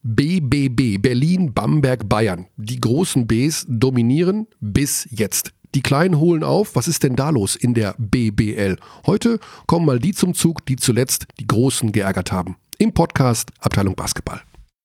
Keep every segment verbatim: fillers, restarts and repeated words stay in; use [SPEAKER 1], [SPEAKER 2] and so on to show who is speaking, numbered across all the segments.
[SPEAKER 1] B B B, Berlin, Bamberg, Bayern. Die großen Bs dominieren bis jetzt. Die Kleinen holen auf. Was ist denn da los in der B B L? Heute kommen mal die zum Zug, die zuletzt die Großen geärgert haben. Im Podcast Abteilung Basketball.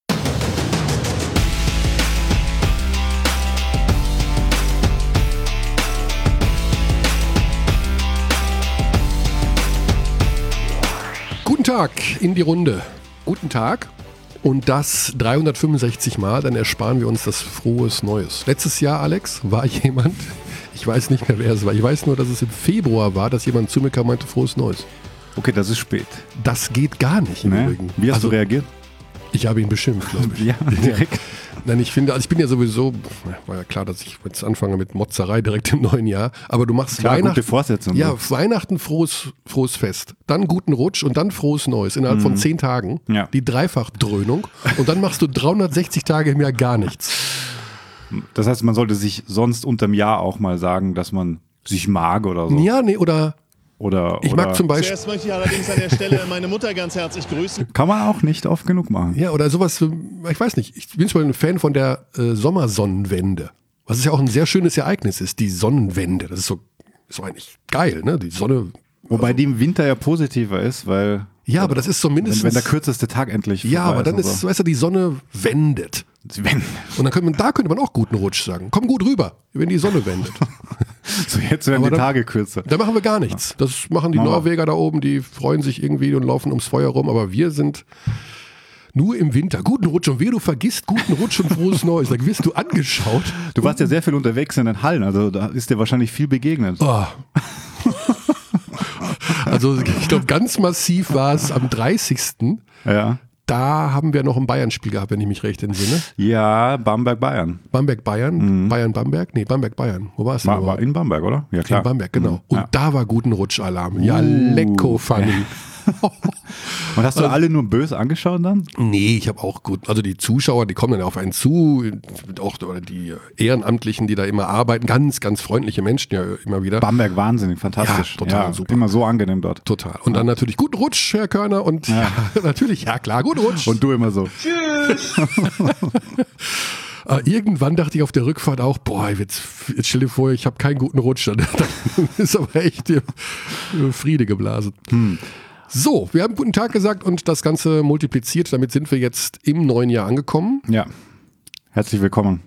[SPEAKER 1] Guten Tag in die Runde. Guten Tag. Und das dreihundertfünfundsechzig Mal, dann ersparen wir uns das frohes Neues. Letztes Jahr, Alex, war jemand, ich weiß nicht mehr, wer es war, ich weiß nur, dass es im Februar war, dass jemand zu mir kam und meinte, frohes Neues.
[SPEAKER 2] Okay, das ist spät.
[SPEAKER 1] Das geht gar nicht im
[SPEAKER 2] nee.
[SPEAKER 1] Übrigen.
[SPEAKER 2] Wie hast
[SPEAKER 1] also,
[SPEAKER 2] du reagiert?
[SPEAKER 1] Ich habe ihn beschimpft, glaube ich.
[SPEAKER 2] Ja, direkt.
[SPEAKER 1] Nein, ich finde, also ich bin ja sowieso, war ja klar, dass ich jetzt anfange mit Motzerei direkt im neuen Jahr, aber du machst
[SPEAKER 2] klar,
[SPEAKER 1] Weihnachten.
[SPEAKER 2] Gute Vorsätze.
[SPEAKER 1] Ja, Weihnachten, frohes, frohes Fest, dann guten Rutsch und dann frohes Neues innerhalb mhm. von zehn Tagen.
[SPEAKER 2] Ja.
[SPEAKER 1] Die Dreifachdröhnung und dann machst du dreihundertsechzig Tage im Jahr gar nichts.
[SPEAKER 2] Das heißt, man sollte sich sonst unterm Jahr auch mal sagen, dass man sich mag oder so.
[SPEAKER 1] Ja, nee, oder...
[SPEAKER 2] Oder,
[SPEAKER 1] ich
[SPEAKER 2] oder
[SPEAKER 1] mag zum Beispiel.
[SPEAKER 3] Zuerst möchte ich allerdings an der Stelle meine Mutter ganz herzlich grüßen.
[SPEAKER 2] Kann man auch nicht oft genug machen.
[SPEAKER 1] Ja, oder sowas, ich weiß nicht, ich bin zum Beispiel ein Fan von der äh, Sommersonnenwende. Was ja auch ein sehr schönes Ereignis ist, die Sonnenwende. Das ist so, ist so eigentlich geil, ne? Die Sonne.
[SPEAKER 2] Wobei die im Winter ja positiver ist, weil.
[SPEAKER 1] Ja, aber das ist so mindestens.
[SPEAKER 2] Wenn, wenn der kürzeste Tag endlich vorbei
[SPEAKER 1] Ja, aber dann ist,
[SPEAKER 2] so.
[SPEAKER 1] weißt du, die Sonne wendet.
[SPEAKER 2] Sie wendet.
[SPEAKER 1] Und dann könnte man, da könnte man auch guten Rutsch sagen. Komm gut rüber, wenn die Sonne wendet.
[SPEAKER 2] So, jetzt werden
[SPEAKER 1] aber
[SPEAKER 2] die
[SPEAKER 1] dann,
[SPEAKER 2] Tage kürzer.
[SPEAKER 1] Da machen wir gar nichts. Das machen die
[SPEAKER 2] Mama.
[SPEAKER 1] Norweger da oben, die freuen sich irgendwie und laufen ums Feuer rum, aber wir sind nur im Winter. Guten Rutsch und wehe, du vergisst guten Rutsch und frohes Neues. Da wirst du angeschaut.
[SPEAKER 2] Du warst ja sehr viel unterwegs in den Hallen, also da ist dir wahrscheinlich viel begegnet.
[SPEAKER 1] Oh. Also ich glaube, ganz massiv war es am dreißigsten
[SPEAKER 2] Ja.
[SPEAKER 1] Da haben wir noch ein Bayern-Spiel gehabt, wenn ich mich recht entsinne.
[SPEAKER 2] Ja, Bamberg-Bayern.
[SPEAKER 1] Bamberg-Bayern?
[SPEAKER 2] Mhm.
[SPEAKER 1] Bayern-Bamberg? Nee, Bamberg-Bayern. Wo war es denn?
[SPEAKER 2] War, war in Bamberg, oder? Ja, klar.
[SPEAKER 1] In Bamberg, genau.
[SPEAKER 2] Mhm.
[SPEAKER 1] Und
[SPEAKER 2] ja.
[SPEAKER 1] da war guten Rutschalarm. Ja,
[SPEAKER 2] Uh.
[SPEAKER 1] lecko funny.
[SPEAKER 2] Und hast du also, alle nur böse angeschaut dann?
[SPEAKER 1] Nee, ich habe auch gut, also die Zuschauer, die kommen dann auf einen zu, auch oder die Ehrenamtlichen, die da immer arbeiten, ganz, ganz freundliche Menschen ja immer wieder.
[SPEAKER 2] Bamberg, wahnsinnig, fantastisch.
[SPEAKER 1] Ja, total
[SPEAKER 2] ja,
[SPEAKER 1] super.
[SPEAKER 2] Immer so angenehm dort.
[SPEAKER 1] Total. Und dann natürlich guten Rutsch, Herr Körner und
[SPEAKER 2] Ja.
[SPEAKER 1] ja, natürlich, ja klar, guten Rutsch.
[SPEAKER 2] Und du immer so.
[SPEAKER 3] Tschüss!
[SPEAKER 1] Uh, irgendwann dachte ich auf der Rückfahrt auch, boah, jetzt, jetzt stell dir vor, ich habe keinen guten Rutsch. Dann ist aber echt äh, Friede geblasen.
[SPEAKER 2] Hm.
[SPEAKER 1] So, wir haben guten Tag gesagt und das Ganze multipliziert. Damit sind wir jetzt im neuen Jahr angekommen.
[SPEAKER 2] Ja, herzlich willkommen.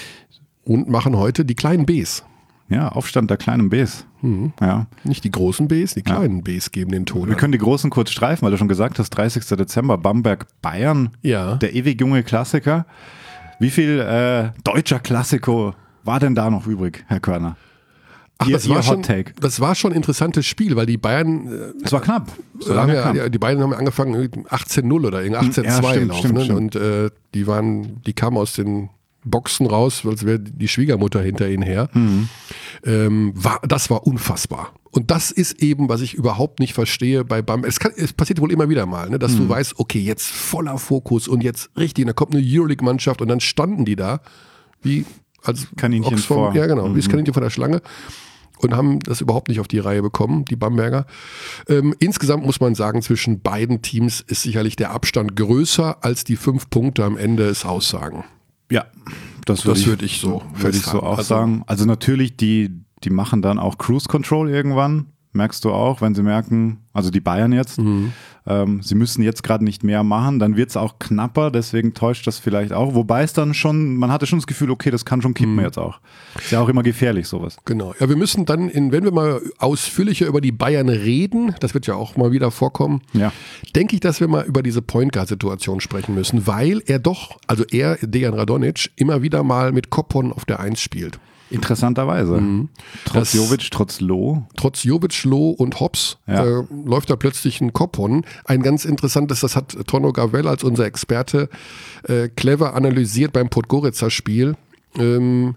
[SPEAKER 1] Und machen heute die kleinen Bs.
[SPEAKER 2] Ja, Aufstand der kleinen Bs.
[SPEAKER 1] Mhm.
[SPEAKER 2] Ja.
[SPEAKER 1] Nicht die großen Bs, die kleinen ja. Bs geben den Ton.
[SPEAKER 2] Wir können die großen kurz streifen, weil du schon gesagt hast, dreißigster Dezember, Bamberg, Bayern.
[SPEAKER 1] Ja.
[SPEAKER 2] Der ewig junge Klassiker. Wie viel äh, deutscher Klassiko war denn da noch übrig, Herr Körner?
[SPEAKER 1] Ach,
[SPEAKER 2] ihr,
[SPEAKER 1] das, war
[SPEAKER 2] ihr
[SPEAKER 1] schon,
[SPEAKER 2] Hot Take.
[SPEAKER 1] das war schon ein interessantes Spiel, weil die Bayern.
[SPEAKER 2] Es war knapp.
[SPEAKER 1] So haben ja, ja, die Bayern haben angefangen achtzehn null oder achtzehn zwei
[SPEAKER 2] ja, stimmt,
[SPEAKER 1] laufen.
[SPEAKER 2] stimmt,
[SPEAKER 1] Ne?
[SPEAKER 2] stimmt.
[SPEAKER 1] Und äh, die waren, die kamen aus den Boxen raus, als wäre die Schwiegermutter hinter ihnen her.
[SPEAKER 2] Mhm.
[SPEAKER 1] Ähm, war, das war unfassbar. Und das ist eben, was ich überhaupt nicht verstehe bei Bamberg. Es, kann, es passiert wohl immer wieder mal, ne, dass
[SPEAKER 2] mhm.
[SPEAKER 1] du weißt, okay, jetzt voller Fokus und jetzt richtig, und da kommt eine Euroleague-Mannschaft und dann standen die da wie als
[SPEAKER 2] Kaninchen
[SPEAKER 1] Ochs vom,
[SPEAKER 2] vor.
[SPEAKER 1] ja genau,
[SPEAKER 2] mhm.
[SPEAKER 1] wie das Kaninchen vor der Schlange. Und haben das überhaupt nicht auf die Reihe bekommen, die Bamberger. Ähm, insgesamt muss man sagen, zwischen beiden Teams ist sicherlich der Abstand größer, als die fünf Punkte am Ende es aussagen.
[SPEAKER 2] Ja, das würde
[SPEAKER 1] Das
[SPEAKER 2] ich,
[SPEAKER 1] würd ich so
[SPEAKER 2] würd ich so
[SPEAKER 1] festhalten.
[SPEAKER 2] auch
[SPEAKER 1] Also-
[SPEAKER 2] sagen. Also natürlich, die, die machen dann auch Cruise Control irgendwann. Merkst du auch, wenn sie merken, also die Bayern jetzt,
[SPEAKER 1] Mhm.
[SPEAKER 2] ähm, sie müssen jetzt gerade nicht mehr machen, dann wird es auch knapper, deswegen täuscht das vielleicht auch. Wobei es dann schon, man hatte schon das Gefühl, okay, das kann schon kippen
[SPEAKER 1] Mhm.
[SPEAKER 2] jetzt auch. Ist ja auch immer gefährlich, sowas.
[SPEAKER 1] Genau. Ja, wir müssen dann, in, wenn wir mal ausführlicher über die Bayern reden, das wird ja auch mal wieder vorkommen,
[SPEAKER 2] Ja.
[SPEAKER 1] denke ich, dass wir mal über diese Point Guard-Situation sprechen müssen, weil er doch, also er, Dejan Radonjic, immer wieder mal mit Koppon auf der Eins spielt.
[SPEAKER 2] Interessanterweise.
[SPEAKER 1] Mhm.
[SPEAKER 2] Trotz
[SPEAKER 1] Das-
[SPEAKER 2] Jovic, trotz Loh.
[SPEAKER 1] Trotz Jovic, Loh und Hobbs
[SPEAKER 2] Ja.
[SPEAKER 1] äh, läuft da plötzlich ein Koppon. Ein ganz interessantes, das hat Tonno Gavell als unser Experte äh, clever analysiert beim Podgorica-Spiel. Ähm,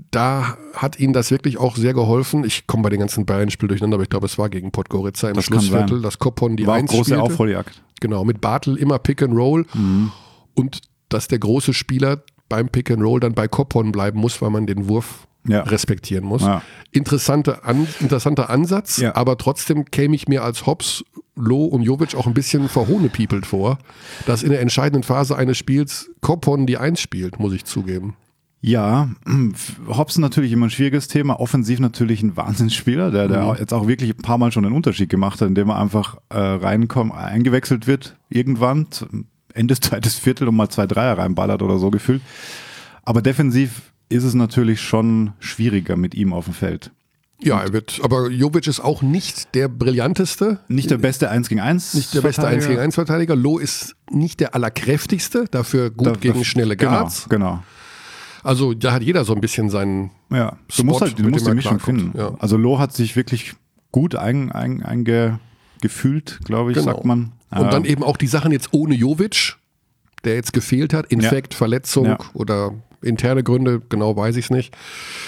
[SPEAKER 1] da hat ihnen das wirklich auch sehr geholfen. Ich komme bei den ganzen Bayern-Spielen durcheinander, aber ich glaube, es war gegen Podgorica im
[SPEAKER 2] Das kann
[SPEAKER 1] Schlussviertel,
[SPEAKER 2] sein.
[SPEAKER 1] dass Koppon die
[SPEAKER 2] War auch
[SPEAKER 1] Eins
[SPEAKER 2] große
[SPEAKER 1] spielte.
[SPEAKER 2] Aufholjagd.
[SPEAKER 1] Genau, mit Bartel immer Pick and Roll
[SPEAKER 2] Mhm.
[SPEAKER 1] und dass der große Spieler beim Pick and Roll dann bei Koppon bleiben muss, weil man den Wurf ja. respektieren muss.
[SPEAKER 2] Ja.
[SPEAKER 1] Interessante An- interessanter Ansatz,
[SPEAKER 2] ja.
[SPEAKER 1] aber trotzdem käme ich mir als Hobbs, Loh und Jovic auch ein bisschen verhohnepiepelt vor, dass in der entscheidenden Phase eines Spiels Koppon die Eins spielt, muss ich zugeben.
[SPEAKER 2] Ja, Hobbs natürlich immer ein schwieriges Thema, offensiv natürlich ein Wahnsinnsspieler, der, der mhm. jetzt auch wirklich ein paar Mal schon einen Unterschied gemacht hat, indem er einfach äh, reinkommt, eingewechselt wird, irgendwann, Ende des zweites Viertel und mal zwei Dreier reinballert oder so gefühlt. Aber defensiv ist es natürlich schon schwieriger mit ihm auf dem Feld.
[SPEAKER 1] Ja, er wird, aber Jovic ist auch nicht der brillanteste.
[SPEAKER 2] Nicht der beste eins gegen eins
[SPEAKER 1] Nicht der beste eins gegen eins Verteidiger. Loh ist nicht der allerkräftigste, dafür gut da, gegen da, schnelle Guards.
[SPEAKER 2] Genau, genau.
[SPEAKER 1] Also da hat jeder so ein bisschen seinen
[SPEAKER 2] ja, du
[SPEAKER 1] Spot,
[SPEAKER 2] musst halt, du musst die Mischung finden.
[SPEAKER 1] Ja.
[SPEAKER 2] Also Loh hat sich wirklich gut eingefühlt, ein, ein, glaube ich,
[SPEAKER 1] genau.
[SPEAKER 2] sagt man.
[SPEAKER 1] Und dann eben auch die Sachen jetzt ohne Jovic, der jetzt gefehlt hat, Infekt, ja. Verletzung ja. oder interne Gründe, genau weiß ich es nicht.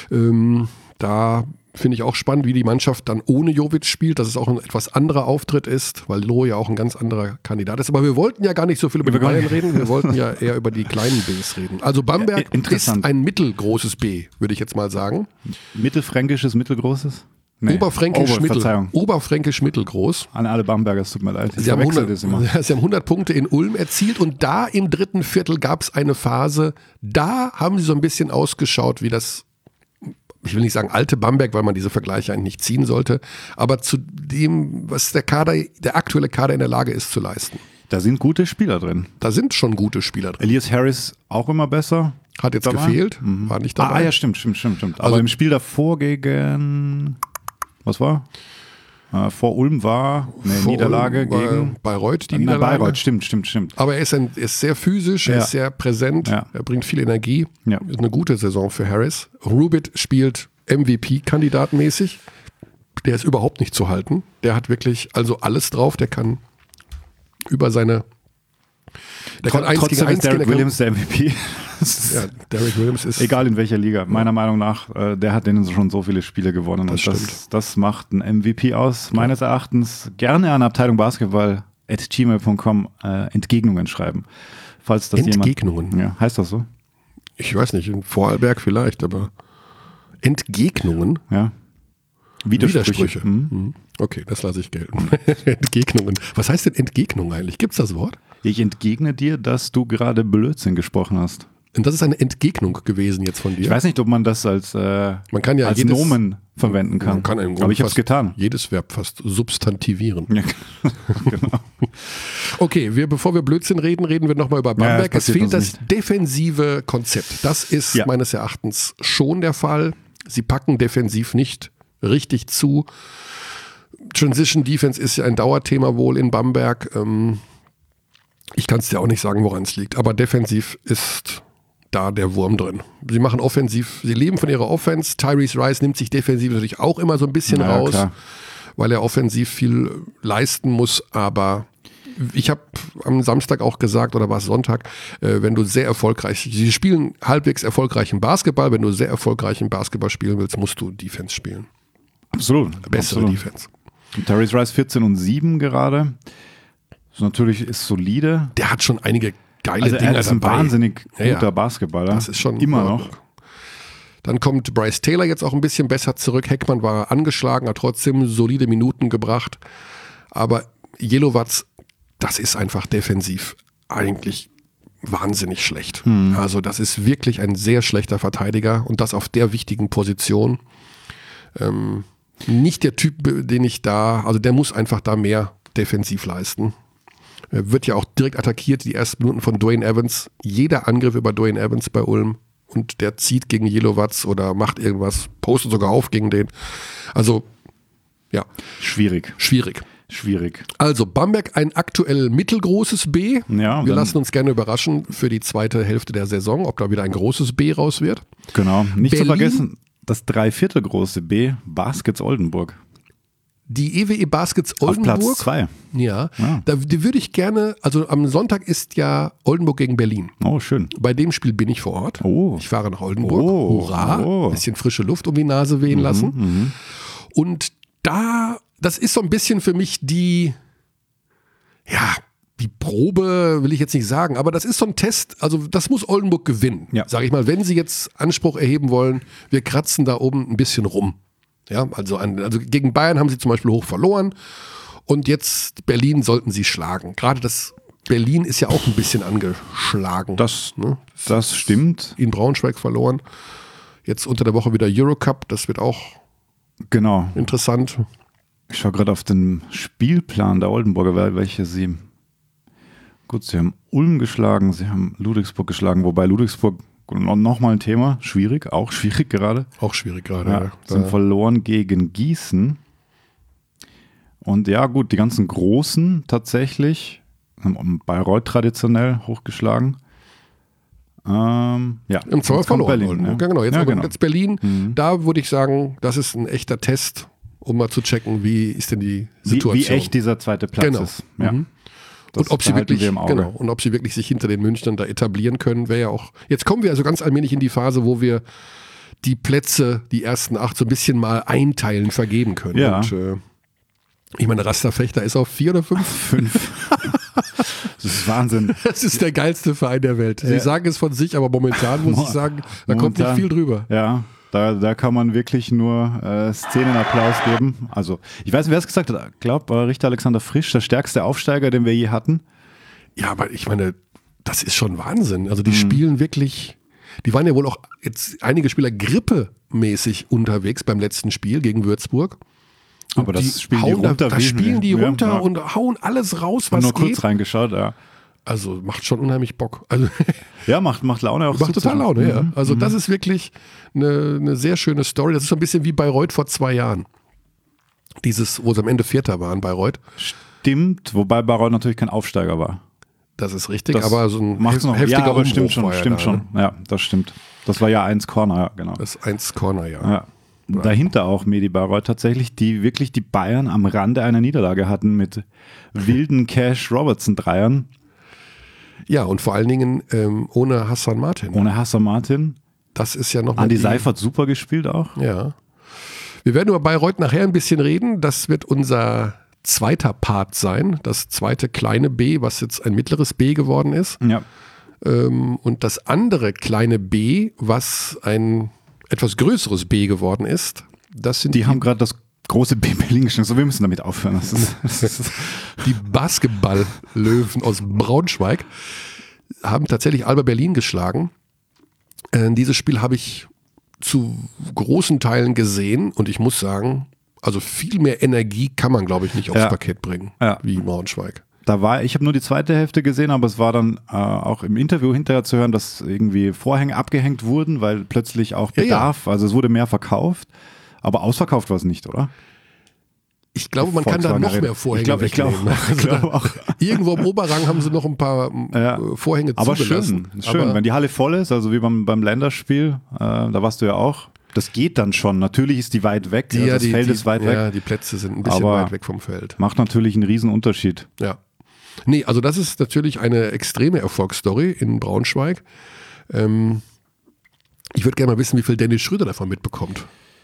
[SPEAKER 1] Ähm, da finde ich auch spannend, wie die Mannschaft dann ohne Jovic spielt, dass es auch ein etwas anderer Auftritt ist, weil Loh ja auch ein ganz anderer Kandidat ist. Aber wir wollten ja gar nicht so viel über die Bayern reden, wir wollten ja eher über die kleinen Bs reden. Also Bamberg ja, ist ein mittelgroßes B, würde ich jetzt mal sagen.
[SPEAKER 2] Mittelfränkisches, mittelgroßes?
[SPEAKER 1] Nee. Oberfränkisch,
[SPEAKER 2] oh,
[SPEAKER 1] mittel, Oberfränkisch mittelgroß.
[SPEAKER 2] An alle Bamberger, es tut mir leid.
[SPEAKER 1] Sie haben, hundert, sie haben hundert Punkte in Ulm erzielt und da im dritten Viertel gab es eine Phase, da haben sie so ein bisschen ausgeschaut wie das, ich will nicht sagen alte Bamberg, weil man diese Vergleiche eigentlich nicht ziehen sollte, aber zu dem, was der Kader, der aktuelle Kader in der Lage ist zu leisten.
[SPEAKER 2] Da sind gute Spieler drin.
[SPEAKER 1] Da sind schon gute Spieler drin.
[SPEAKER 2] Elias Harris auch immer besser.
[SPEAKER 1] Hat jetzt dabei? gefehlt, mhm. war nicht dabei.
[SPEAKER 2] Ah ja, stimmt, stimmt, stimmt. stimmt. Aber also, im Spiel davor gegen, was war? Äh, vor Ulm war eine vor Niederlage
[SPEAKER 1] Ulm,
[SPEAKER 2] gegen
[SPEAKER 1] Bayreuth, die
[SPEAKER 2] äh,
[SPEAKER 1] Niederlage.
[SPEAKER 2] Bayreuth, stimmt, stimmt, stimmt.
[SPEAKER 1] Aber er ist, ein, ist sehr physisch,
[SPEAKER 2] ja.
[SPEAKER 1] er ist sehr präsent, ja. er bringt viel Energie.
[SPEAKER 2] Ja.
[SPEAKER 1] Ist eine gute Saison für Harris. Rubit spielt M V P-kandidatenmäßig. Der ist überhaupt nicht zu halten. Der hat wirklich also alles drauf. Der kann über seine Der
[SPEAKER 2] Tr- kann eins Trotzdem gegen eins ist Derek gehen, Williams der M V P.
[SPEAKER 1] Ja, Derek Williams ist...
[SPEAKER 2] Egal in welcher Liga. Meiner ja. Meinung nach, äh, der hat denen schon so viele Spiele gewonnen.
[SPEAKER 1] Das
[SPEAKER 2] und das, das macht einen M V P aus. Meines ja. Erachtens gerne an Abteilung Basketball at gmail punkt com äh, Entgegnungen schreiben. Falls das
[SPEAKER 1] Entgegnungen?
[SPEAKER 2] Jemand, ja, heißt das so?
[SPEAKER 1] Ich weiß nicht, in Vorarlberg vielleicht, aber Entgegnungen?
[SPEAKER 2] Ja. Widersprüche.
[SPEAKER 1] Widersprüche. Mhm. Okay, das lasse ich gelten. Entgegnungen. Was heißt denn Entgegnung eigentlich? Gibt es das Wort?
[SPEAKER 2] Ich entgegne dir, dass du gerade Blödsinn gesprochen hast.
[SPEAKER 1] Und das ist eine Entgegnung gewesen jetzt von dir?
[SPEAKER 2] Ich weiß nicht, ob man das als, äh,
[SPEAKER 1] man kann ja
[SPEAKER 2] als
[SPEAKER 1] jedes,
[SPEAKER 2] Nomen verwenden kann.
[SPEAKER 1] Man kann im Grunde
[SPEAKER 2] Aber ich habe es getan.
[SPEAKER 1] Jedes Verb fast substantivieren.
[SPEAKER 2] Ja, genau.
[SPEAKER 1] Okay, wir, bevor wir Blödsinn reden, reden wir nochmal über Bamberg.
[SPEAKER 2] Ja,
[SPEAKER 1] es fehlt das
[SPEAKER 2] nicht.
[SPEAKER 1] defensive Konzept. Das ist ja. meines Erachtens schon der Fall. Sie packen defensiv nicht richtig zu. Transition Defense ist ja ein Dauerthema wohl in Bamberg. Ähm, ich kann es dir auch nicht sagen, woran es liegt, aber defensiv ist da der Wurm drin. Sie machen offensiv, sie leben von ihrer Offense. Tyrese Rice nimmt sich defensiv natürlich auch immer so ein bisschen
[SPEAKER 2] ja,
[SPEAKER 1] raus,
[SPEAKER 2] klar.
[SPEAKER 1] weil er offensiv viel leisten muss, aber ich habe am Samstag auch gesagt, oder war es Sonntag, äh, wenn du sehr erfolgreich, sie spielen halbwegs erfolgreichen Basketball, wenn du sehr erfolgreichen Basketball spielen willst, musst du Defense spielen.
[SPEAKER 2] Absolut.
[SPEAKER 1] Bessere
[SPEAKER 2] absolut.
[SPEAKER 1] Defense.
[SPEAKER 2] Tyrese Rice vierzehn und sieben gerade. Das natürlich ist solide.
[SPEAKER 1] Der hat schon einige geile
[SPEAKER 2] also
[SPEAKER 1] Dinge
[SPEAKER 2] er ist ein
[SPEAKER 1] dabei.
[SPEAKER 2] wahnsinnig guter
[SPEAKER 1] ja, ja.
[SPEAKER 2] Basketballer.
[SPEAKER 1] Das ist schon
[SPEAKER 2] immer noch.
[SPEAKER 1] Dann kommt Bryce Taylor jetzt auch ein bisschen besser zurück. Heckmann war angeschlagen, hat trotzdem solide Minuten gebracht. Aber Jelowatz, das ist einfach defensiv eigentlich wahnsinnig schlecht. Hm. Also das ist wirklich ein sehr schlechter Verteidiger und das auf der wichtigen Position. Ähm, nicht der Typ, den ich da, also der muss einfach da mehr defensiv leisten. Er wird ja auch direkt attackiert, die ersten Minuten von Dwayne Evans. Jeder Angriff über Dwayne Evans bei Ulm und der zieht gegen Jelowatz oder macht irgendwas, postet sogar auf gegen den. Also, ja.
[SPEAKER 2] Schwierig.
[SPEAKER 1] Schwierig.
[SPEAKER 2] Schwierig.
[SPEAKER 1] Also Bamberg ein aktuell mittelgroßes B.
[SPEAKER 2] Ja,
[SPEAKER 1] wir lassen uns gerne überraschen für die zweite Hälfte der Saison, ob da wieder ein großes B raus wird.
[SPEAKER 2] Genau. Nicht
[SPEAKER 1] Berlin,
[SPEAKER 2] zu vergessen, das Dreiviertel große B, Baskets Oldenburg.
[SPEAKER 1] Die E W E Baskets Oldenburg.
[SPEAKER 2] Auf Platz zwei.
[SPEAKER 1] Ja, ja. Da die würde ich gerne, also am Sonntag ist ja Oldenburg gegen Berlin.
[SPEAKER 2] Oh, schön.
[SPEAKER 1] Bei dem Spiel bin ich vor Ort.
[SPEAKER 2] Oh.
[SPEAKER 1] Ich fahre nach Oldenburg.
[SPEAKER 2] Oh.
[SPEAKER 1] Hurra. Oh. Bisschen frische Luft um die Nase wehen
[SPEAKER 2] mhm,
[SPEAKER 1] lassen.
[SPEAKER 2] Mhm.
[SPEAKER 1] Und da, das ist so ein bisschen für mich die, ja, die Probe will ich jetzt nicht sagen, aber das ist so ein Test, also das muss Oldenburg gewinnen,
[SPEAKER 2] Ja.
[SPEAKER 1] sage ich mal, wenn sie jetzt Anspruch erheben wollen, wir kratzen da oben ein bisschen rum. Ja, also, an, also gegen Bayern haben sie zum Beispiel hoch verloren und jetzt Berlin sollten sie schlagen. Gerade das Berlin ist ja auch ein bisschen angeschlagen.
[SPEAKER 2] Das,
[SPEAKER 1] ne?
[SPEAKER 2] das stimmt.
[SPEAKER 1] In Braunschweig verloren. Jetzt unter der Woche wieder Eurocup, das wird auch
[SPEAKER 2] Genau.
[SPEAKER 1] interessant.
[SPEAKER 2] Ich schaue gerade auf den Spielplan der Oldenburger, welche sie. Gut, sie haben Ulm geschlagen, sie haben Ludwigsburg geschlagen, wobei Ludwigsburg nochmal ein Thema, schwierig, auch schwierig gerade.
[SPEAKER 1] Auch schwierig gerade.
[SPEAKER 2] Ja,
[SPEAKER 1] Ja,
[SPEAKER 2] sie haben verloren gegen Gießen. Und ja, gut, die ganzen Großen tatsächlich, haben Bayreuth traditionell hochgeschlagen. Ähm, ja,
[SPEAKER 1] Im Zoll
[SPEAKER 2] jetzt kommt
[SPEAKER 1] verloren.
[SPEAKER 2] Berlin,
[SPEAKER 1] ja.
[SPEAKER 2] ne?
[SPEAKER 1] Genau, jetzt,
[SPEAKER 2] ja,
[SPEAKER 1] aber
[SPEAKER 2] genau.
[SPEAKER 1] jetzt Berlin,
[SPEAKER 2] Mhm.
[SPEAKER 1] da würde ich sagen, das ist ein echter Test, um mal zu checken, wie ist denn die Situation.
[SPEAKER 2] Wie, wie echt dieser zweite Platz
[SPEAKER 1] Genau.
[SPEAKER 2] ist. Ja.
[SPEAKER 1] Mhm.
[SPEAKER 2] Das
[SPEAKER 1] Und ob sie
[SPEAKER 2] behalten
[SPEAKER 1] wirklich,
[SPEAKER 2] wir im Auge.
[SPEAKER 1] genau, und ob sie wirklich sich hinter den Münchnern da etablieren können, wäre ja auch. Jetzt kommen wir also ganz allmählich in die Phase, wo wir die Plätze, die ersten acht, so ein bisschen mal einteilen, vergeben können.
[SPEAKER 2] Ja.
[SPEAKER 1] Und äh, ich meine, Rasterfechter ist auf vier oder fünf.
[SPEAKER 2] Fünf. Das ist Wahnsinn.
[SPEAKER 1] Das ist der geilste Verein der Welt. Sie
[SPEAKER 2] Ja.
[SPEAKER 1] sagen es von sich, aber momentan muss ich sagen, da kommt nicht
[SPEAKER 2] Momentan.
[SPEAKER 1] viel drüber.
[SPEAKER 2] Ja, da, da kann man wirklich nur äh, Szenenapplaus geben. Also, ich weiß nicht, wer es gesagt hat. Ich glaube, äh, Richter Alexander Frisch, der stärkste Aufsteiger, den wir je hatten.
[SPEAKER 1] Ja, aber ich meine, das ist schon Wahnsinn. Also die
[SPEAKER 2] Mhm.
[SPEAKER 1] spielen wirklich, die waren ja wohl auch jetzt einige Spieler grippemäßig unterwegs beim letzten Spiel gegen Würzburg.
[SPEAKER 2] Aber das
[SPEAKER 1] die
[SPEAKER 2] spielen die
[SPEAKER 1] hauen da,
[SPEAKER 2] runter.
[SPEAKER 1] da
[SPEAKER 2] wie-
[SPEAKER 1] spielen die
[SPEAKER 2] ja,
[SPEAKER 1] runter
[SPEAKER 2] ja.
[SPEAKER 1] und hauen alles raus,
[SPEAKER 2] Hab
[SPEAKER 1] was
[SPEAKER 2] nur
[SPEAKER 1] geht.
[SPEAKER 2] kurz reingeschaut, ja.
[SPEAKER 1] Also macht schon unheimlich Bock. Also
[SPEAKER 2] Ja, macht, macht Laune auch
[SPEAKER 1] macht total
[SPEAKER 2] zuzuschauen.
[SPEAKER 1] Laune, ja.
[SPEAKER 2] Mhm.
[SPEAKER 1] Also das ist wirklich eine, eine sehr schöne Story. Das ist so ein bisschen wie Bayreuth vor zwei Jahren. Dieses, wo sie am Ende Vierter waren, Bayreuth.
[SPEAKER 2] Stimmt, wobei Bayreuth natürlich kein Aufsteiger war.
[SPEAKER 1] Das ist richtig,
[SPEAKER 2] Das
[SPEAKER 1] aber so ein
[SPEAKER 2] macht's noch.
[SPEAKER 1] heftiger
[SPEAKER 2] Ja, aber
[SPEAKER 1] Umbruch
[SPEAKER 2] stimmt schon,
[SPEAKER 1] war ja
[SPEAKER 2] stimmt
[SPEAKER 1] da,
[SPEAKER 2] schon.
[SPEAKER 1] Ne?
[SPEAKER 2] Ja, das stimmt. Das war ja eins Corner, ja, genau.
[SPEAKER 1] Das ist eins Corner, ja.
[SPEAKER 2] Ja. Dahinter auch Medi Bayreuth tatsächlich, die wirklich die Bayern am Rande einer Niederlage hatten mit wilden Cash-Robertson-Dreiern,
[SPEAKER 1] Ja, und vor allen Dingen ähm, ohne Hassan Martin.
[SPEAKER 2] ohne Hassan Martin.
[SPEAKER 1] Das ist ja nochmal.
[SPEAKER 2] Andi Seifert super gespielt auch.
[SPEAKER 1] Ja. Wir werden über Bayreuth nachher ein bisschen reden. Das wird unser zweiter Part sein. Das zweite kleine B, was jetzt ein mittleres B geworden ist.
[SPEAKER 2] Ja.
[SPEAKER 1] Ähm, und das andere kleine B, was ein etwas größeres B geworden ist. Das sind
[SPEAKER 2] Die haben gerade das große B Berlin geschlagen. So, wir müssen damit aufhören. Das ist, das ist
[SPEAKER 1] die Basketball-Löwen aus Braunschweig. Haben tatsächlich Alba Berlin geschlagen. Äh, dieses Spiel habe ich zu großen Teilen gesehen und ich muss sagen, also viel mehr Energie kann man, glaube ich, nicht aufs
[SPEAKER 2] Ja.
[SPEAKER 1] Parkett bringen,
[SPEAKER 2] Ja.
[SPEAKER 1] wie Braunschweig.
[SPEAKER 2] Da war, ich habe nur die zweite Hälfte gesehen, aber es war dann äh, auch im Interview hinterher zu hören, dass irgendwie Vorhänge abgehängt wurden, weil plötzlich auch
[SPEAKER 1] Ja, ja.
[SPEAKER 2] Bedarf, also es wurde mehr verkauft, aber ausverkauft war es nicht, oder?
[SPEAKER 1] Ich glaube, man kann da
[SPEAKER 2] Volkswagen
[SPEAKER 1] noch
[SPEAKER 2] Arena.
[SPEAKER 1] mehr Vorhänge
[SPEAKER 2] Ich glaube, ich glaube
[SPEAKER 1] wegnehmen.
[SPEAKER 2] ich glaube auch.
[SPEAKER 1] Irgendwo im Oberrang haben sie noch ein paar
[SPEAKER 2] Ja.
[SPEAKER 1] äh, Vorhänge
[SPEAKER 2] Aber
[SPEAKER 1] zugelassen.
[SPEAKER 2] schön, schön.
[SPEAKER 1] Aber
[SPEAKER 2] Wenn die Halle voll ist, also wie beim, beim Länderspiel, äh, da warst du ja auch. Das geht dann schon. Natürlich ist die weit weg,
[SPEAKER 1] die,
[SPEAKER 2] also
[SPEAKER 1] ja,
[SPEAKER 2] das
[SPEAKER 1] die,
[SPEAKER 2] Feld
[SPEAKER 1] die,
[SPEAKER 2] ist weit
[SPEAKER 1] ja,
[SPEAKER 2] weg.
[SPEAKER 1] die Plätze sind ein bisschen
[SPEAKER 2] Aber-
[SPEAKER 1] weit weg vom Feld.
[SPEAKER 2] Macht natürlich einen riesen Unterschied.
[SPEAKER 1] Ja. Nee, also das ist natürlich eine extreme Erfolgsstory in Braunschweig. Ähm, ich würde gerne mal wissen, wie viel Dennis Schröder davon mitbekommt.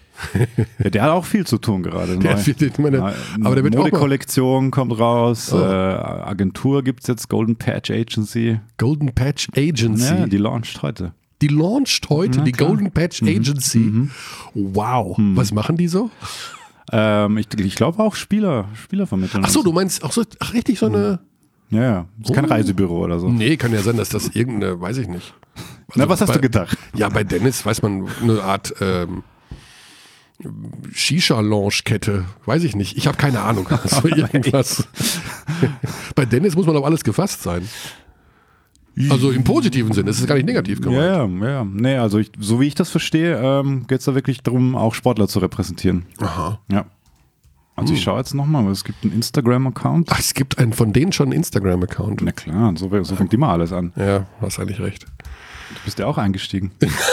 [SPEAKER 2] Ja, der hat auch viel zu tun gerade.
[SPEAKER 1] Der
[SPEAKER 2] neu.
[SPEAKER 1] hat viel- ich meine,
[SPEAKER 2] Ja,
[SPEAKER 1] aber der wird auch mal-
[SPEAKER 2] Modekollektion kommt raus,
[SPEAKER 1] Oh.
[SPEAKER 2] äh, Agentur gibt es jetzt, Golden Patch Agency.
[SPEAKER 1] Golden Patch Agency.
[SPEAKER 2] Ja, die launcht heute.
[SPEAKER 1] Die launcht heute,
[SPEAKER 2] Na
[SPEAKER 1] die
[SPEAKER 2] klar.
[SPEAKER 1] Golden Patch Agency. Wow. Was machen die so?
[SPEAKER 2] Ähm, ich ich glaube auch Spieler, Spieler vermitteln.
[SPEAKER 1] Ach so, du meinst, ach so, ach richtig, so eine.
[SPEAKER 2] Ja, ja. Ist kein
[SPEAKER 1] Oh.
[SPEAKER 2] Reisebüro oder so.
[SPEAKER 1] Nee, kann ja sein, dass das irgendeine, weiß ich nicht.
[SPEAKER 2] Na, was hast
[SPEAKER 1] bei,
[SPEAKER 2] du gedacht?
[SPEAKER 1] Ja, bei Dennis weiß man eine Art ähm, Shisha-Lounge-Kette, weiß ich nicht. Ich habe keine Ahnung. Also irgendwas. Bei Dennis muss man auf alles gefasst sein. Also im positiven Sinne, es ist gar nicht negativ gemeint.
[SPEAKER 2] Ja, ja, ja. Nee, also ich, so wie ich das verstehe, ähm, geht es da wirklich darum, auch Sportler zu repräsentieren.
[SPEAKER 1] Aha.
[SPEAKER 2] Ja. Also ich schaue jetzt nochmal, es gibt einen Instagram-Account.
[SPEAKER 1] Ach, es gibt einen von denen schon einen Instagram-Account.
[SPEAKER 2] Na klar, so, so fängt immer alles an.
[SPEAKER 1] Ja, hast eigentlich recht.
[SPEAKER 2] Du bist ja auch eingestiegen.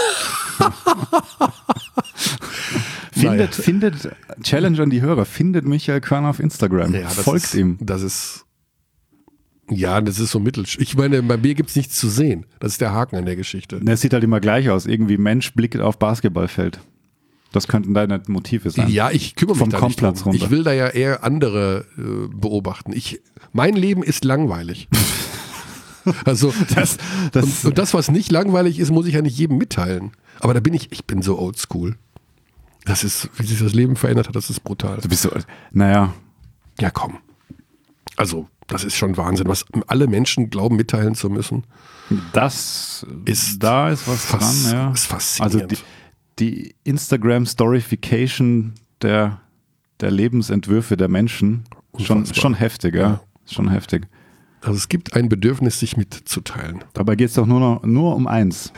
[SPEAKER 2] findet, findet, Challenge an die Hörer, findet Michael Körner auf Instagram.
[SPEAKER 1] Ja, das
[SPEAKER 2] Folgt
[SPEAKER 1] ist,
[SPEAKER 2] ihm.
[SPEAKER 1] Das ist. Ja, das ist so mittel. Ich meine, bei mir gibt es nichts zu sehen. Das ist der Haken an der Geschichte.
[SPEAKER 2] Der sieht halt immer gleich aus. Irgendwie Mensch blickt auf Basketballfeld. Das könnten deine Motive sein.
[SPEAKER 1] Ja, ich kümmere mich
[SPEAKER 2] Vom
[SPEAKER 1] da nicht
[SPEAKER 2] Komplatz
[SPEAKER 1] drum.
[SPEAKER 2] runter.
[SPEAKER 1] Ich will da ja eher andere äh, beobachten. Ich, mein Leben ist langweilig. Also
[SPEAKER 2] Das- das-
[SPEAKER 1] und, und das, was nicht langweilig ist, muss ich ja nicht jedem mitteilen. Aber da bin ich, ich bin so oldschool. Das ist, wie sich das Leben verändert hat, das ist brutal.
[SPEAKER 2] Du bist so, naja,
[SPEAKER 1] Ja, komm. Also, das ist schon Wahnsinn, was alle Menschen glauben, mitteilen zu müssen.
[SPEAKER 2] das
[SPEAKER 1] Ist
[SPEAKER 2] da ist was
[SPEAKER 1] fas-
[SPEAKER 2] dran, ja.
[SPEAKER 1] ist faszinierend.
[SPEAKER 2] Also die, die Instagram-Storification der, der Lebensentwürfe der Menschen, schon,
[SPEAKER 1] Unfassbar.
[SPEAKER 2] schon heftig, ja.
[SPEAKER 1] Ja.
[SPEAKER 2] Schon heftig.
[SPEAKER 1] Also es gibt ein Bedürfnis, sich mitzuteilen.
[SPEAKER 2] Dabei geht es doch nur, noch, nur um eins.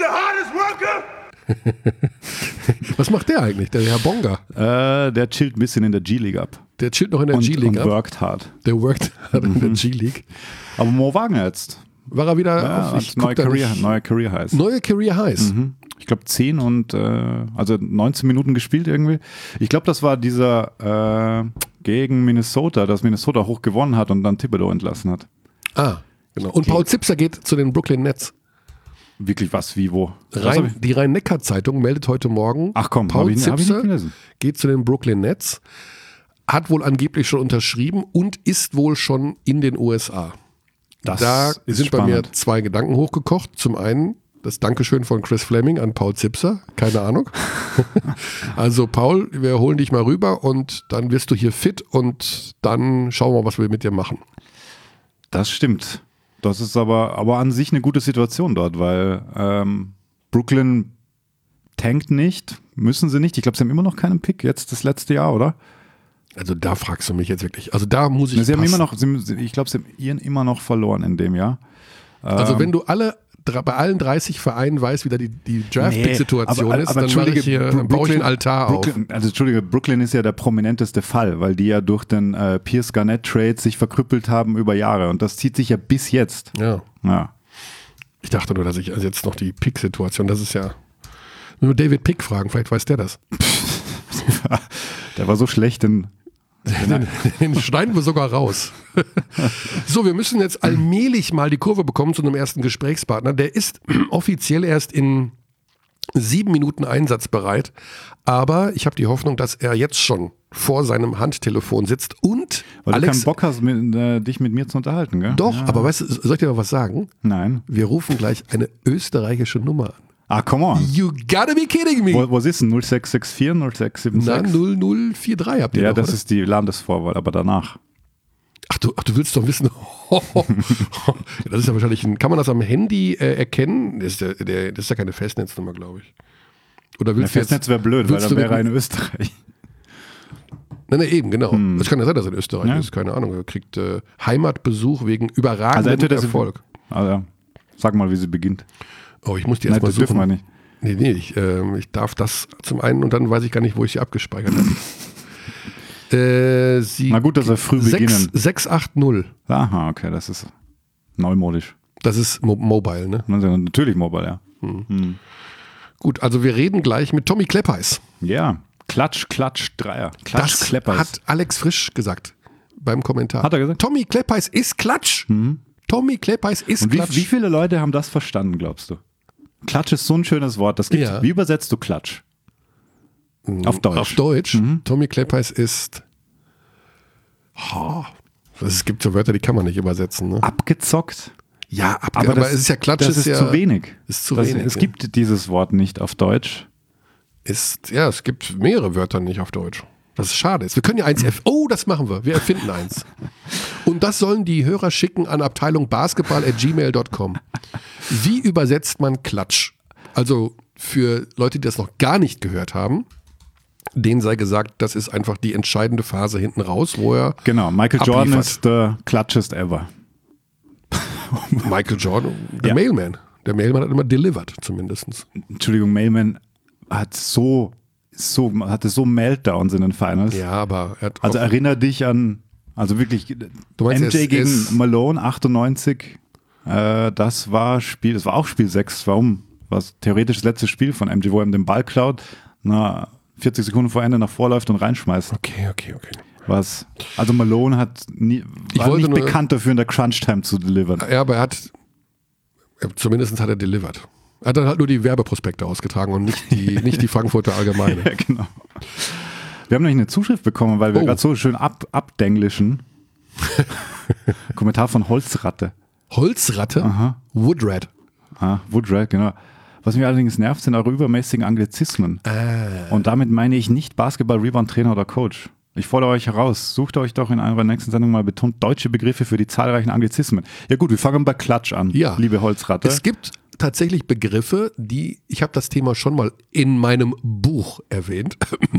[SPEAKER 1] Was macht der eigentlich, der Herr Bonga?
[SPEAKER 2] Äh, der chillt ein bisschen in der G-League ab.
[SPEAKER 1] Der chillt noch in der
[SPEAKER 2] Und,
[SPEAKER 1] G-League
[SPEAKER 2] und
[SPEAKER 1] ab.
[SPEAKER 2] worked hard.
[SPEAKER 1] Der worked hard in
[SPEAKER 2] Mhm.
[SPEAKER 1] der G-League.
[SPEAKER 2] Aber Mo Wagner jetzt.
[SPEAKER 1] War er wieder
[SPEAKER 2] Ja,
[SPEAKER 1] auf,
[SPEAKER 2] hat
[SPEAKER 1] ich guck
[SPEAKER 2] neue,
[SPEAKER 1] da
[SPEAKER 2] Career,
[SPEAKER 1] nicht.
[SPEAKER 2] neue Career Highs.
[SPEAKER 1] Neue Career Highs.
[SPEAKER 2] Mhm. Ich glaube zehn und äh, also neunzehn Minuten gespielt irgendwie. Ich glaube, das war dieser äh, gegen Minnesota, dass Minnesota hoch gewonnen hat und dann Thibodeau entlassen hat.
[SPEAKER 1] Ah, genau. Und Paul Zipser geht zu den Brooklyn Nets.
[SPEAKER 2] Wirklich was, wie, wo? Was hab
[SPEAKER 1] Rhein,
[SPEAKER 2] ich-
[SPEAKER 1] die Rhein-Neckar-Zeitung meldet heute Morgen,
[SPEAKER 2] Ach komm,
[SPEAKER 1] Paul
[SPEAKER 2] habe ich, hab ich nicht
[SPEAKER 1] Zipser
[SPEAKER 2] gelesen.
[SPEAKER 1] geht zu den Brooklyn Nets, hat wohl angeblich schon unterschrieben und ist wohl schon in den U S A.
[SPEAKER 2] Das
[SPEAKER 1] da
[SPEAKER 2] ist
[SPEAKER 1] sind bei mir
[SPEAKER 2] spannend.
[SPEAKER 1] zwei Gedanken hochgekocht. Zum einen das Dankeschön von Chris Fleming an Paul Zipser, keine Ahnung. Also Paul, wir holen dich mal rüber und dann wirst du hier fit und dann schauen wir mal, was wir mit dir machen.
[SPEAKER 2] Das stimmt. Das ist aber, aber an sich eine gute Situation dort, weil ähm, Brooklyn tankt nicht, müssen sie nicht. Ich glaube, sie haben immer noch keinen Pick, jetzt das letzte Jahr, oder?
[SPEAKER 1] Also da fragst du mich jetzt wirklich. Also da muss ich
[SPEAKER 2] Sie haben
[SPEAKER 1] passen.
[SPEAKER 2] immer noch, sie, ich glaube, sie haben ihren immer noch verloren in dem Jahr.
[SPEAKER 1] Also
[SPEAKER 2] Ähm,
[SPEAKER 1] wenn du alle dr- bei allen dreißig Vereinen weißt, wie da die, die Draft-Pick-Situation
[SPEAKER 2] aber-
[SPEAKER 1] ist,
[SPEAKER 2] aber
[SPEAKER 1] dann mache
[SPEAKER 2] entschuldige,
[SPEAKER 1] ich hier,
[SPEAKER 2] Bru-
[SPEAKER 1] dann baue ich
[SPEAKER 2] Brooklyn-
[SPEAKER 1] einen Altar auf.
[SPEAKER 2] Brooklyn, also Entschuldige, Brooklyn ist ja der prominenteste Fall, weil die ja durch den äh, Pierce Garnett-Trade sich verkrüppelt haben über Jahre und das zieht sich ja bis jetzt.
[SPEAKER 1] Ja.
[SPEAKER 2] Ja.
[SPEAKER 1] Ich dachte nur, dass ich also jetzt noch die Pick-Situation, das ist ja. Nur David Pick fragen, vielleicht weiß der das.
[SPEAKER 2] Der war so schlecht in
[SPEAKER 1] Den, den schneiden wir sogar raus. So, wir müssen jetzt allmählich mal die Kurve bekommen zu einem ersten Gesprächspartner. Der ist offiziell erst in sieben Minuten einsatzbereit, aber ich habe die Hoffnung, dass er jetzt schon vor seinem Handtelefon sitzt und
[SPEAKER 2] weil du
[SPEAKER 1] Alex,
[SPEAKER 2] keinen Bock hast, mit, äh, dich mit mir zu unterhalten, gell?
[SPEAKER 1] doch,
[SPEAKER 2] Ja.
[SPEAKER 1] aber weißt du, soll ich dir mal was sagen?
[SPEAKER 2] Nein.
[SPEAKER 1] Wir rufen gleich eine österreichische Nummer an.
[SPEAKER 2] Ah, come on.
[SPEAKER 1] You gotta be kidding me!
[SPEAKER 2] Wo, was ist denn? null sechs sechs vier, null sechs sieben
[SPEAKER 1] Na,
[SPEAKER 2] sechs?
[SPEAKER 1] null null vier drei habt ihr
[SPEAKER 2] Ja,
[SPEAKER 1] doch,
[SPEAKER 2] das
[SPEAKER 1] oder?
[SPEAKER 2] ist die Landesvorwahl, aber danach.
[SPEAKER 1] Ach du, ach, du willst doch wissen. Das ist ja wahrscheinlich ein, kann man das am Handy äh, erkennen? Das ist, ja, der, das ist ja keine Festnetznummer, glaube ich. Oder
[SPEAKER 2] Der
[SPEAKER 1] willst du
[SPEAKER 2] Festnetz
[SPEAKER 1] jetzt,
[SPEAKER 2] wäre blöd, weil
[SPEAKER 1] willst
[SPEAKER 2] dann
[SPEAKER 1] du
[SPEAKER 2] wäre er
[SPEAKER 1] mit-
[SPEAKER 2] in Österreich.
[SPEAKER 1] Nein, nein, eben, genau. Es kann ja sein, dass er in Österreich
[SPEAKER 2] Ja.
[SPEAKER 1] ist, keine Ahnung. Er kriegt äh, Heimatbesuch wegen überragendem
[SPEAKER 2] entweder sie-
[SPEAKER 1] Erfolg.
[SPEAKER 2] Also, sag mal, wie sie beginnt.
[SPEAKER 1] Oh, ich muss die
[SPEAKER 2] Nein,
[SPEAKER 1] erstmal
[SPEAKER 2] das dürfen wir
[SPEAKER 1] suchen.
[SPEAKER 2] nicht.
[SPEAKER 1] Nee, nee, ich, ähm, ich darf das zum einen und dann weiß ich gar nicht, wo ich sie abgespeichert habe. äh, sie
[SPEAKER 2] Na gut, dass wir früh beginnen.
[SPEAKER 1] sechs acht null.
[SPEAKER 2] Aha, okay, das ist neumodisch.
[SPEAKER 1] Das ist Mo Mobile, ne?
[SPEAKER 2] Natürlich Mobile, ja.
[SPEAKER 1] Gut, also wir reden gleich mit Tommy Kleppeis.
[SPEAKER 2] Ja, Klatsch, Klatsch, Dreier. Klatsch,
[SPEAKER 1] Das
[SPEAKER 2] Kleppers.
[SPEAKER 1] hat Alex Frisch gesagt beim Kommentar.
[SPEAKER 2] Hat er gesagt?
[SPEAKER 1] Tommy Kleppeis ist Klatsch. Tommy Kleppeis ist
[SPEAKER 2] Und wie,
[SPEAKER 1] Klatsch.
[SPEAKER 2] wie viele Leute haben das verstanden, glaubst du? Klatsch ist so ein schönes Wort. Das gibt's.
[SPEAKER 1] Ja.
[SPEAKER 2] Wie übersetzt du Klatsch? Auf Deutsch.
[SPEAKER 1] Auf Deutsch. Tommy Kleppeis ist. Oh, es gibt so Wörter, die kann man nicht übersetzen. Ne?
[SPEAKER 2] Abgezockt?
[SPEAKER 1] Ja, ab,
[SPEAKER 2] Aber,
[SPEAKER 1] aber,
[SPEAKER 2] das,
[SPEAKER 1] es ist ja Klatsch.
[SPEAKER 2] Das ist
[SPEAKER 1] ja,
[SPEAKER 2] zu wenig.
[SPEAKER 1] Ist zu
[SPEAKER 2] das,
[SPEAKER 1] wenig.
[SPEAKER 2] Es
[SPEAKER 1] ja.
[SPEAKER 2] gibt dieses Wort nicht auf Deutsch.
[SPEAKER 1] Ist, ja, es gibt mehrere Wörter nicht auf Deutsch. Das ist schade. Wir können ja eins erf- Oh, das machen wir. Wir erfinden eins. Und das sollen die Hörer schicken an Abteilung basketball at gmail dot com. Wie übersetzt man Klatsch? Also für Leute, die das noch gar nicht gehört haben, denen sei gesagt, das ist einfach die entscheidende Phase hinten raus, wo er
[SPEAKER 2] Genau, Michael Jordan
[SPEAKER 1] abliefert.
[SPEAKER 2] ist der Klatschest ever.
[SPEAKER 1] Michael Jordan, der
[SPEAKER 2] Ja.
[SPEAKER 1] Mailman. Der Mailman hat immer delivered, zumindest.
[SPEAKER 2] Entschuldigung, Mailman hat so, so, hatte so Meltdowns in den Finals.
[SPEAKER 1] Ja, aber er hat
[SPEAKER 2] Also
[SPEAKER 1] auch,
[SPEAKER 2] erinner dich an, also wirklich,
[SPEAKER 1] meinst,
[SPEAKER 2] M
[SPEAKER 1] er
[SPEAKER 2] J
[SPEAKER 1] ist-
[SPEAKER 2] gegen
[SPEAKER 1] ist-
[SPEAKER 2] Malone, achtundneunzig, äh, das war Spiel, das war auch Spiel sechs, warum? Was theoretisch das letzte Spiel von M J, wo er ihm den Ball klaut, na, vierzig Sekunden vor Ende nach vorläuft und reinschmeißt.
[SPEAKER 1] okay, okay, okay.
[SPEAKER 2] Was? Also Malone hat nie,
[SPEAKER 1] Ich
[SPEAKER 2] war
[SPEAKER 1] wollte
[SPEAKER 2] nicht
[SPEAKER 1] nur-
[SPEAKER 2] bekannt dafür, in der Crunch-Time zu delivern.
[SPEAKER 1] Ja, aber er hat, zumindest hat er delivered. Er hat dann halt nur die Werbeprospekte ausgetragen und nicht die, nicht die Frankfurter Allgemeine.
[SPEAKER 2] Ja, genau. Wir haben nämlich eine Zuschrift bekommen, weil wir
[SPEAKER 1] Oh.
[SPEAKER 2] gerade so schön ab, abdenglischen. Kommentar von Holzratte.
[SPEAKER 1] Holzratte?
[SPEAKER 2] Aha.
[SPEAKER 1] Woodrat.
[SPEAKER 2] Ah, Woodrat, genau. Was mich allerdings nervt, sind eure übermäßigen Anglizismen.
[SPEAKER 1] Ah.
[SPEAKER 2] Und damit meine ich nicht Basketball-Rebound-Trainer oder Coach. Ich fordere euch heraus, sucht euch doch in eurer nächsten Sendung mal betont deutsche Begriffe für die zahlreichen Anglizismen. Ja gut, wir fangen bei Klatsch an,
[SPEAKER 1] Ja.
[SPEAKER 2] liebe Holzratte.
[SPEAKER 1] Es gibt tatsächlich Begriffe, die, ich habe das Thema schon mal in meinem Buch erwähnt,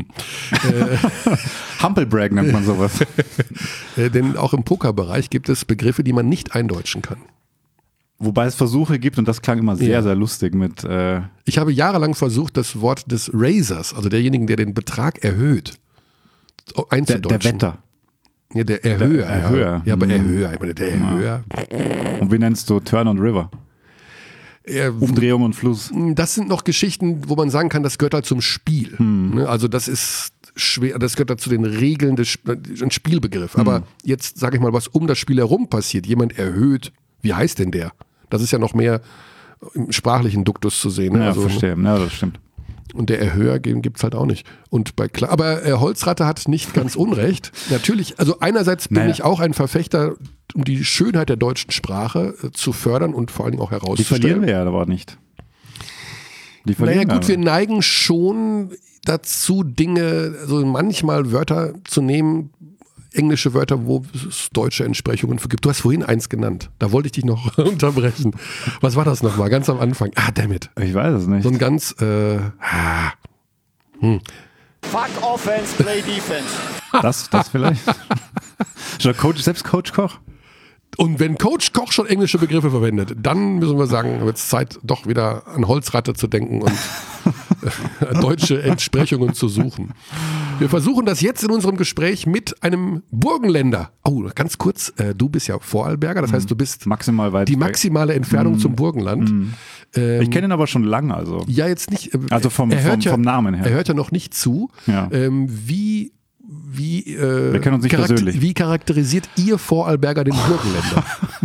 [SPEAKER 2] Humplebrag nennt man sowas.
[SPEAKER 1] äh, denn auch im Pokerbereich gibt es Begriffe, die man nicht eindeutschen kann.
[SPEAKER 2] Wobei es Versuche gibt, und das klang immer sehr,
[SPEAKER 1] Ja.
[SPEAKER 2] sehr lustig mit, äh,
[SPEAKER 1] Ich habe jahrelang versucht, das Wort des Raisers, also derjenigen, der den Betrag erhöht,
[SPEAKER 2] der,
[SPEAKER 1] einzudeutschen.
[SPEAKER 2] der Wetter.
[SPEAKER 1] Ja, der Erhöher.
[SPEAKER 2] Der Erhöher.
[SPEAKER 1] Ja, ja aber
[SPEAKER 2] Mhm.
[SPEAKER 1] Erhöher. Ich meine, der Erhöher.
[SPEAKER 2] Und wie nennst du Turn und River?
[SPEAKER 1] Äh,
[SPEAKER 2] Umdrehung und Fluss.
[SPEAKER 1] Das sind noch Geschichten, wo man sagen kann, das gehört halt zum Spiel. Ne? Also das ist schwer, das gehört halt zu den Regeln des Sp- ein Spielbegriff. Aber jetzt sage ich mal, was um das Spiel herum passiert. Jemand erhöht, wie heißt denn der? Das ist ja noch mehr im sprachlichen Duktus zu sehen. Ne?
[SPEAKER 2] Ja,
[SPEAKER 1] Also,
[SPEAKER 2] verstehe. Ja, das stimmt.
[SPEAKER 1] und der Erhöher gibt es halt auch nicht. Und bei Kla- Aber äh, Holzratte hat nicht ganz unrecht. Natürlich, also einerseits bin
[SPEAKER 2] Naja.
[SPEAKER 1] ich auch ein Verfechter, um die Schönheit der deutschen Sprache äh, zu fördern und vor allen Dingen auch
[SPEAKER 2] Die
[SPEAKER 1] herauszustellen.
[SPEAKER 2] verlieren wir ja aber nicht. Die verlieren
[SPEAKER 1] Naja gut,
[SPEAKER 2] wir
[SPEAKER 1] wir neigen schon dazu, Dinge, also manchmal Wörter zu nehmen, englische Wörter, wo es deutsche Entsprechungen für gibt. Du hast vorhin eins genannt, da wollte ich dich noch unterbrechen. Was war das nochmal, ganz am Anfang? Ah, dammit.
[SPEAKER 2] Ich weiß es nicht.
[SPEAKER 1] So ein ganz, äh, ah,
[SPEAKER 4] Fuck offense, play defense.
[SPEAKER 2] Das, das vielleicht. Ist der Coach, selbst Coach Koch?
[SPEAKER 1] und wenn Coach Koch schon englische Begriffe verwendet, dann müssen wir sagen, wird es Zeit, doch wieder an Holzratte zu denken und äh, deutsche Entsprechungen zu suchen. Wir versuchen das jetzt in unserem Gespräch mit einem Burgenländer. Oh, ganz kurz, äh, du bist ja Vorarlberger, das heißt, du bist
[SPEAKER 2] Maximal weit
[SPEAKER 1] die
[SPEAKER 2] weg.
[SPEAKER 1] maximale Entfernung zum Burgenland. Ähm,
[SPEAKER 2] Ich kenne ihn aber schon lange, also.
[SPEAKER 1] ja, jetzt nicht. äh,
[SPEAKER 2] Also vom-
[SPEAKER 1] er hört
[SPEAKER 2] vom-
[SPEAKER 1] ja,
[SPEAKER 2] vom Namen her.
[SPEAKER 1] Er hört ja noch nicht zu.
[SPEAKER 2] Ja.
[SPEAKER 1] Ähm, wie wie, äh,
[SPEAKER 2] Wir kennen uns nicht persönlich.
[SPEAKER 1] wie charakterisiert ihr Vorarlberger den Burgenländer?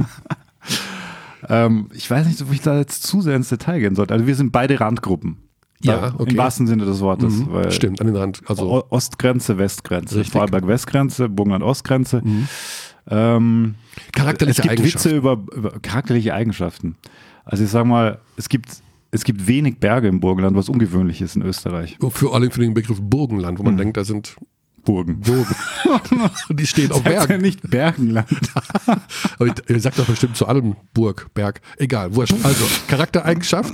[SPEAKER 2] Ähm, ich weiß nicht, ob ich da jetzt zu sehr ins Detail gehen sollte. Also wir sind beide Randgruppen.
[SPEAKER 1] Ja,
[SPEAKER 2] Da-
[SPEAKER 1] okay.
[SPEAKER 2] Im wahrsten Sinne des Wortes.
[SPEAKER 1] Mhm,
[SPEAKER 2] weil
[SPEAKER 1] Stimmt, an den Rand. Also,
[SPEAKER 2] O- Ostgrenze, Westgrenze.
[SPEAKER 1] Richtig.
[SPEAKER 2] Vorarlberg Westgrenze, Burgenland Ostgrenze. Ähm,
[SPEAKER 1] charakterliche
[SPEAKER 2] es gibt
[SPEAKER 1] Eigenschaften.
[SPEAKER 2] Witze über, über charakterliche Eigenschaften. Also ich sag mal, es gibt, es gibt wenig Berge im Burgenland, was ungewöhnlich ist in Österreich.
[SPEAKER 1] Für alle für den Begriff Burgenland, wo man
[SPEAKER 2] Mhm.
[SPEAKER 1] denkt, da sind
[SPEAKER 2] Burgen.
[SPEAKER 1] Burgen. Die stehen auf
[SPEAKER 2] Das ist ja
[SPEAKER 1] Bergen.
[SPEAKER 2] nicht Bergenland.
[SPEAKER 1] Aber ich- ihr sagt doch bestimmt zu allem Burg, Berg. Egal, wurscht. Also, Charaktereigenschaft.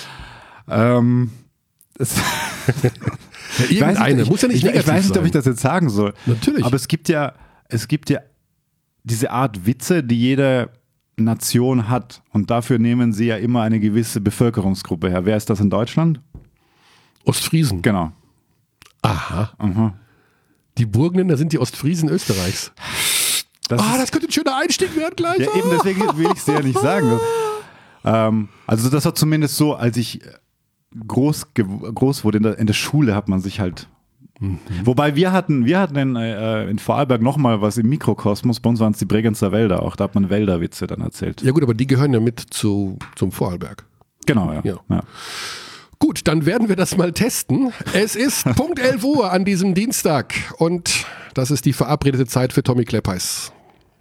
[SPEAKER 2] ähm, es,
[SPEAKER 1] Ja,
[SPEAKER 2] ich weiß
[SPEAKER 1] irgendeine.
[SPEAKER 2] nicht,
[SPEAKER 1] Muss ja nicht
[SPEAKER 2] ich,
[SPEAKER 1] negativ
[SPEAKER 2] ich weiß nicht, ob
[SPEAKER 1] sein.
[SPEAKER 2] ich das jetzt sagen soll.
[SPEAKER 1] Natürlich.
[SPEAKER 2] Aber es gibt ja, es gibt ja diese Art Witze, die jede Nation hat. Und dafür nehmen sie ja immer eine gewisse Bevölkerungsgruppe her. Wer ist das in Deutschland?
[SPEAKER 1] Ostfriesen.
[SPEAKER 2] Genau.
[SPEAKER 1] Aha.
[SPEAKER 2] Aha.
[SPEAKER 1] Die Burgenländer sind die Ostfriesen Österreichs.
[SPEAKER 2] Das
[SPEAKER 1] Ah,
[SPEAKER 2] ist-
[SPEAKER 1] das könnte ein schöner Einstieg werden gleich.
[SPEAKER 2] Ja, eben deswegen will ich es dir ja nicht sagen. Ähm, also das war zumindest so, als ich groß, gew- groß wurde, in der, in der Schule hat man sich halt. Wobei wir hatten, wir hatten in, äh, in Vorarlberg nochmal was im Mikrokosmos, bei uns waren es die Bregenzer Wälder, auch da hat man Wälderwitze dann erzählt.
[SPEAKER 1] Ja gut, aber die gehören ja mit zu, zum Vorarlberg.
[SPEAKER 2] Genau, ja.
[SPEAKER 1] Ja.
[SPEAKER 2] ja.
[SPEAKER 1] Gut, dann werden wir das mal testen. Es ist Punkt elf Uhr an diesem Dienstag und das ist die verabredete Zeit für Tommy Kleppeis.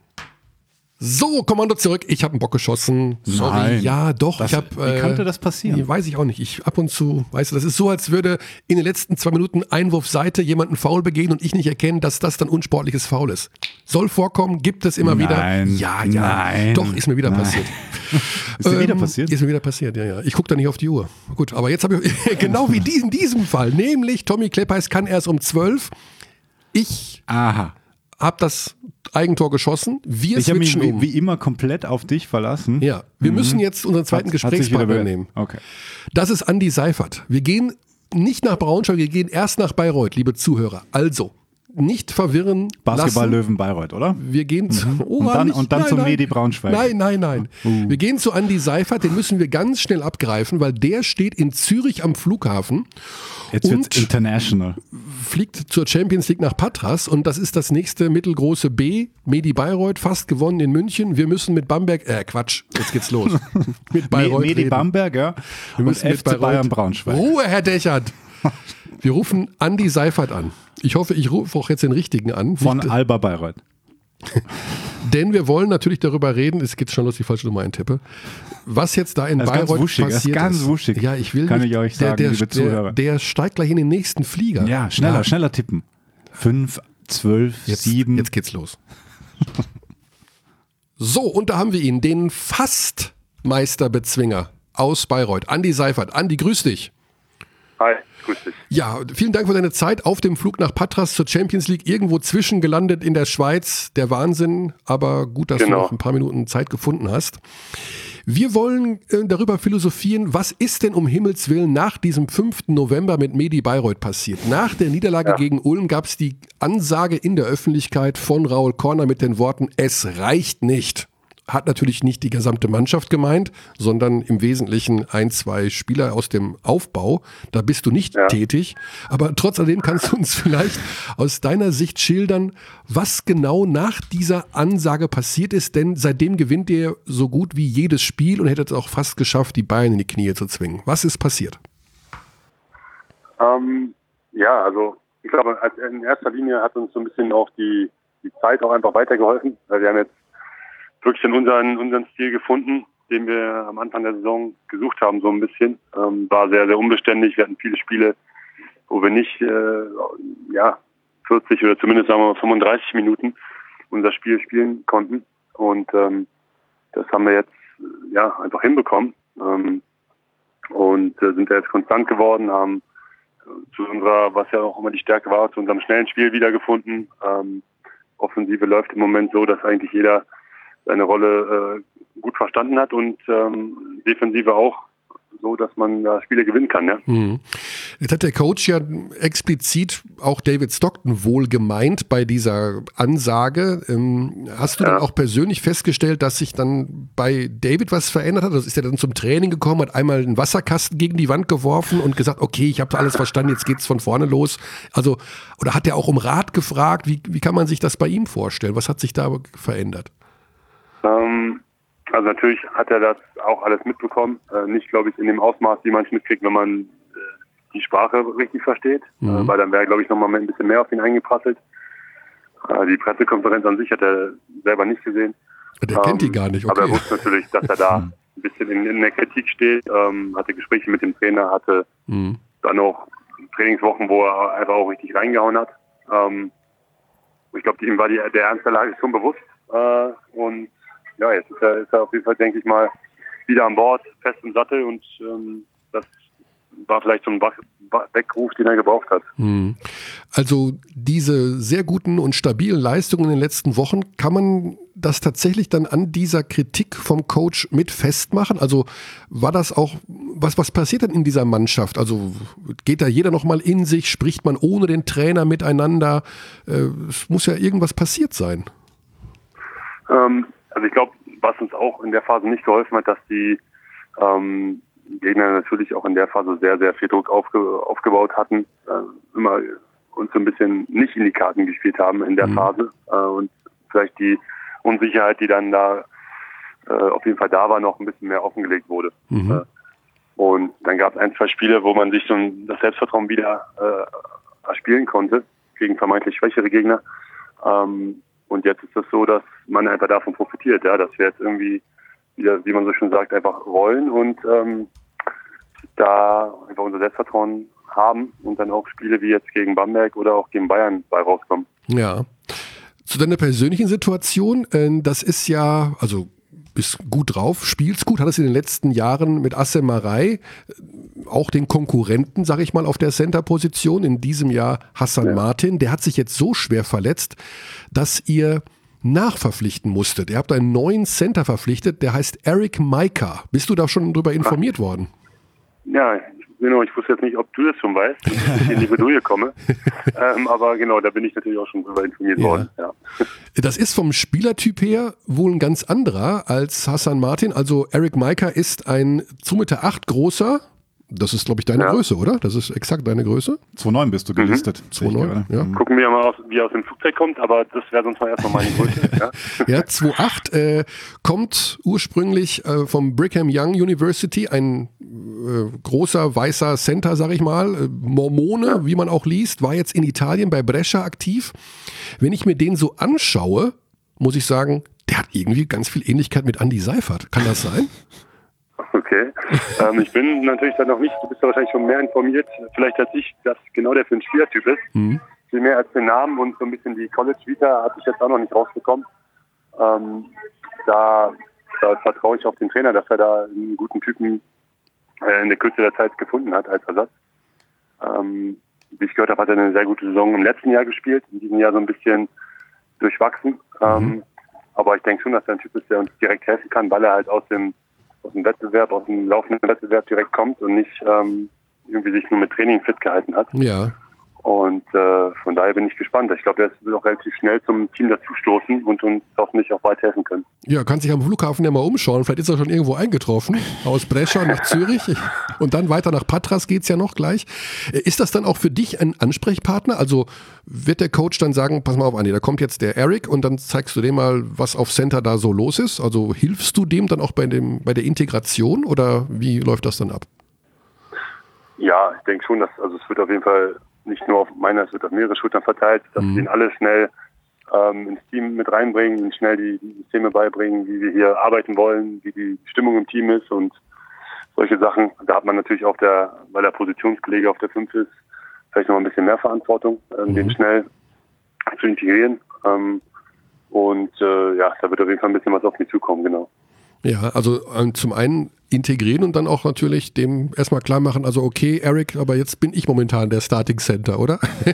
[SPEAKER 1] So, Kommando zurück. Ich habe einen Bock geschossen. Sorry.
[SPEAKER 2] Nein.
[SPEAKER 1] Ja, doch.
[SPEAKER 2] Das-
[SPEAKER 1] ich hab,
[SPEAKER 2] wie konnte das passieren?
[SPEAKER 1] nee, Weiß ich auch nicht. Ich ab und zu, weißt du, das ist so, als würde in den letzten zwei Minuten Einwurfseite jemand einen Foul begehen und ich nicht erkennen, dass das dann unsportliches Foul ist. Soll vorkommen, gibt es immer
[SPEAKER 2] Nein.
[SPEAKER 1] wieder. Ja, ja.
[SPEAKER 2] Nein.
[SPEAKER 1] Doch, ist mir wieder
[SPEAKER 2] Nein.
[SPEAKER 1] passiert.
[SPEAKER 2] Ist dir wieder
[SPEAKER 1] Ähm,
[SPEAKER 2] passiert?
[SPEAKER 1] Ist mir wieder passiert, ja, ja. Ich gucke da nicht auf die Uhr. Gut, aber jetzt habe ich, genau wie dies, in diesem Fall, nämlich Tommy Kleppeis kann erst um zwölf. Ich
[SPEAKER 2] Aha.
[SPEAKER 1] habe das Eigentor geschossen. Wir
[SPEAKER 2] Ich habe mich
[SPEAKER 1] switchen
[SPEAKER 2] wie,
[SPEAKER 1] um.
[SPEAKER 2] wie immer komplett auf dich verlassen.
[SPEAKER 1] Ja, wir müssen jetzt unseren zweiten
[SPEAKER 2] Hat- hat sich
[SPEAKER 1] Gesprächspartner
[SPEAKER 2] wieder be-
[SPEAKER 1] nehmen.
[SPEAKER 2] Okay.
[SPEAKER 1] Das ist Andi Seifert. Wir gehen nicht nach Braunschweig, wir gehen erst nach Bayreuth, liebe Zuhörer. Also, nicht verwirren
[SPEAKER 2] Basketball
[SPEAKER 1] lassen.
[SPEAKER 2] Löwen Bayreuth, oder?
[SPEAKER 1] Wir gehen zu,
[SPEAKER 2] Mhm.
[SPEAKER 1] oh,
[SPEAKER 2] und dann,
[SPEAKER 1] nicht,
[SPEAKER 2] und dann
[SPEAKER 1] nein,
[SPEAKER 2] zum
[SPEAKER 1] nein.
[SPEAKER 2] Medi Braunschweig.
[SPEAKER 1] Nein, nein, nein.
[SPEAKER 2] Uh.
[SPEAKER 1] Wir gehen zu Andi Seifert, den müssen wir ganz schnell abgreifen, weil der steht in Zürich am Flughafen.
[SPEAKER 2] Jetzt wird's
[SPEAKER 1] und
[SPEAKER 2] international.
[SPEAKER 1] fliegt zur Champions League nach Patras und das ist das nächste mittelgroße B. Medi Bayreuth, fast gewonnen in München. Wir müssen mit Bamberg, äh Quatsch, jetzt geht's los. mit Bayreuth
[SPEAKER 2] Medi
[SPEAKER 1] reden.
[SPEAKER 2] Bamberg, ja.
[SPEAKER 1] Wir müssen
[SPEAKER 2] und
[SPEAKER 1] mit
[SPEAKER 2] F C Bayern Braunschweig.
[SPEAKER 1] Ruhe, Herr Dechert. Wir rufen Andi Seifert an. Ich hoffe, ich rufe auch jetzt den richtigen an.
[SPEAKER 2] Von
[SPEAKER 1] Nicht,
[SPEAKER 2] Alba Bayreuth.
[SPEAKER 1] denn wir wollen natürlich darüber reden, es geht schon los, die falsche Nummer eintippe, was jetzt da in
[SPEAKER 2] Das ist ganz
[SPEAKER 1] Bayreuth
[SPEAKER 2] wuschig, das ist
[SPEAKER 1] passiert
[SPEAKER 2] ganz wuschig.
[SPEAKER 1] Ja, ich will
[SPEAKER 2] Kann
[SPEAKER 1] nicht,
[SPEAKER 2] ich euch
[SPEAKER 1] der,
[SPEAKER 2] sagen,
[SPEAKER 1] der,
[SPEAKER 2] liebe
[SPEAKER 1] der,
[SPEAKER 2] Zuhörer.
[SPEAKER 1] der steigt gleich in den nächsten Flieger.
[SPEAKER 2] Ja, schneller,
[SPEAKER 1] Ja.
[SPEAKER 2] schneller tippen. Fünf, zwölf,
[SPEAKER 1] Jetzt,
[SPEAKER 2] sieben.
[SPEAKER 1] jetzt geht's los. So, und da haben wir ihn, den Fast-Meisterbezwinger aus Bayreuth, Andi Seifert. Andi, grüß dich.
[SPEAKER 5] Hi, grüß dich.
[SPEAKER 1] Ja, vielen Dank für deine Zeit auf dem Flug nach Patras zur Champions League, irgendwo zwischen gelandet in der Schweiz. Der Wahnsinn, aber gut, dass
[SPEAKER 5] Genau.
[SPEAKER 1] du noch ein paar Minuten Zeit gefunden hast. Wir wollen äh, darüber philosophieren, was ist denn um Himmels Willen nach diesem fünften November mit Medi Bayreuth passiert? Nach der Niederlage
[SPEAKER 5] Ja.
[SPEAKER 1] gegen Ulm gab es die Ansage in der Öffentlichkeit von Raul Korner mit den Worten, es reicht nicht. Hat natürlich nicht die gesamte Mannschaft gemeint, sondern im Wesentlichen ein, zwei Spieler aus dem Aufbau. Da bist du nicht
[SPEAKER 5] Ja.
[SPEAKER 1] tätig. Aber trotz alledem kannst du uns vielleicht aus deiner Sicht schildern, was genau nach dieser Ansage passiert ist. Denn seitdem gewinnt ihr so gut wie jedes Spiel und hättet es auch fast geschafft, die Bayern in die Knie zu zwingen. Was ist passiert?
[SPEAKER 5] Ähm, ja, also ich glaube, als- in erster Linie hat uns so ein bisschen auch die, die Zeit auch einfach weitergeholfen, weil wir haben jetzt wirklich in unseren, unseren Stil gefunden, den wir am Anfang der Saison gesucht haben, so ein bisschen. Ähm, war sehr, sehr unbeständig. Wir hatten viele Spiele, wo wir nicht äh, ja, vierzig oder zumindest sagen wir mal fünfunddreißig Minuten unser Spiel spielen konnten. Und ähm, das haben wir jetzt äh, ja einfach hinbekommen. Ähm, und äh, sind da jetzt konstant geworden, haben äh, zu unserer, was ja auch immer die Stärke war, zu unserem schnellen Spiel wiedergefunden. Ähm, Offensive läuft im Moment so, dass eigentlich jeder seine Rolle äh, gut verstanden hat und ähm, Defensive auch so, dass man da Spiele gewinnen kann. Ja?
[SPEAKER 1] Mhm. Jetzt hat der Coach ja explizit auch David Stockton wohl gemeint bei dieser Ansage. Ähm, hast du
[SPEAKER 5] Ja.
[SPEAKER 1] dann auch persönlich festgestellt, dass sich dann bei David was verändert hat? Also ist er dann zum Training gekommen, hat einmal einen Wasserkasten gegen die Wand geworfen und gesagt, okay, ich habe alles verstanden, jetzt geht's von vorne los. Also, oder hat er auch um Rat gefragt? Wie, wie kann man sich das bei ihm vorstellen? Was hat sich da verändert?
[SPEAKER 5] Ähm, also natürlich hat er das auch alles mitbekommen. Äh, nicht, glaube ich, in dem Ausmaß, wie man es mitkriegt, wenn man äh, die Sprache richtig versteht.
[SPEAKER 1] Mhm.
[SPEAKER 5] Äh, weil dann wäre, glaube ich, nochmal ein bisschen mehr auf ihn eingeprasselt. Äh, die Pressekonferenz an sich hat er selber nicht gesehen.
[SPEAKER 1] Der kennt die gar nicht,
[SPEAKER 5] Aber er
[SPEAKER 1] okay.
[SPEAKER 5] wusste natürlich, dass er da ein bisschen in, in der Kritik steht, ähm, hatte Gespräche mit dem Trainer, hatte
[SPEAKER 1] Mhm.
[SPEAKER 5] dann auch Trainingswochen, wo er einfach auch richtig reingehauen hat. Ähm, ich glaube, ihm war die, der Ernst der Lage schon bewusst. Äh, und ja, jetzt ist er, ist er auf jeden Fall, denke ich mal, wieder an Bord, fest im Sattel und ähm, das war vielleicht so ein Wach- Weckruf, den er gebraucht hat.
[SPEAKER 1] Mhm. Also diese sehr guten und stabilen Leistungen in den letzten Wochen, kann man das tatsächlich dann an dieser Kritik vom Coach mit festmachen? Also war das auch, was, was passiert denn in dieser Mannschaft? Also geht da jeder nochmal in sich, spricht man ohne den Trainer miteinander? Äh, es muss ja irgendwas passiert sein.
[SPEAKER 5] Ähm, also ich glaube, was uns auch in der Phase nicht geholfen hat, dass die ähm, Gegner natürlich auch in der Phase sehr, sehr viel Druck aufge aufgebaut hatten, äh, immer uns so ein bisschen nicht in die Karten gespielt haben in der
[SPEAKER 1] Mhm.
[SPEAKER 5] Phase äh, und vielleicht die Unsicherheit, die dann da äh, auf jeden Fall da war, noch ein bisschen mehr offengelegt wurde.
[SPEAKER 1] Mhm.
[SPEAKER 5] Äh, und dann gab es ein, zwei Spiele, wo man sich so ein, das Selbstvertrauen wieder äh, erspielen konnte gegen vermeintlich schwächere Gegner. Ähm, und jetzt ist es so, dass man einfach davon profitiert, ja, dass wir jetzt irgendwie wieder, wie man so schön sagt, einfach rollen und ähm, da einfach unser Selbstvertrauen haben und dann auch Spiele wie jetzt gegen Bamberg oder auch gegen Bayern bei rauskommen.
[SPEAKER 1] Ja. Zu deiner persönlichen Situation, äh, das ist ja, also bist gut drauf, spielst gut, hattest in den letzten Jahren mit Asse Marei äh, auch den Konkurrenten, sag ich mal, auf der Center-Position, in diesem Jahr Hassan
[SPEAKER 5] Ja.
[SPEAKER 1] Martin, der hat sich jetzt so schwer verletzt, dass ihr nachverpflichten musstet. Ihr habt einen neuen Center verpflichtet, der heißt Eric Maika. Bist du da schon drüber informiert worden?
[SPEAKER 5] Ja, genau, ich wusste jetzt nicht, ob du das schon weißt, dass ich in die Bredouille komme. ähm, aber genau, da bin ich natürlich auch schon drüber informiert
[SPEAKER 1] Ja.
[SPEAKER 5] worden. Ja.
[SPEAKER 1] Das ist vom Spielertyp her wohl ein ganz anderer als Hassan Martin. Also Eric Maika ist ein zwei Meter acht großer. Das ist, glaube ich, deine
[SPEAKER 5] Ja.
[SPEAKER 1] Größe, oder? Das ist exakt deine Größe.
[SPEAKER 2] zwei Komma neun bist du gelistet.
[SPEAKER 1] zwei Komma neun, ja.
[SPEAKER 5] Gucken wir mal, aus, wie er aus dem Flugzeug kommt, aber das wäre sonst mal erstmal meine Größe. Ja.
[SPEAKER 1] Ja, zwei Komma acht äh, kommt ursprünglich äh, vom Brigham Young University, ein äh, großer weißer Center, sag ich mal, äh, Mormone, ja. wie man auch liest, war jetzt in Italien bei Brescia aktiv. Wenn ich mir den so anschaue, muss ich sagen, der hat irgendwie ganz viel Ähnlichkeit mit Andy Seifert. Kann das sein?
[SPEAKER 5] Okay. ähm, ich bin natürlich dann noch nicht, du bist ja wahrscheinlich schon mehr informiert, vielleicht als ich, dass genau der für ein Spielertyp ist. Mhm. Viel mehr als den Namen und so ein bisschen die College-Vita hatte ich jetzt auch noch nicht rausbekommen. Ähm, da, da vertraue ich auf den Trainer, dass er da einen guten Typen äh, in der Kürze der Zeit gefunden hat als Ersatz. Ähm, wie ich gehört habe, hat er eine sehr gute Saison im letzten Jahr gespielt, in diesem Jahr so ein bisschen durchwachsen. Mhm. Ähm, aber ich denke schon, dass er ein Typ ist, der uns direkt helfen kann, weil er halt aus dem aus dem Wettbewerb, aus dem laufenden Wettbewerb direkt kommt und nicht ähm, irgendwie sich nur mit Training fit gehalten hat.
[SPEAKER 1] Ja.
[SPEAKER 5] Und äh, von daher bin ich gespannt. Ich glaube, der wird auch relativ schnell zum Team dazustoßen und uns hoffentlich auch weit helfen können.
[SPEAKER 1] Ja, kann sich am Flughafen ja mal umschauen. Vielleicht ist er schon irgendwo eingetroffen. Aus Brescia nach Zürich. Und dann weiter nach Patras geht's ja noch gleich. Ist das dann auch für dich ein Ansprechpartner? Also wird der Coach dann sagen, pass mal auf, Andi, da kommt jetzt der Eric und dann zeigst du dem mal, was auf Center da so los ist? Also hilfst du dem dann auch bei dem bei der Integration oder wie läuft das dann ab?
[SPEAKER 5] Ja, ich denke schon, dass also es wird auf jeden Fall nicht nur auf meiner, es wird auf mehrere Schultern verteilt, dass mhm. wir ihn alle schnell ähm, ins Team mit reinbringen, ihnen schnell die, die Systeme beibringen, wie wir hier arbeiten wollen, wie die Stimmung im Team ist und solche Sachen. Da hat man natürlich auch, der, weil der Positionskollege auf der fünf ist, vielleicht noch ein bisschen mehr Verantwortung, ähm, mhm. den schnell zu integrieren. Ähm, und äh, ja, da wird auf jeden Fall ein bisschen was auf mich zukommen, genau.
[SPEAKER 1] Ja, also ähm, zum einen integrieren und dann auch natürlich dem erstmal klar machen, also okay, Eric, aber jetzt bin ich momentan der Starting Center, oder?
[SPEAKER 5] äh,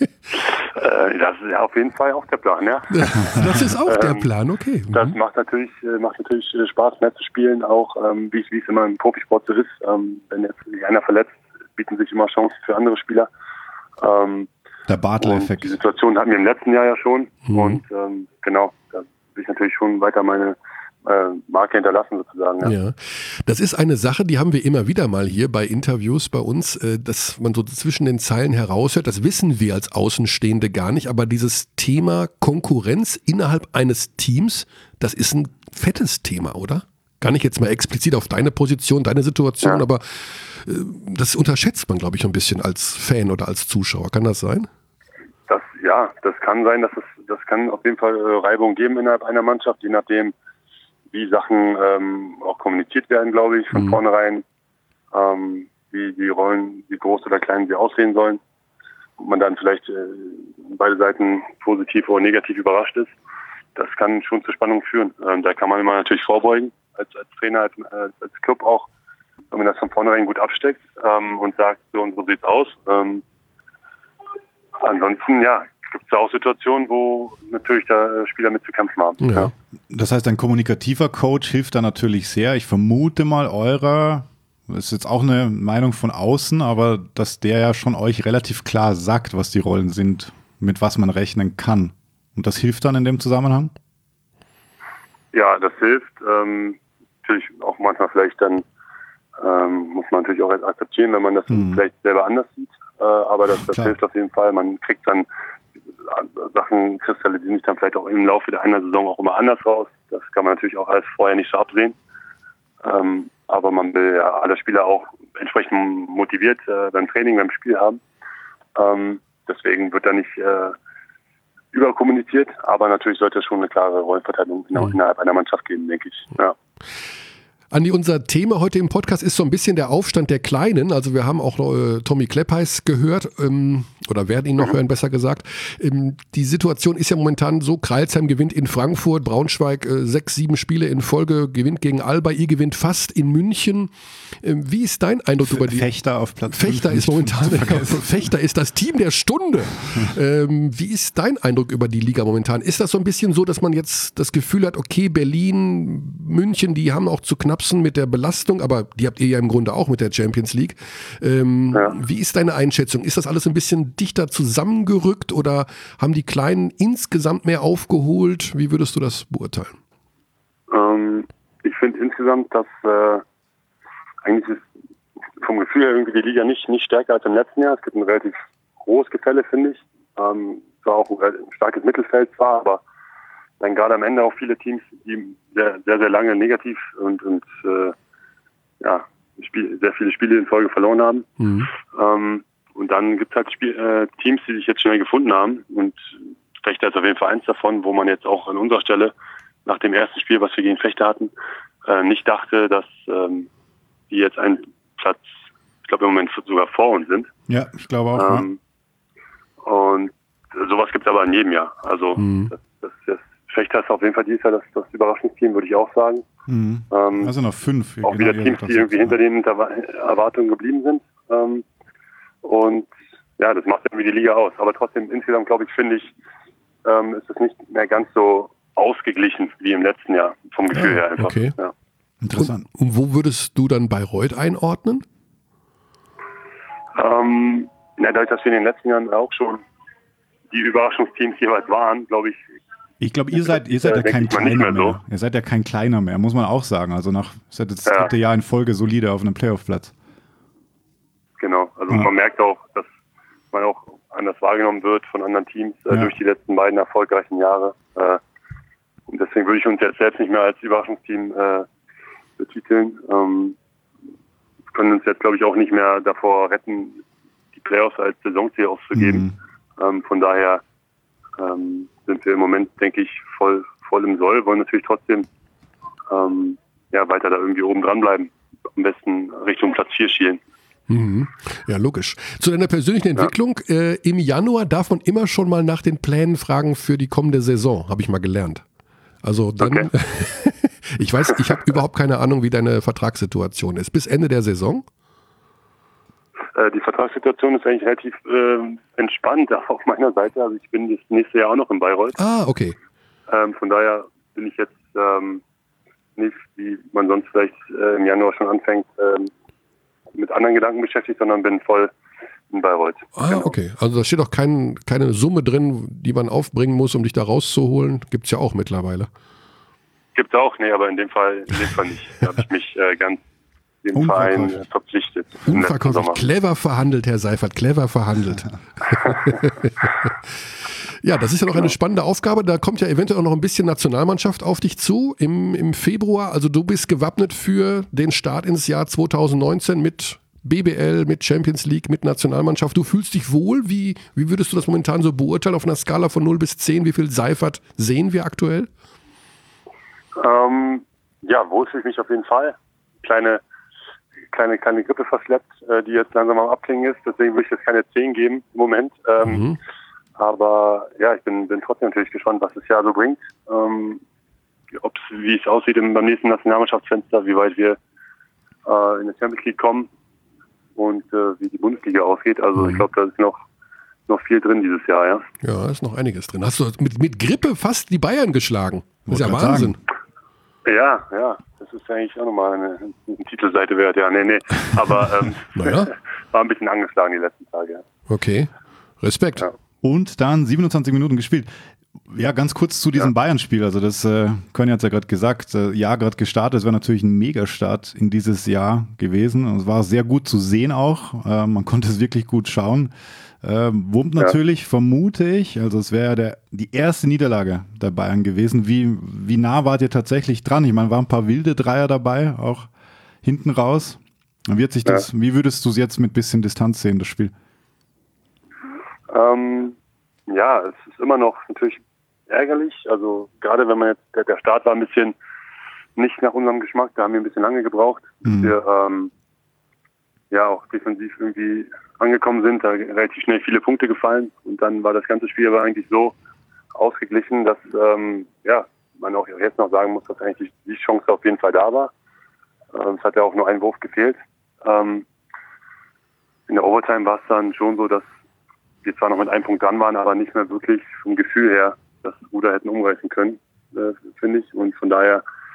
[SPEAKER 5] das ist ja auf jeden Fall auch der Plan, ja.
[SPEAKER 1] Das ist auch der Plan, okay.
[SPEAKER 5] Mhm. Das macht natürlich, macht natürlich Spaß, mehr zu spielen, auch ähm, wie es immer im Profisport so ist. Ähm, wenn jetzt einer verletzt, bieten sich immer Chancen für andere Spieler. Ähm,
[SPEAKER 2] der Bartel-Effekt.
[SPEAKER 5] Die Situation hatten wir im letzten Jahr ja schon mhm. und ähm, genau, da will ich natürlich schon weiter meine Marke hinterlassen sozusagen. Ja.
[SPEAKER 1] Ja, das ist eine Sache, die haben wir immer wieder mal hier bei Interviews bei uns, dass man so zwischen den Zeilen heraushört, das wissen wir als Außenstehende gar nicht, aber dieses Thema Konkurrenz innerhalb eines Teams, das ist ein fettes Thema, oder? Gar nicht jetzt mal explizit auf deine Position, deine Situation, ja. aber das unterschätzt man, glaube ich, ein bisschen als Fan oder als Zuschauer. Kann das sein?
[SPEAKER 5] Das, ja, das kann sein, dass es, das kann auf jeden Fall Reibung geben innerhalb einer Mannschaft, je nachdem, wie Sachen ähm, auch kommuniziert werden, glaube ich, von mhm. vornherein, ähm, wie die Rollen, wie groß oder klein sie aussehen sollen. Und man dann vielleicht äh, beide Seiten positiv oder negativ überrascht ist. Das kann schon zur Spannung führen. Ähm, da kann man immer natürlich vorbeugen, als, als Trainer, als, als Club auch, wenn man das von vornherein gut absteckt ähm, und sagt, so und so sieht's aus. Ähm, ansonsten, ja, gibt es auch Situationen, wo natürlich da Spieler mit zu kämpfen haben.
[SPEAKER 2] Ja. Ja. Das heißt, ein kommunikativer Coach hilft da natürlich sehr. Ich vermute mal, eurer, das ist jetzt auch eine Meinung von außen, aber dass der ja schon euch relativ klar sagt, was die Rollen sind, mit was man rechnen kann. Und das hilft dann in dem Zusammenhang?
[SPEAKER 5] Ja, das hilft. Ähm, natürlich auch manchmal vielleicht dann, ähm, muss man natürlich auch akzeptieren, wenn man das hm. vielleicht selber anders sieht. Äh, aber das, das hilft auf jeden Fall. Man kriegt dann Sachen kristallisieren sich dann vielleicht auch im Laufe der einer Saison auch immer anders raus. Das kann man natürlich auch alles vorher nicht so absehen. Ähm, aber man will ja alle Spieler auch entsprechend motiviert äh, beim Training, beim Spiel haben. Ähm, deswegen wird da nicht äh, überkommuniziert, aber natürlich sollte es schon eine klare Rollenverteilung mhm. innerhalb einer Mannschaft geben, denke ich. Ja.
[SPEAKER 1] Andi, unser Thema heute im Podcast ist so ein bisschen der Aufstand der Kleinen. Also wir haben auch äh, Tommy Kleppheiß gehört, ähm, oder werden ihn noch mhm. hören, besser gesagt. Ähm, die Situation ist ja momentan so, Crailsheim gewinnt in Frankfurt, Braunschweig äh, sechs, sieben Spiele in Folge, gewinnt gegen Alba, ihr gewinnt fast in München. Ähm, wie ist dein Eindruck F- über die...
[SPEAKER 2] Fechter auf Platz
[SPEAKER 1] Fechter ist momentan... Fechter ist das Team der Stunde. ähm, wie ist dein Eindruck über die Liga momentan? Ist das so ein bisschen so, dass man jetzt das Gefühl hat, okay, Berlin, München, die haben auch zu knapp Synapsen mit der Belastung, aber die habt ihr ja im Grunde auch mit der Champions League. Ähm,
[SPEAKER 5] Ja.
[SPEAKER 1] Wie ist deine Einschätzung? Ist das alles ein bisschen dichter zusammengerückt oder haben die Kleinen insgesamt mehr aufgeholt? Wie würdest du das beurteilen?
[SPEAKER 5] Ähm, ich finde insgesamt, dass äh, eigentlich ist vom Gefühl her irgendwie die Liga nicht, nicht stärker als im letzten Jahr. Es gibt ein relativ großes Gefälle, finde ich. Ähm, zwar auch ein, ein starkes Mittelfeld zwar, aber dann gerade am Ende auch viele Teams, die sehr, sehr, sehr lange negativ und, und äh, ja, Spiel, sehr viele Spiele in Folge verloren haben. Mhm. Ähm, und dann gibt es halt Spiel, äh, Teams, die sich jetzt schnell gefunden haben. Und Fechter ist auf jeden Fall eins davon, wo man jetzt auch an unserer Stelle nach dem ersten Spiel, was wir gegen Fechter hatten, äh, nicht dachte, dass ähm, die jetzt einen Platz, ich glaube im Moment sogar vor uns sind.
[SPEAKER 2] Ja, ich glaube auch.
[SPEAKER 5] Ähm, ja. Und sowas gibt es aber in jedem Jahr. Also mhm. das, das, das Fechter ist auf jeden Fall dieses Jahr das, das Überraschungsteam, würde ich auch sagen.
[SPEAKER 2] Mhm.
[SPEAKER 5] Ähm,
[SPEAKER 2] also noch fünf.
[SPEAKER 5] Auch wieder Teams, die irgendwie hinter den Erwartungen geblieben sind. Ähm, und ja, das macht irgendwie die Liga aus. Aber trotzdem, insgesamt, glaube ich, finde ich, ähm, ist es nicht mehr ganz so ausgeglichen wie im letzten Jahr, vom Gefühl
[SPEAKER 1] ja,
[SPEAKER 5] her einfach.
[SPEAKER 1] Okay.
[SPEAKER 2] Ja. Interessant.
[SPEAKER 1] Und, und wo würdest du dann Bayreuth einordnen?
[SPEAKER 5] Ähm, na, dadurch, dass wir in den letzten Jahren auch schon die Überraschungsteams jeweils waren, glaube ich.
[SPEAKER 2] Ich glaube, ihr seid, ihr seid ja kein kleiner mehr. mehr. So. Ihr seid ja kein kleiner mehr, muss man auch sagen. Also nach, ihr seid jetzt das dritte ja. Jahr in Folge solide auf einem Playoff-Platz.
[SPEAKER 5] Genau, also
[SPEAKER 2] ja.
[SPEAKER 5] man merkt auch, dass man auch anders wahrgenommen wird von anderen Teams äh, ja. durch die letzten beiden erfolgreichen Jahre. Äh, und deswegen würde ich uns jetzt selbst nicht mehr als Überraschungsteam äh, betiteln. Ähm, können uns jetzt, glaube ich, auch nicht mehr davor retten, die Playoffs als Saisonziel auszugeben. Mhm. Ähm, von daher ähm, sind wir im Moment, denke ich, voll, voll im Soll, wollen natürlich trotzdem ähm, ja, weiter da irgendwie oben dran bleiben. Am besten Richtung Platz vier schielen.
[SPEAKER 1] Mhm. Ja, logisch. Zu deiner persönlichen Entwicklung. Ja. Äh, Im Januar darf man immer schon mal nach den Plänen fragen für die kommende Saison, habe ich mal gelernt. Also dann, okay. ich weiß, ich habe überhaupt keine Ahnung, wie deine Vertragssituation ist. Bis Ende der Saison?
[SPEAKER 5] Äh, die Vertragssituation ist eigentlich relativ äh, entspannt auf meiner Seite. Also ich bin das nächste Jahr auch noch in Bayreuth.
[SPEAKER 1] Ah, okay.
[SPEAKER 5] Ähm, von daher bin ich jetzt ähm, nicht, wie man sonst vielleicht äh, im Januar schon anfängt, ähm, mit anderen Gedanken beschäftigt, sondern bin voll in Bayreuth.
[SPEAKER 1] Ah, genau. Okay. Also da steht auch kein, keine Summe drin, die man aufbringen muss, um dich da rauszuholen. Gibt es ja auch mittlerweile.
[SPEAKER 5] Gibt es auch, nee, aber in dem Fall, in dem Fall nicht. Da habe ich mich äh, ganz dem Verein äh, verpflichtet.
[SPEAKER 1] Unverkäuflich. Clever verhandelt, Herr Seifert, clever verhandelt. Ja, das ist ja noch eine spannende Aufgabe. Da kommt ja eventuell auch noch ein bisschen Nationalmannschaft auf dich zu im, im Februar. Also du bist gewappnet für den Start ins Jahr zwanzig neunzehn mit B B L, mit Champions League, mit Nationalmannschaft. Du fühlst dich wohl? Wie, wie würdest du das momentan so beurteilen auf einer Skala von null bis zehn? Wie viel Seifert sehen wir aktuell?
[SPEAKER 5] Ähm, ja, wohl fühle ich mich auf jeden Fall. Kleine, kleine, kleine Grippe verschleppt, äh, die jetzt langsam am Abklingen ist. Deswegen würde ich jetzt keine zehn geben im Moment. Ähm, mhm. Aber ja, ich bin, bin trotzdem natürlich gespannt, was das Jahr so bringt. Ähm, ob's, wie es aussieht im, beim nächsten Nationalmannschaftsfenster, wie weit wir äh, in der Champions League kommen und äh, wie die Bundesliga ausgeht. Also mhm. ich glaube, da ist noch, noch viel drin dieses Jahr, ja.
[SPEAKER 1] Ja, da ist noch einiges drin. Hast du mit, mit Grippe fast die Bayern geschlagen? Das ist ja Wahnsinn.
[SPEAKER 5] Sagen. Ja, ja. Das ist eigentlich auch nochmal eine, eine Titelseite wert. Ja, nee, nee. Aber ähm,
[SPEAKER 1] naja.
[SPEAKER 5] war ein bisschen angeschlagen die letzten Tage. Ja.
[SPEAKER 1] Okay. Respekt.
[SPEAKER 2] Ja. Und dann siebenundzwanzig Minuten gespielt. Ja, ganz kurz zu diesem ja. Bayern-Spiel. Also das, äh, Conny hat es ja gerade gesagt, äh, Jahr gerade gestartet. Es war natürlich ein Megastart in dieses Jahr gewesen. Und es war sehr gut zu sehen auch. Äh, man konnte es wirklich gut schauen. Äh, wummt natürlich, ja. vermute ich. Also es wäre der die erste Niederlage der Bayern gewesen. Wie, wie nah wart ihr tatsächlich dran? Ich meine, waren ein paar wilde Dreier dabei, auch hinten raus. Wie, hat sich das, ja. wie würdest du es jetzt mit bisschen Distanz sehen, das Spiel?
[SPEAKER 5] Ähm, ja, es ist immer noch natürlich ärgerlich. Also gerade wenn man jetzt, der, der Start war ein bisschen nicht nach unserem Geschmack, da haben wir ein bisschen lange gebraucht, bis mhm. wir ähm, ja auch defensiv irgendwie angekommen sind, da relativ schnell viele Punkte gefallen und dann war das ganze Spiel aber eigentlich so ausgeglichen, dass ähm, ja man auch jetzt noch sagen muss, dass eigentlich die Chance auf jeden Fall da war. Ähm, es hat ja auch nur ein Wurf gefehlt. Ähm, in der Overtime war es dann schon so, dass wir zwar noch mit einem Punkt dran waren, aber nicht mehr wirklich vom Gefühl her das Ruder hätten umreißen können, äh, finde ich. Und von daher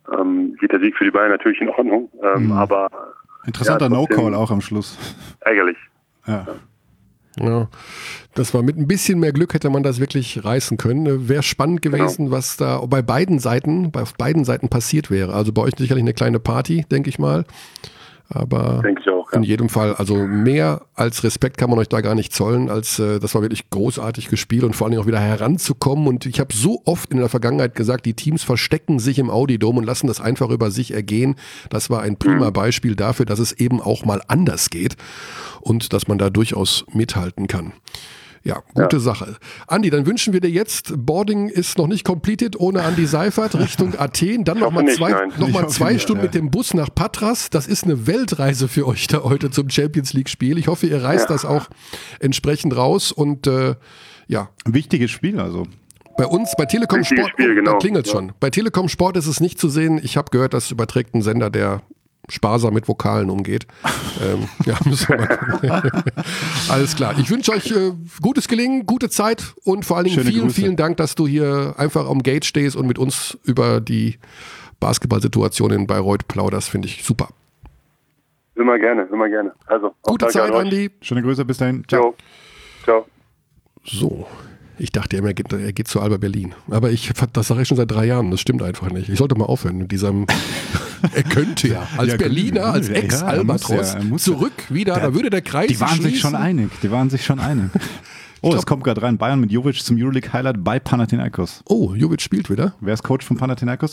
[SPEAKER 5] ähm, geht der Sieg für die Bayern natürlich in Ordnung. Ähm, mhm. Aber
[SPEAKER 2] interessanter ja, No-Call auch am Schluss.
[SPEAKER 5] Ärgerlich.
[SPEAKER 2] Ja.
[SPEAKER 1] Ja, das war mit ein bisschen mehr Glück hätte man das wirklich reißen können. Wäre spannend gewesen, genau. was da bei beiden Seiten, bei auf beiden Seiten passiert wäre. Also bei euch sicherlich eine kleine Party, denke ich mal. Aber
[SPEAKER 5] denke ich auch, ja.
[SPEAKER 1] in jedem Fall, also mehr als Respekt kann man euch da gar nicht zollen, als äh, das war wirklich großartig gespielt und vor allen Dingen auch wieder heranzukommen. Und ich habe so oft in der Vergangenheit gesagt, die Teams verstecken sich im Audi-Dome und lassen das einfach über sich ergehen. Das war ein prima mhm. Beispiel dafür, dass es eben auch mal anders geht und dass man da durchaus mithalten kann. Ja, gute ja. Sache. Andi, dann wünschen wir dir jetzt, Boarding ist noch nicht completed ohne Andi Seifert Richtung Athen, dann nochmal zwei, noch mal zwei Stunden nicht, mit dem Bus nach Patras. Das ist eine Weltreise für euch da heute zum Champions League Spiel. Ich hoffe, ihr reißt ja. das auch entsprechend raus und äh, ja.
[SPEAKER 2] Ein wichtiges Spiel also.
[SPEAKER 1] Bei uns, bei Telekom Sport,
[SPEAKER 5] Spiel, genau.
[SPEAKER 1] da klingelt es
[SPEAKER 5] ja.
[SPEAKER 1] schon. Bei Telekom Sport ist es nicht zu sehen. Ich habe gehört, das überträgt ein Sender, der sparsam mit Vokalen umgeht. ähm, ja, müssen wir mal gucken. Alles klar. Ich wünsche euch äh, gutes Gelingen, gute Zeit und vor allen Dingen
[SPEAKER 2] Schöne
[SPEAKER 1] vielen,
[SPEAKER 2] Grüße.
[SPEAKER 1] vielen Dank, dass du hier einfach am Gate stehst und mit uns über die Basketballsituation in Bayreuth plauderst. Finde ich super.
[SPEAKER 5] Immer gerne, immer gerne. Also,
[SPEAKER 1] gute Zeit, Andi.
[SPEAKER 2] Schöne Grüße, bis dahin. Ciao.
[SPEAKER 5] Ciao.
[SPEAKER 1] So. Ich dachte immer, er geht, er geht zu Alba Berlin. Aber ich, das sage ich schon seit drei Jahren. Das stimmt einfach nicht. Ich sollte mal aufhören mit diesem. Er könnte ja als ja, Berliner, als Ex-Albatros ja, ja, zurück wieder. Der, da würde der Kreis
[SPEAKER 2] Die waren
[SPEAKER 1] schließen.
[SPEAKER 2] sich schon einig. Die waren sich schon einig. Oh, es kommt gerade rein. Bayern mit Jovic zum Euroleague-Highlight bei Panathinaikos.
[SPEAKER 1] Oh, Jovic spielt wieder.
[SPEAKER 2] Wer ist Coach von Panathinaikos?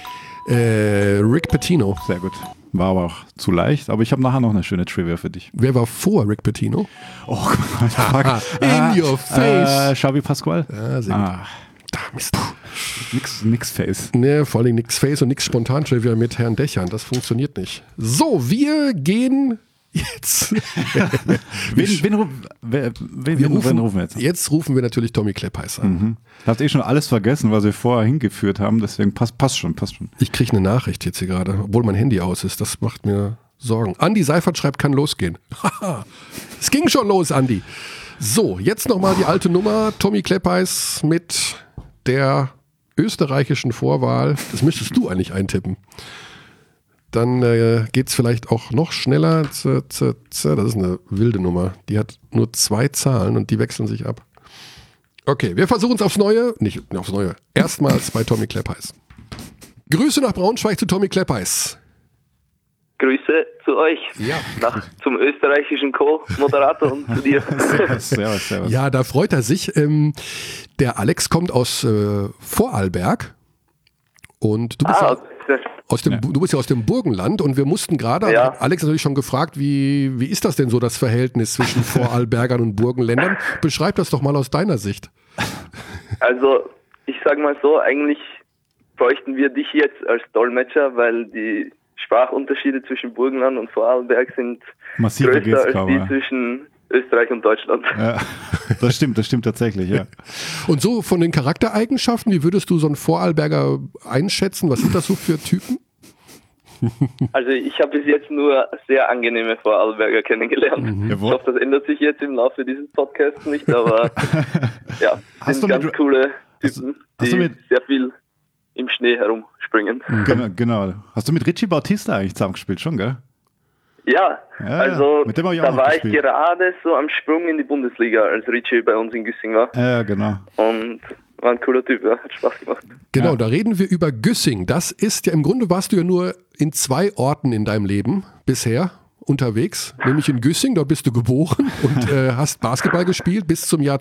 [SPEAKER 1] Äh, Rick Pitino.
[SPEAKER 2] Sehr gut. War aber auch zu leicht, aber ich habe nachher noch eine schöne Trivia für dich.
[SPEAKER 1] Wer war vor Rick Pitino?
[SPEAKER 2] Oh, fuck.
[SPEAKER 1] In ah, your face.
[SPEAKER 2] Äh, Xavi Pascual.
[SPEAKER 1] Ja, sehr
[SPEAKER 2] ah.
[SPEAKER 1] gut.
[SPEAKER 2] Nix, nix Face.
[SPEAKER 1] Ne, vor allem nix Face und nix Spontan-Trivia mit Herrn Dächern. Das funktioniert nicht. So, wir gehen jetzt.
[SPEAKER 2] wen, wen, wen, wen,
[SPEAKER 1] wir rufen,
[SPEAKER 2] wen rufen wir jetzt?
[SPEAKER 1] Jetzt rufen wir natürlich Tommy Kleppheiß an.
[SPEAKER 2] Mhm. Du hast eh schon alles vergessen, was wir vorher hingeführt haben, deswegen passt, passt schon, passt schon.
[SPEAKER 1] Ich kriege eine Nachricht jetzt hier gerade, obwohl mein Handy aus ist. Das macht mir Sorgen. Andi Seifert schreibt, kann losgehen. Es ging schon los, Andi. So, jetzt nochmal die alte Nummer. Tommy Kleppheiß mit der österreichischen Vorwahl. Das müsstest du eigentlich eintippen. Dann äh, geht es vielleicht auch noch schneller. Z, z, z, das ist eine wilde Nummer. Die hat nur zwei Zahlen und die wechseln sich ab. Okay, wir versuchen es aufs Neue. Nicht aufs Neue. Erstmals bei Tommy Kleppheiß. Grüße nach Braunschweig zu Tommy Kleppheiß.
[SPEAKER 6] Grüße zu euch.
[SPEAKER 1] Ja.
[SPEAKER 6] Nach, zum österreichischen Co-Moderator und zu dir.
[SPEAKER 2] Servus, servus, servus.
[SPEAKER 1] Ja, da freut er sich. Ähm, der Alex kommt aus äh, Vorarlberg und du bist,
[SPEAKER 6] ah,
[SPEAKER 1] ja aus dem, ja. du bist ja aus dem Burgenland und wir mussten gerade,
[SPEAKER 6] ja.
[SPEAKER 1] hat Alex natürlich schon gefragt, wie, wie ist das denn so, das Verhältnis zwischen Vorarlbergern und Burgenländern? Beschreib das doch mal aus deiner Sicht.
[SPEAKER 6] Also, ich sag mal so, eigentlich bräuchten wir dich jetzt als Dolmetscher, weil die Sprachunterschiede zwischen Burgenland und Vorarlberg sind
[SPEAKER 2] Massive
[SPEAKER 6] größer als die zwischen Österreich und Deutschland.
[SPEAKER 2] Ja, das stimmt, das stimmt tatsächlich, ja.
[SPEAKER 1] Und so von den Charaktereigenschaften, wie würdest du so einen Vorarlberger einschätzen? Was sind das so für Typen?
[SPEAKER 6] Also ich habe bis jetzt nur sehr angenehme Vorarlberger kennengelernt. Mhm. Ich hoffe, das ändert sich jetzt im Laufe dieses Podcasts nicht, aber ja,
[SPEAKER 2] hast
[SPEAKER 6] sind
[SPEAKER 2] du
[SPEAKER 6] ganz
[SPEAKER 2] mit,
[SPEAKER 6] coole Typen,
[SPEAKER 2] hast, hast
[SPEAKER 6] die sehr viel im Schnee herumspringen.
[SPEAKER 2] Genau, genau. Hast du mit Richie Bautista eigentlich zusammengespielt schon, gell?
[SPEAKER 6] Ja,
[SPEAKER 2] ja
[SPEAKER 6] also
[SPEAKER 2] mit dem hab ich auch
[SPEAKER 6] da
[SPEAKER 2] noch
[SPEAKER 6] war
[SPEAKER 2] gespielt.
[SPEAKER 6] ich gerade so am Sprung in die Bundesliga, als Richie bei uns in Güssing war.
[SPEAKER 2] Ja, genau.
[SPEAKER 6] Und war ein cooler Typ, ja, hat Spaß gemacht.
[SPEAKER 1] Genau,
[SPEAKER 2] ja.
[SPEAKER 1] Da reden wir über Güssing. Das ist ja, im Grunde warst du ja nur in zwei Orten in deinem Leben bisher unterwegs, nämlich in Güssing, dort bist du geboren und äh, hast Basketball gespielt bis zum Jahr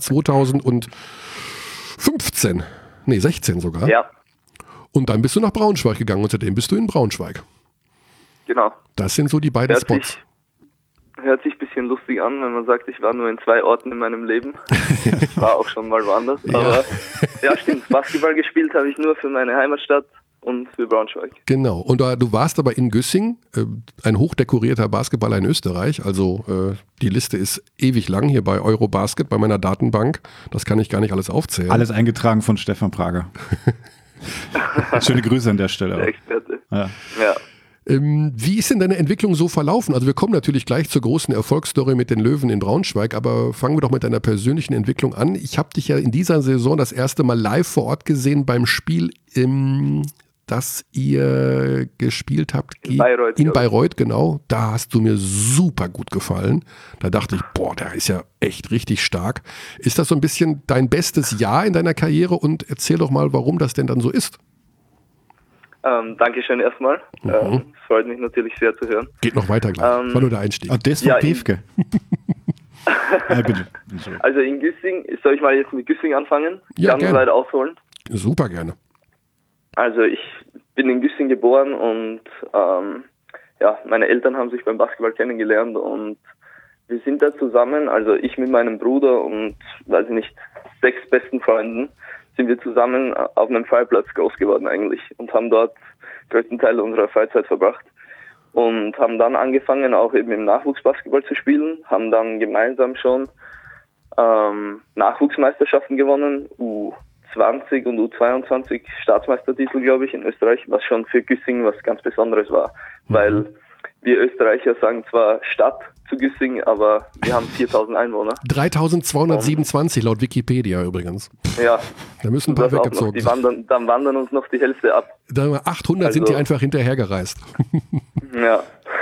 [SPEAKER 1] zweitausendfünfzehn, nee, sechzehn sogar.
[SPEAKER 6] Ja.
[SPEAKER 1] Und dann bist du nach Braunschweig gegangen und seitdem bist du in Braunschweig.
[SPEAKER 6] Genau.
[SPEAKER 1] Das sind so die beiden
[SPEAKER 6] hört
[SPEAKER 1] Spots.
[SPEAKER 6] Sich, hört sich ein bisschen lustig an, wenn man sagt, ich war nur in zwei Orten in meinem Leben. Ich war auch schon mal woanders.
[SPEAKER 1] Ja.
[SPEAKER 6] Aber ja, stimmt. Basketball gespielt habe ich nur für meine Heimatstadt und für Braunschweig.
[SPEAKER 1] Genau. Und äh, du warst aber in Güssing, äh, ein hochdekorierter Basketballer in Österreich. Also äh, die Liste ist ewig lang hier bei Eurobasket, bei meiner Datenbank. Das kann ich gar nicht alles aufzählen.
[SPEAKER 2] Alles eingetragen von Stefan Prager. Schöne Grüße an der Stelle.
[SPEAKER 6] Der Experte.
[SPEAKER 2] Ja.
[SPEAKER 6] Ja.
[SPEAKER 1] Ähm, wie ist denn deine Entwicklung so verlaufen? Also wir kommen natürlich gleich zur großen Erfolgsstory mit den Löwen in Braunschweig, aber fangen wir doch mit deiner persönlichen Entwicklung an. Ich habe dich ja in dieser Saison das erste Mal live vor Ort gesehen beim Spiel im dass ihr gespielt habt
[SPEAKER 6] In Bayreuth,
[SPEAKER 1] in
[SPEAKER 6] ja.
[SPEAKER 1] Bayreuth, genau. Da hast du mir super gut gefallen. Da dachte ich, boah, der ist ja echt richtig stark. Ist das so ein bisschen dein bestes Jahr in deiner Karriere? Und erzähl doch mal, warum das denn dann so ist.
[SPEAKER 6] Ähm, Dankeschön erstmal.
[SPEAKER 1] Mhm.
[SPEAKER 6] Ähm, es freut mich natürlich sehr zu hören.
[SPEAKER 1] Geht noch weiter gleich.
[SPEAKER 6] Ähm,
[SPEAKER 1] War nur der Einstieg.
[SPEAKER 2] Ah, das von
[SPEAKER 6] Ja,
[SPEAKER 2] Piefke. äh, bitte.
[SPEAKER 6] Also in Güssing, soll ich mal jetzt mit Güssing anfangen?
[SPEAKER 1] Ja,
[SPEAKER 6] Ganz
[SPEAKER 1] gerne.
[SPEAKER 6] weit ausholen.
[SPEAKER 1] Super gerne.
[SPEAKER 6] Also ich bin in Güssing geboren und ähm, ja, meine Eltern haben sich beim Basketball kennengelernt und wir sind da zusammen, also ich mit meinem Bruder und, weiß ich nicht, sechs besten Freunden, sind wir zusammen auf einem Freiplatz groß geworden eigentlich und haben dort größten Teil unserer Freizeit verbracht und haben dann angefangen, auch eben im Nachwuchsbasketball zu spielen, haben dann gemeinsam schon ähm, Nachwuchsmeisterschaften gewonnen, U zwanzig und U zweiundzwanzig Staatsmeistertitel, glaube ich, in Österreich, was schon für Güssing was ganz Besonderes war, mhm. weil wir Österreicher sagen zwar Stadt zu Güssing, aber wir haben viertausend Einwohner.
[SPEAKER 1] dreitausendzweihundertsiebenundzwanzig laut Wikipedia übrigens.
[SPEAKER 6] Ja.
[SPEAKER 1] Da müssen ein paar
[SPEAKER 6] Das auch
[SPEAKER 1] weggezogen
[SPEAKER 6] noch, die
[SPEAKER 1] sein.
[SPEAKER 6] wandern, dann wandern uns noch die Hälfte ab.
[SPEAKER 1] Da achthundert sind
[SPEAKER 6] Also-
[SPEAKER 1] die einfach hinterhergereist.
[SPEAKER 6] Ja,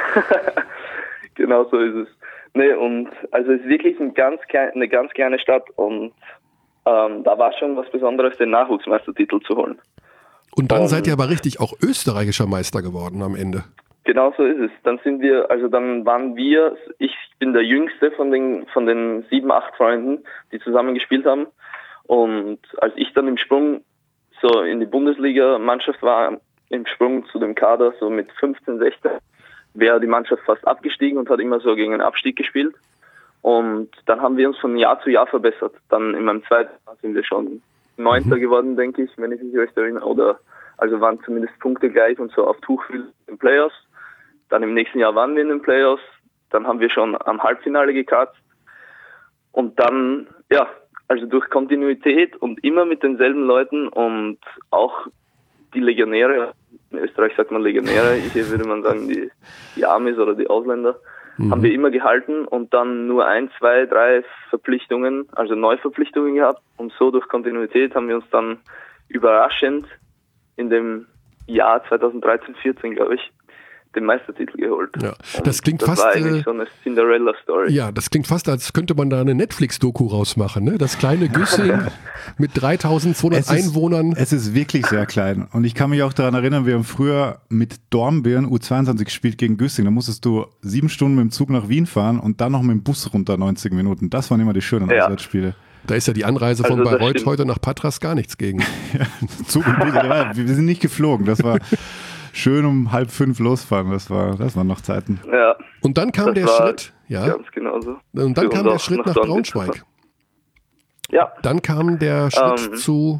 [SPEAKER 6] genau so ist es. Nee, und also es ist wirklich ein ganz klein, eine ganz kleine Stadt und ähm, da war schon was Besonderes, den Nachwuchsmeistertitel zu holen.
[SPEAKER 1] Und dann
[SPEAKER 6] Um,
[SPEAKER 1] seid ihr aber richtig auch österreichischer Meister geworden am Ende.
[SPEAKER 6] Genau so ist es. Dann sind wir, also dann waren wir, ich bin der Jüngste von den von den sieben, acht Freunden, die zusammen gespielt haben. Und als ich dann im Sprung so in die Bundesliga-Mannschaft war, im Sprung zu dem Kader, so mit fünfzehn, sechzehn, wäre die Mannschaft fast abgestiegen und hat immer so gegen einen Abstieg gespielt. Und dann haben wir uns von Jahr zu Jahr verbessert. Dann in meinem zweiten Jahr sind wir schon Neunter mhm. geworden, denke ich, wenn ich mich recht erinnere. Oder also waren zumindest Punkte gleich und so auf Tuchfühl in den Playoffs. Dann im nächsten Jahr waren wir in den Playoffs. Dann haben wir schon am Halbfinale gekratzt. Und dann, ja, also durch Kontinuität und immer mit denselben Leuten und auch die Legionäre, in Österreich sagt man Legionäre, hier würde man sagen die, die Amis oder die Ausländer, mhm. haben wir immer gehalten und dann nur ein, zwei, drei Verpflichtungen, also Neuverpflichtungen gehabt. Und so durch Kontinuität haben wir uns dann überraschend in dem Jahr zweitausenddreizehn, vierzehn, glaube ich, den Meistertitel geholt.
[SPEAKER 1] Ja, das klingt
[SPEAKER 6] das
[SPEAKER 1] fast
[SPEAKER 6] war eigentlich
[SPEAKER 1] äh,
[SPEAKER 6] so eine Cinderella-Story.
[SPEAKER 1] Ja, das klingt fast, als könnte man da eine Netflix-Doku rausmachen. Ne? Das kleine Güssing mit dreitausendzweihundert
[SPEAKER 2] Es ist-
[SPEAKER 1] Einwohnern.
[SPEAKER 2] Es ist wirklich sehr klein. Und ich kann mich auch daran erinnern, wir haben früher mit Dornbirn U zweiundzwanzig gespielt gegen Güssing. Da musstest du sieben Stunden mit dem Zug nach Wien fahren und dann noch mit dem Bus runter neunzig Minuten. Das waren immer die schönen
[SPEAKER 6] Ja.
[SPEAKER 2] Auswärtsspiele.
[SPEAKER 1] Da ist ja die Anreise von
[SPEAKER 6] Also das
[SPEAKER 1] Bayreuth
[SPEAKER 6] stimmt.
[SPEAKER 1] heute nach Patras gar nichts gegen.
[SPEAKER 2] Zug und Bus, ja, wir sind nicht geflogen. Das war schön um halb fünf losfahren. Das war, das waren noch Zeiten.
[SPEAKER 6] Ja,
[SPEAKER 1] Und dann kam
[SPEAKER 6] das
[SPEAKER 1] der
[SPEAKER 6] war
[SPEAKER 1] Schritt, ja,
[SPEAKER 6] ganz genauso.
[SPEAKER 1] und dann
[SPEAKER 6] Für
[SPEAKER 1] kam
[SPEAKER 6] uns
[SPEAKER 1] der
[SPEAKER 6] auch
[SPEAKER 1] Schritt nach
[SPEAKER 6] Dornbirn
[SPEAKER 1] Braunschweig.
[SPEAKER 6] zu fahren. Ja,
[SPEAKER 1] Dann kam der Schritt
[SPEAKER 6] Ähm.
[SPEAKER 1] zu,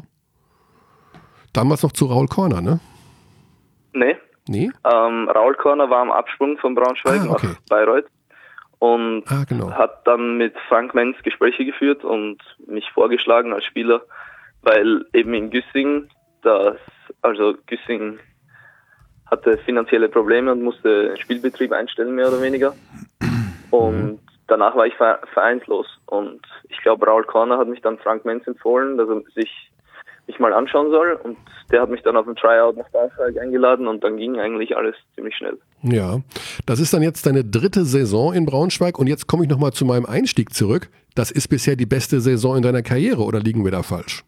[SPEAKER 1] damals noch zu Raul Corner, ne?
[SPEAKER 6] nee.
[SPEAKER 1] Nee?
[SPEAKER 6] Ähm, Raul Corner war am Absprung von Braunschweig
[SPEAKER 1] Ah, okay.
[SPEAKER 6] nach Bayreuth und
[SPEAKER 1] Ah, genau.
[SPEAKER 6] hat dann mit Frank Menz Gespräche geführt und mich vorgeschlagen als Spieler, weil eben in Güssing, das, also Güssing hatte finanzielle Probleme und musste den Spielbetrieb einstellen, mehr oder weniger. Und danach war ich ver- vereinslos. Und ich glaube, Raul Corner hat mich dann Frank Menz empfohlen, dass er sich mich mal anschauen soll. Und der hat mich dann auf ein Tryout nach Braunschweig eingeladen und dann ging eigentlich alles ziemlich schnell.
[SPEAKER 1] Ja, das ist dann jetzt deine dritte Saison in Braunschweig und jetzt komme ich nochmal zu meinem Einstieg zurück. Das ist bisher die beste Saison in deiner Karriere oder liegen wir da falsch?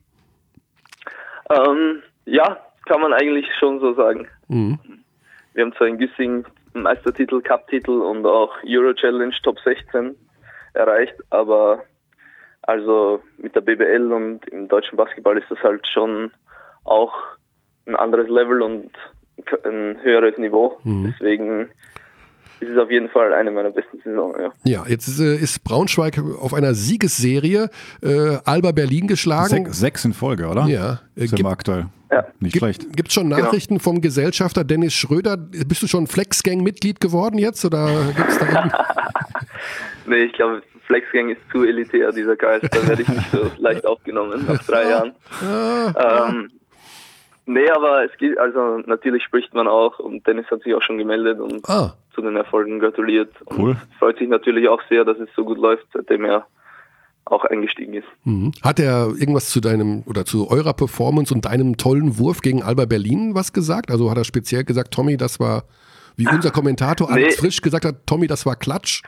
[SPEAKER 6] Ähm, ja, kann man eigentlich schon so sagen.
[SPEAKER 1] Mhm.
[SPEAKER 6] Wir haben zwar in Güssing einen Meistertitel, Cup-Titel und auch Euro Challenge Top sechzehn erreicht, aber also mit der B B L und im deutschen Basketball ist das halt schon auch ein anderes Level und ein höheres Niveau.
[SPEAKER 1] Mhm.
[SPEAKER 6] Deswegen ist es auf jeden Fall eine meiner besten Saisonen. Ja.
[SPEAKER 1] Ja, jetzt ist, äh, ist Braunschweig auf einer Siegesserie, äh, Alba Berlin geschlagen.
[SPEAKER 2] Sechs, sechs in Folge, oder?
[SPEAKER 1] Ja, äh,
[SPEAKER 2] Sind
[SPEAKER 1] gibt
[SPEAKER 2] wir aktuell.
[SPEAKER 6] Ja.
[SPEAKER 2] Nicht
[SPEAKER 1] gibt
[SPEAKER 2] schlecht.
[SPEAKER 1] gibt's schon Nachrichten vom Gesellschafter Dennis Schröder? Bist du schon Flexgang-Mitglied geworden jetzt oder gibt's da irgend-
[SPEAKER 6] Nee, ich glaube, Flexgang ist zu elitär, dieser Geist. Da werde ich nicht so leicht aufgenommen nach drei Jahren.
[SPEAKER 1] Ah,
[SPEAKER 6] Ähm, nee, aber es gibt, also natürlich spricht man auch und Dennis hat sich auch schon gemeldet und
[SPEAKER 1] ah,
[SPEAKER 6] zu den Erfolgen gratuliert.
[SPEAKER 2] Cool.
[SPEAKER 6] Und freut sich natürlich auch sehr, dass es so gut läuft, seitdem er auch eingestiegen ist.
[SPEAKER 1] Mhm. Hat er irgendwas zu deinem oder zu eurer Performance und deinem tollen Wurf gegen Alba Berlin was gesagt? Also hat er speziell gesagt, Tommy, das war, wie unser Kommentator Alex
[SPEAKER 6] Nee.
[SPEAKER 1] Frisch gesagt hat, Tommy, das war Klatsch?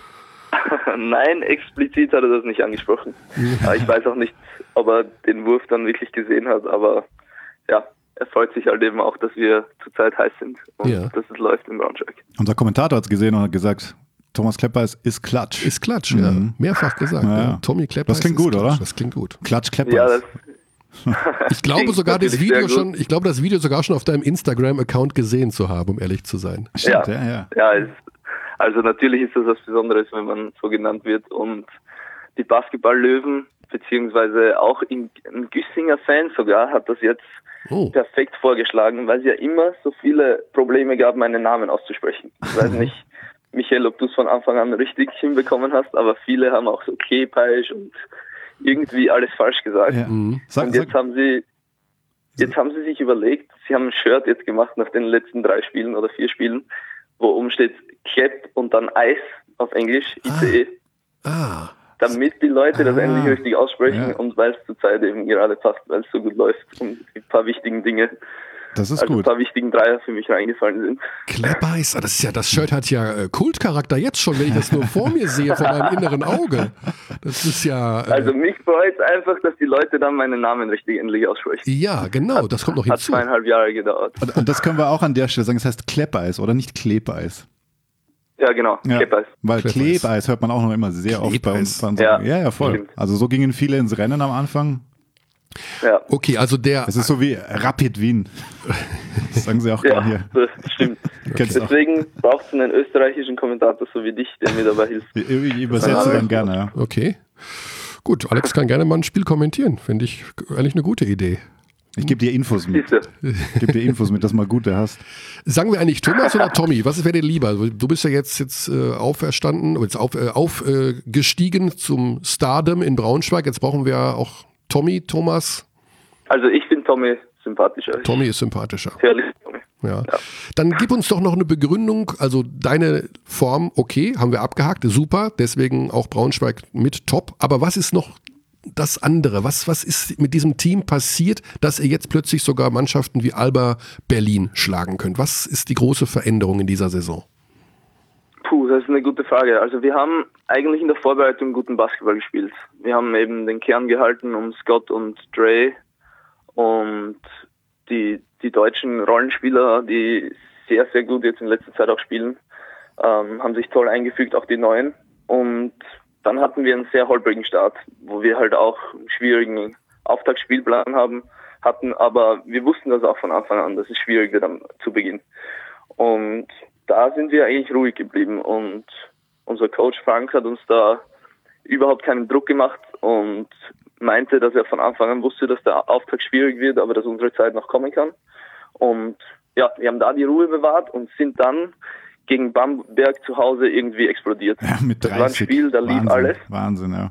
[SPEAKER 6] Nein, explizit hat er das nicht angesprochen. Aber ich weiß auch nicht, ob er den Wurf dann wirklich gesehen hat, aber ja, er freut sich halt eben auch, dass wir zurzeit heiß sind und
[SPEAKER 1] Ja.
[SPEAKER 6] dass es läuft in Braunschweig.
[SPEAKER 2] Unser Kommentator hat es gesehen und hat gesagt, Thomas Kleppeis ist Klatsch.
[SPEAKER 1] Ist Klatsch, ja.
[SPEAKER 2] Mhm.
[SPEAKER 1] Mehrfach gesagt.
[SPEAKER 2] Ja,
[SPEAKER 1] Ja.
[SPEAKER 2] ja.
[SPEAKER 1] Tommy Klepper.
[SPEAKER 2] Das klingt
[SPEAKER 1] ist
[SPEAKER 2] gut,
[SPEAKER 1] Klatsch.
[SPEAKER 2] oder?
[SPEAKER 1] Das klingt gut.
[SPEAKER 2] Klatsch Kleppeis.
[SPEAKER 6] Ja, das
[SPEAKER 1] Ich glaube
[SPEAKER 6] Klingt
[SPEAKER 1] sogar das
[SPEAKER 6] natürlich
[SPEAKER 1] Video
[SPEAKER 6] sehr
[SPEAKER 1] schon, ich glaube das Video sogar schon auf deinem Instagram-Account gesehen zu haben, um ehrlich zu sein.
[SPEAKER 2] Stimmt,
[SPEAKER 6] ja.
[SPEAKER 2] ja, ja.
[SPEAKER 6] Ja, es, also natürlich ist das was Besonderes, wenn man so genannt wird. Und die Basketball-Löwen, beziehungsweise auch ein Güssinger Fan sogar, hat das jetzt
[SPEAKER 1] Oh.
[SPEAKER 6] perfekt vorgeschlagen, weil es ja immer so viele Probleme gab, meinen Namen auszusprechen. Ich weiß nicht, Michael, ob du es von Anfang an richtig hinbekommen hast, aber viele haben auch so Kepaisch und irgendwie alles falsch gesagt.
[SPEAKER 2] ja.
[SPEAKER 1] Mhm.
[SPEAKER 2] Sag,
[SPEAKER 6] Und jetzt
[SPEAKER 2] sag,
[SPEAKER 6] haben sie jetzt haben sie sich überlegt, sie haben ein Shirt jetzt gemacht nach den letzten drei Spielen oder vier Spielen, wo oben steht Klep und dann Eis auf Englisch, I C E,
[SPEAKER 1] Ah.
[SPEAKER 6] damit die Leute das
[SPEAKER 2] Ah.
[SPEAKER 6] endlich richtig aussprechen
[SPEAKER 2] Ja.
[SPEAKER 6] und weil es zurzeit eben gerade passt, weil es so gut läuft und ein paar wichtigen Dinge,
[SPEAKER 2] das ist
[SPEAKER 6] also ein
[SPEAKER 2] gut.
[SPEAKER 6] paar wichtigen Dreier für mich reingefallen sind.
[SPEAKER 1] Kleppeis, ah, das ist ja, das Shirt hat ja äh, Kultcharakter jetzt schon, wenn ich das nur vor mir sehe, vor meinem inneren Auge. Das ist ja. Äh,
[SPEAKER 6] Also mich freut es einfach, dass die Leute dann meinen Namen richtig endlich aussprechen.
[SPEAKER 1] ja, genau, das kommt noch
[SPEAKER 6] Hat
[SPEAKER 1] hinzu.
[SPEAKER 6] zweieinhalb Jahre gedauert.
[SPEAKER 2] Und, und das können wir auch an der Stelle sagen, es heißt Kleppeis oder nicht Klebeis.
[SPEAKER 6] Ja, genau,
[SPEAKER 2] Ja,
[SPEAKER 6] Kepaisch.
[SPEAKER 2] weil
[SPEAKER 1] Klebeis.
[SPEAKER 2] Klebeis hört man auch noch immer sehr oft bei uns.
[SPEAKER 1] Klebeis.
[SPEAKER 2] Bei uns
[SPEAKER 6] Ja,
[SPEAKER 2] ja, ja, voll.
[SPEAKER 6] stimmt.
[SPEAKER 2] Also so gingen viele ins Rennen am Anfang.
[SPEAKER 6] Ja,
[SPEAKER 1] Okay, also der.
[SPEAKER 2] Es ist so wie Rapid Wien. Das sagen sie auch
[SPEAKER 6] ja,
[SPEAKER 2] gern hier.
[SPEAKER 6] das stimmt.
[SPEAKER 2] Kennst du auch.
[SPEAKER 6] Deswegen braucht es einen österreichischen Kommentator so wie dich, der mir dabei hilft.
[SPEAKER 2] Ich, ich übersetze dann gerne, ja.
[SPEAKER 1] Okay. Gut, Alex kann gerne mal ein Spiel kommentieren. Finde ich eigentlich eine gute Idee.
[SPEAKER 2] Ich gebe dir Infos mit.
[SPEAKER 6] Siehst du?
[SPEAKER 2] Ich gebe dir Infos mit, dass du mal gute hast.
[SPEAKER 1] Sagen wir eigentlich Thomas oder Tommy? Was wäre dir lieber? Du bist ja jetzt, jetzt äh, auferstanden, jetzt auf, äh, aufgestiegen äh, zum Stardom in Braunschweig. Jetzt brauchen wir auch Tommy, Thomas.
[SPEAKER 6] Also ich finde Tommy sympathischer.
[SPEAKER 1] Tommy ist sympathischer.
[SPEAKER 6] Herrlich, Tommy.
[SPEAKER 1] Ja. Dann gib uns doch noch eine Begründung. Also deine Form, okay, haben wir abgehakt, super. Deswegen auch Braunschweig mit top. Aber was ist noch das andere? Was, was ist mit diesem Team passiert, dass ihr jetzt plötzlich sogar Mannschaften wie Alba Berlin schlagen könnt? Was ist die große Veränderung in dieser Saison?
[SPEAKER 6] Puh, das ist eine gute Frage. Also wir haben eigentlich in der Vorbereitung guten Basketball gespielt. Wir haben eben den Kern gehalten um Scott und Dre und die, die deutschen Rollenspieler, die sehr, sehr gut jetzt in letzter Zeit auch spielen, ähm, haben sich toll eingefügt, auch die Neuen. Und dann hatten wir einen sehr holprigen Start, wo wir halt auch einen schwierigen Auftaktspielplan haben, hatten, aber wir wussten das auch von Anfang an, dass es schwierig wird am, zu Beginn. Und da sind wir eigentlich ruhig geblieben und unser Coach Frank hat uns da überhaupt keinen Druck gemacht und meinte, dass er von Anfang an wusste, dass der Auftakt schwierig wird, aber dass unsere Zeit noch kommen kann. Und ja, wir haben da die Ruhe bewahrt und sind dann gegen Bamberg zu Hause irgendwie explodiert.
[SPEAKER 2] Ja, mit
[SPEAKER 6] Das war ein
[SPEAKER 2] dreißig.
[SPEAKER 6] Spiel, da lief
[SPEAKER 2] Wahnsinn,
[SPEAKER 6] alles.
[SPEAKER 2] Wahnsinn, ja.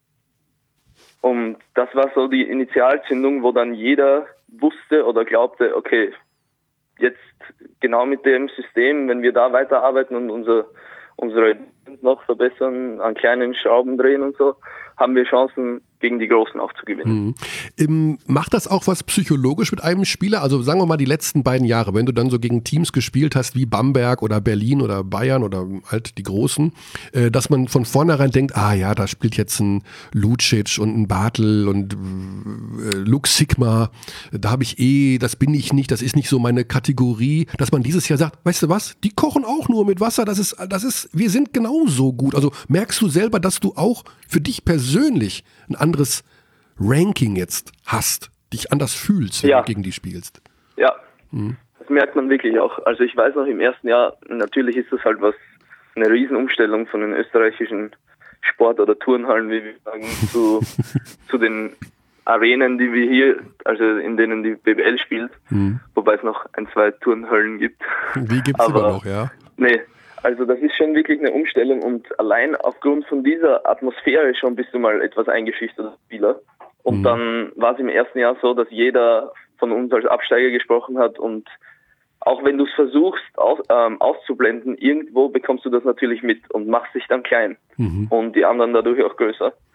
[SPEAKER 6] Und das war so die Initialzündung, wo dann jeder wusste oder glaubte, okay, jetzt genau mit dem System, wenn wir da weiterarbeiten und unser, unsere noch verbessern, an kleinen Schrauben drehen und so, haben wir Chancen, gegen die Großen auch zu gewinnen.
[SPEAKER 1] Mhm. Ähm, macht das auch was psychologisch mit einem Spieler? Also sagen wir mal die letzten beiden Jahre, wenn du dann so gegen Teams gespielt hast wie Bamberg oder Berlin oder Bayern oder halt die Großen, äh, dass man von vornherein denkt, ah ja, da spielt jetzt ein Lucic und ein Bartel und äh, Lux Sigma, da habe ich eh, das bin ich nicht, das ist nicht so meine Kategorie, dass man dieses Jahr sagt, weißt du was, die kochen auch nur mit Wasser, das ist, das ist, wir sind genauso gut. Also merkst du selber, dass du auch für dich persönlich ein anderes Ranking jetzt hast, dich anders fühlst, wenn
[SPEAKER 6] Ja.
[SPEAKER 1] du gegen die spielst.
[SPEAKER 6] Ja,
[SPEAKER 1] Mhm.
[SPEAKER 6] das merkt man wirklich auch. Also ich weiß noch im ersten Jahr, natürlich ist das halt was, eine Riesenumstellung von den österreichischen Sport- oder Turnhallen, wie wir sagen, zu, zu den Arenen, die wir hier, also in denen die B B L spielt,
[SPEAKER 1] Mhm.
[SPEAKER 6] wobei es noch ein, zwei Turnhallen gibt.
[SPEAKER 1] Die gibt's
[SPEAKER 6] Aber-
[SPEAKER 1] immer noch, ja.
[SPEAKER 6] Nee, also das ist schon wirklich eine Umstellung und allein aufgrund von dieser Atmosphäre schon bist du mal etwas eingeschüchterter Spieler. Und
[SPEAKER 1] Mhm.
[SPEAKER 6] dann war es im ersten Jahr so, dass jeder von uns als Absteiger gesprochen hat und auch wenn du es versuchst aus, ähm, auszublenden, irgendwo bekommst du das natürlich mit und machst dich dann klein
[SPEAKER 1] Mhm.
[SPEAKER 6] und die anderen dadurch auch größer.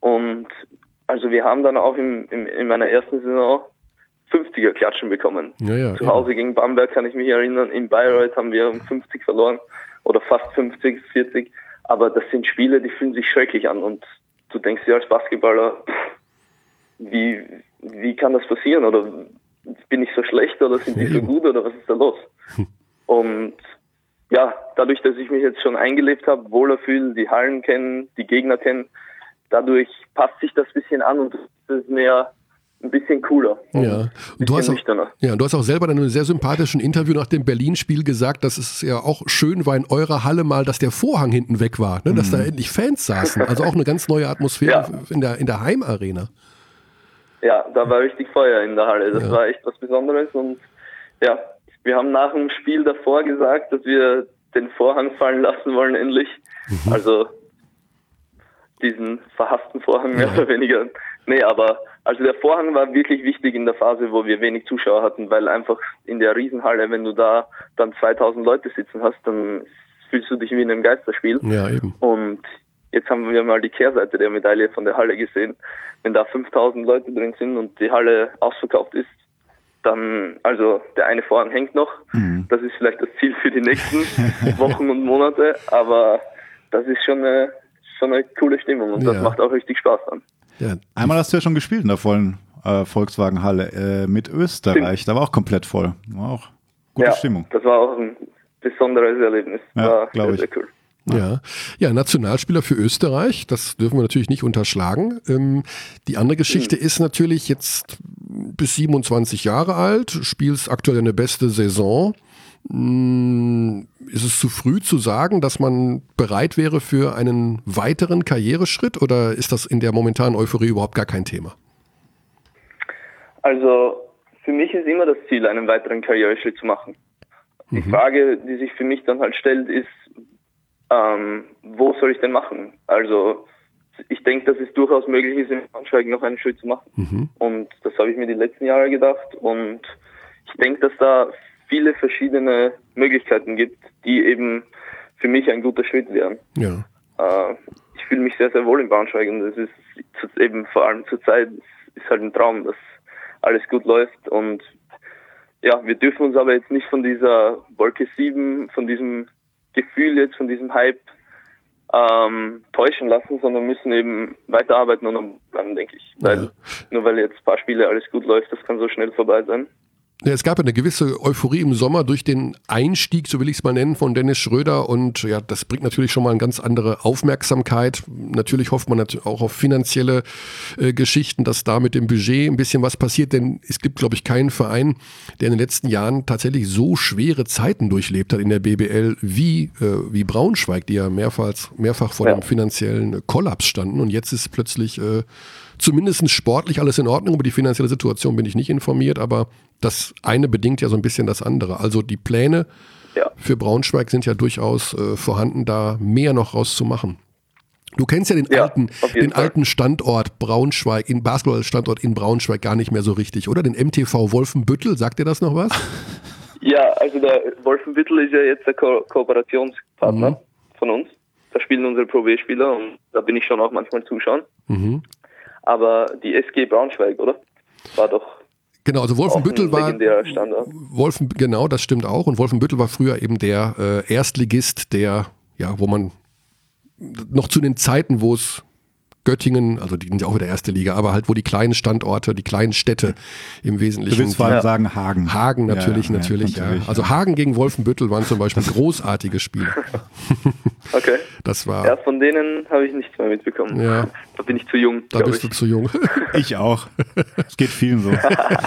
[SPEAKER 6] Und also wir haben dann auch im, im, in meiner ersten Saison fünfziger Klatschen bekommen.
[SPEAKER 1] Ja, ja,
[SPEAKER 6] Zu Hause gegen Bamberg kann ich mich erinnern, in Bayreuth haben wir um fünfzig verloren oder fast fünfzig, vierzig. Aber das sind Spiele, die fühlen sich schrecklich an und du denkst dir als Basketballer, pff, wie, wie kann das passieren? Oder bin ich so schlecht oder sind die so gut oder was ist da los? Und ja, dadurch, dass ich mich jetzt schon eingelebt habe, wohler fühle, die Hallen kennen, die Gegner kennen, dadurch passt sich das ein bisschen an und es ist mehr ein bisschen cooler.
[SPEAKER 1] Ja, und du hast, auch, ja, du hast auch selber in einem sehr sympathischen Interview nach dem Berlin-Spiel gesagt, dass es ja auch schön war in eurer Halle mal, dass der Vorhang hinten weg war, ne? Dass mhm. da endlich Fans saßen. Also auch eine ganz neue Atmosphäre ja. in der, in der Heimarena.
[SPEAKER 6] Ja, da war richtig Feuer in der Halle. Das
[SPEAKER 1] ja.
[SPEAKER 6] war echt was Besonderes. Und ja, wir haben nach dem Spiel davor gesagt, dass wir den Vorhang fallen lassen wollen, endlich. Mhm. Also diesen verhassten Vorhang mehr ja. oder weniger. Nee, aber also der Vorhang war wirklich wichtig in der Phase, wo wir wenig Zuschauer hatten, weil einfach in der Riesenhalle, wenn du da dann zweitausend Leute sitzen hast, dann fühlst du dich wie in einem Geisterspiel.
[SPEAKER 1] Ja, eben.
[SPEAKER 6] Und jetzt haben wir mal die Kehrseite der Medaille von der Halle gesehen. Wenn da fünftausend Leute drin sind und die Halle ausverkauft ist, dann, also der eine Vorhang hängt noch. Mhm. Das ist vielleicht das Ziel für die nächsten Wochen und Monate, aber das ist schon eine, schon eine coole Stimmung und das ja. macht auch richtig Spaß dann.
[SPEAKER 2] Ja. Einmal hast du ja schon gespielt in der vollen äh, Volkswagen-Halle äh, mit Österreich. Stimmt. Da war auch komplett voll. War auch gute
[SPEAKER 6] ja,
[SPEAKER 2] Stimmung.
[SPEAKER 6] Das war auch ein besonderes Erlebnis.
[SPEAKER 2] Ja,
[SPEAKER 6] war
[SPEAKER 2] glaube
[SPEAKER 6] ich.
[SPEAKER 2] Sehr
[SPEAKER 6] cool.
[SPEAKER 1] Ja. ja, Nationalspieler für Österreich, das dürfen wir natürlich nicht unterschlagen. Ähm, die andere Geschichte mhm. ist natürlich jetzt bis siebenundzwanzig Jahre alt, spielst aktuell eine beste Saison. Ähm, ist es zu früh zu sagen, dass man bereit wäre für einen weiteren Karriereschritt oder ist das in der momentanen Euphorie überhaupt gar kein Thema?
[SPEAKER 6] Also für mich ist immer das Ziel, einen weiteren Karriereschritt zu machen. Die mhm. Frage, die sich für mich dann halt stellt, ist, Ähm, wo soll ich denn machen? Also ich denke, dass es durchaus möglich ist, in Braunschweig noch einen Schritt zu machen. Mhm. Und das habe ich mir die letzten Jahre gedacht. Und ich denke, dass da viele verschiedene Möglichkeiten gibt, die eben für mich ein guter Schritt wären.
[SPEAKER 1] Ja.
[SPEAKER 6] Äh, ich fühle mich sehr, sehr wohl in Braunschweig und es ist eben vor allem zur Zeit ist halt ein Traum, dass alles gut läuft. Und ja, wir dürfen uns aber jetzt nicht von dieser Wolke sieben, von diesem Gefühl jetzt von diesem Hype ähm, täuschen lassen, sondern müssen eben weiterarbeiten und bleiben, denke ich. Weil ja. nur weil jetzt ein paar Spiele alles gut läuft, das kann so schnell vorbei sein.
[SPEAKER 1] Ja, es gab eine gewisse Euphorie im Sommer durch den Einstieg, so will ich es mal nennen, von Dennis Schröder und ja, das bringt natürlich schon mal eine ganz andere Aufmerksamkeit. Natürlich hofft man natürlich auch auf finanzielle äh, Geschichten, dass da mit dem Budget ein bisschen was passiert, denn es gibt, glaube ich, keinen Verein, der in den letzten Jahren tatsächlich so schwere Zeiten durchlebt hat in der B B L wie, äh, wie Braunschweig, die ja mehrfach, mehrfach vor ja. dem finanziellen Kollaps standen und jetzt ist plötzlich äh, zumindest sportlich alles in Ordnung, über die finanzielle Situation bin ich nicht informiert, aber das eine bedingt ja so ein bisschen das andere. Also die Pläne ja. für Braunschweig sind ja durchaus äh, vorhanden, da mehr noch rauszumachen. Du kennst ja den ja, alten, den Fall. alten Standort Braunschweig, den Basketballstandort in Braunschweig gar nicht mehr so richtig, oder? Den M T V Wolfenbüttel, sagt dir das noch was?
[SPEAKER 6] Ja, also der Wolfenbüttel ist ja jetzt der Ko- Kooperationspartner mhm. von uns. Da spielen unsere Pro B-Spieler und da bin ich schon auch manchmal zuschauen. Mhm. Aber die S G Braunschweig, oder? War doch
[SPEAKER 1] Genau, also Wolfenbüttel war
[SPEAKER 6] Standort.
[SPEAKER 1] Wolfen, genau, das stimmt auch. Und Wolfenbüttel war früher eben der äh, Erstligist, der, ja, wo man noch zu den Zeiten, wo es Göttingen, also die sind ja auch wieder erste Liga, aber halt wo die kleinen Standorte, die kleinen Städte im Wesentlichen.
[SPEAKER 2] Du willst vor allem sagen Hagen.
[SPEAKER 1] Hagen natürlich, ja, natürlich, ja. natürlich ja. Also Hagen gegen Wolfenbüttel waren zum Beispiel großartige Spiele.
[SPEAKER 6] Okay.
[SPEAKER 1] Das war.
[SPEAKER 6] Ja, von denen habe ich nichts mehr mitbekommen. Ja. Da bin ich zu jung.
[SPEAKER 1] Da bist ich. du zu jung.
[SPEAKER 2] Ich auch. Es geht vielen so.